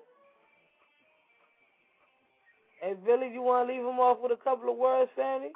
Hey, Billy, you want to leave him off with a couple of words, family?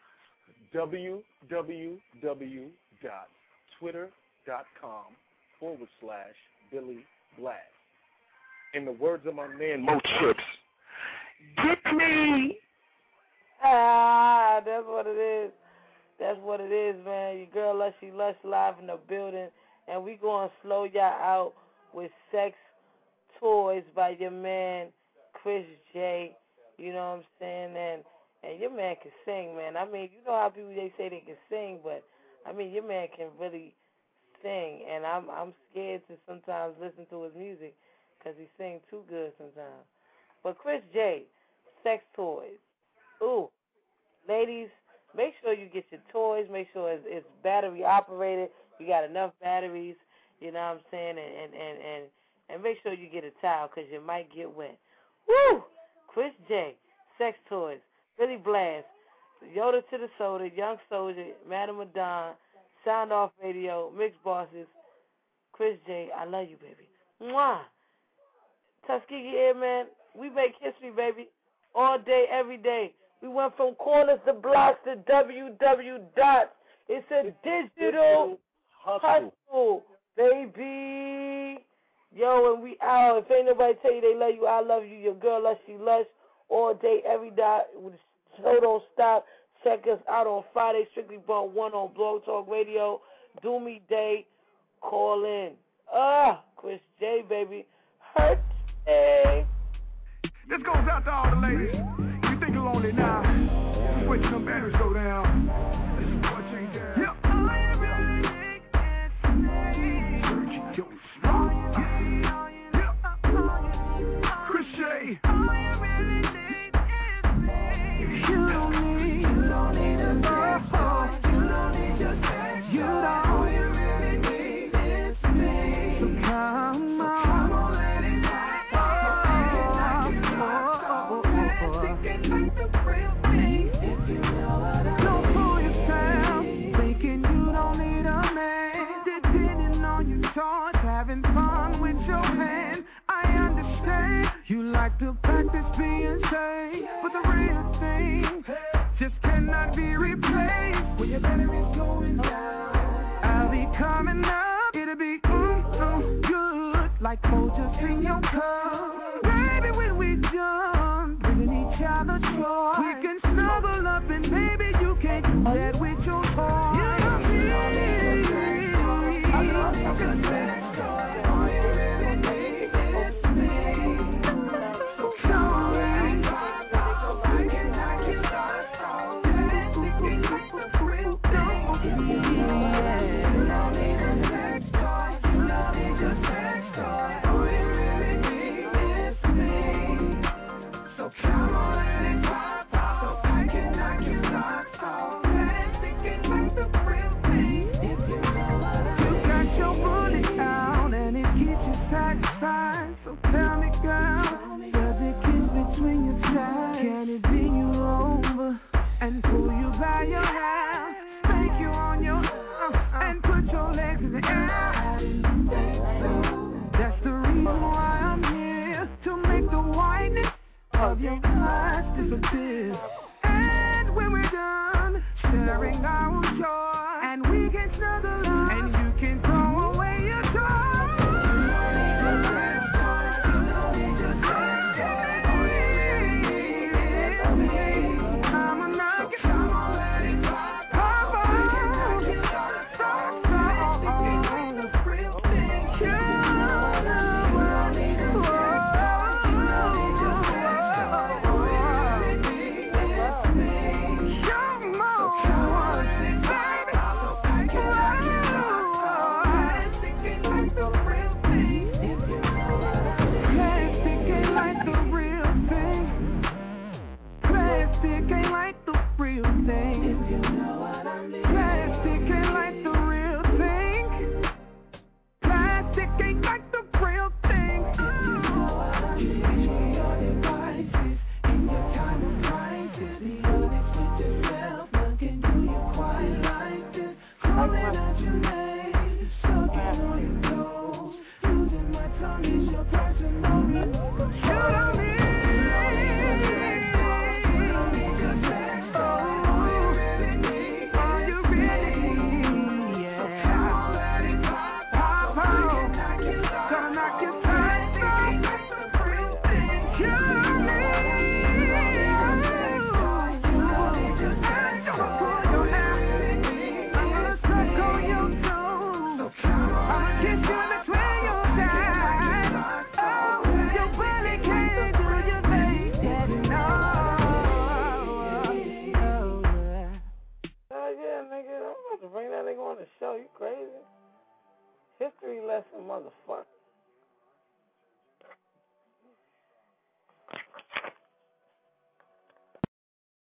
www.twitter.com/Billy Blast. In the words of my man Mo Chips, get me! Ah, that's what it is. That's what it is, man. Your girl Lushy Lush live in the building, and we going to slow y'all out with Sex Toys by your man Chris J. You know what I'm saying? And your man can sing, man. I mean, you know how people, they say they can sing, but, I mean, your man can really sing, and I'm scared to sometimes listen to his music because he sings too good sometimes. But Chris J, Sex Toys. Ooh, ladies, make sure you get your toys. Make sure it's battery operated. You got enough batteries, you know what I'm saying? And make sure you get a towel because you might get wet. Woo! Chris J, Sex Toys, Billy Blast, Yoda to the Soda, Young Soldier, Madam Madon, Sound Off Radio, Mixed Bosses, Chris J, I love you, baby. Mwah! Tuskegee Airman, we make history, baby, all day, every day. We went from corners to blocks to www. It's a digital hustle, baby. Yo, and we out. If ain't nobody tell you they love you, I love you. Your girl, Lushy Lush, all day, every day. The show don't stop. Check us out on Friday, Strictly Bump 1 on Blog Talk Radio. Do Me Day. Call in. Chris J, baby. Hurt me. This goes out to all the ladies. You think you're lonely now. Just wait till some batteries go down. This is what change down. Yep. Chris J. You like to practice being safe, but the real thing just cannot be replaced. When your battery's going down, I'll be coming up. It'll be good, like Folgers in your cup. Baby, when we done bringing each other joy, we can snuggle up and baby, you can't do that with your toy. You know me. Of your eyes disappear. And when we're done sharing our joy, and we can snuggle up, and you can throw away your toy. History lesson, motherfucker.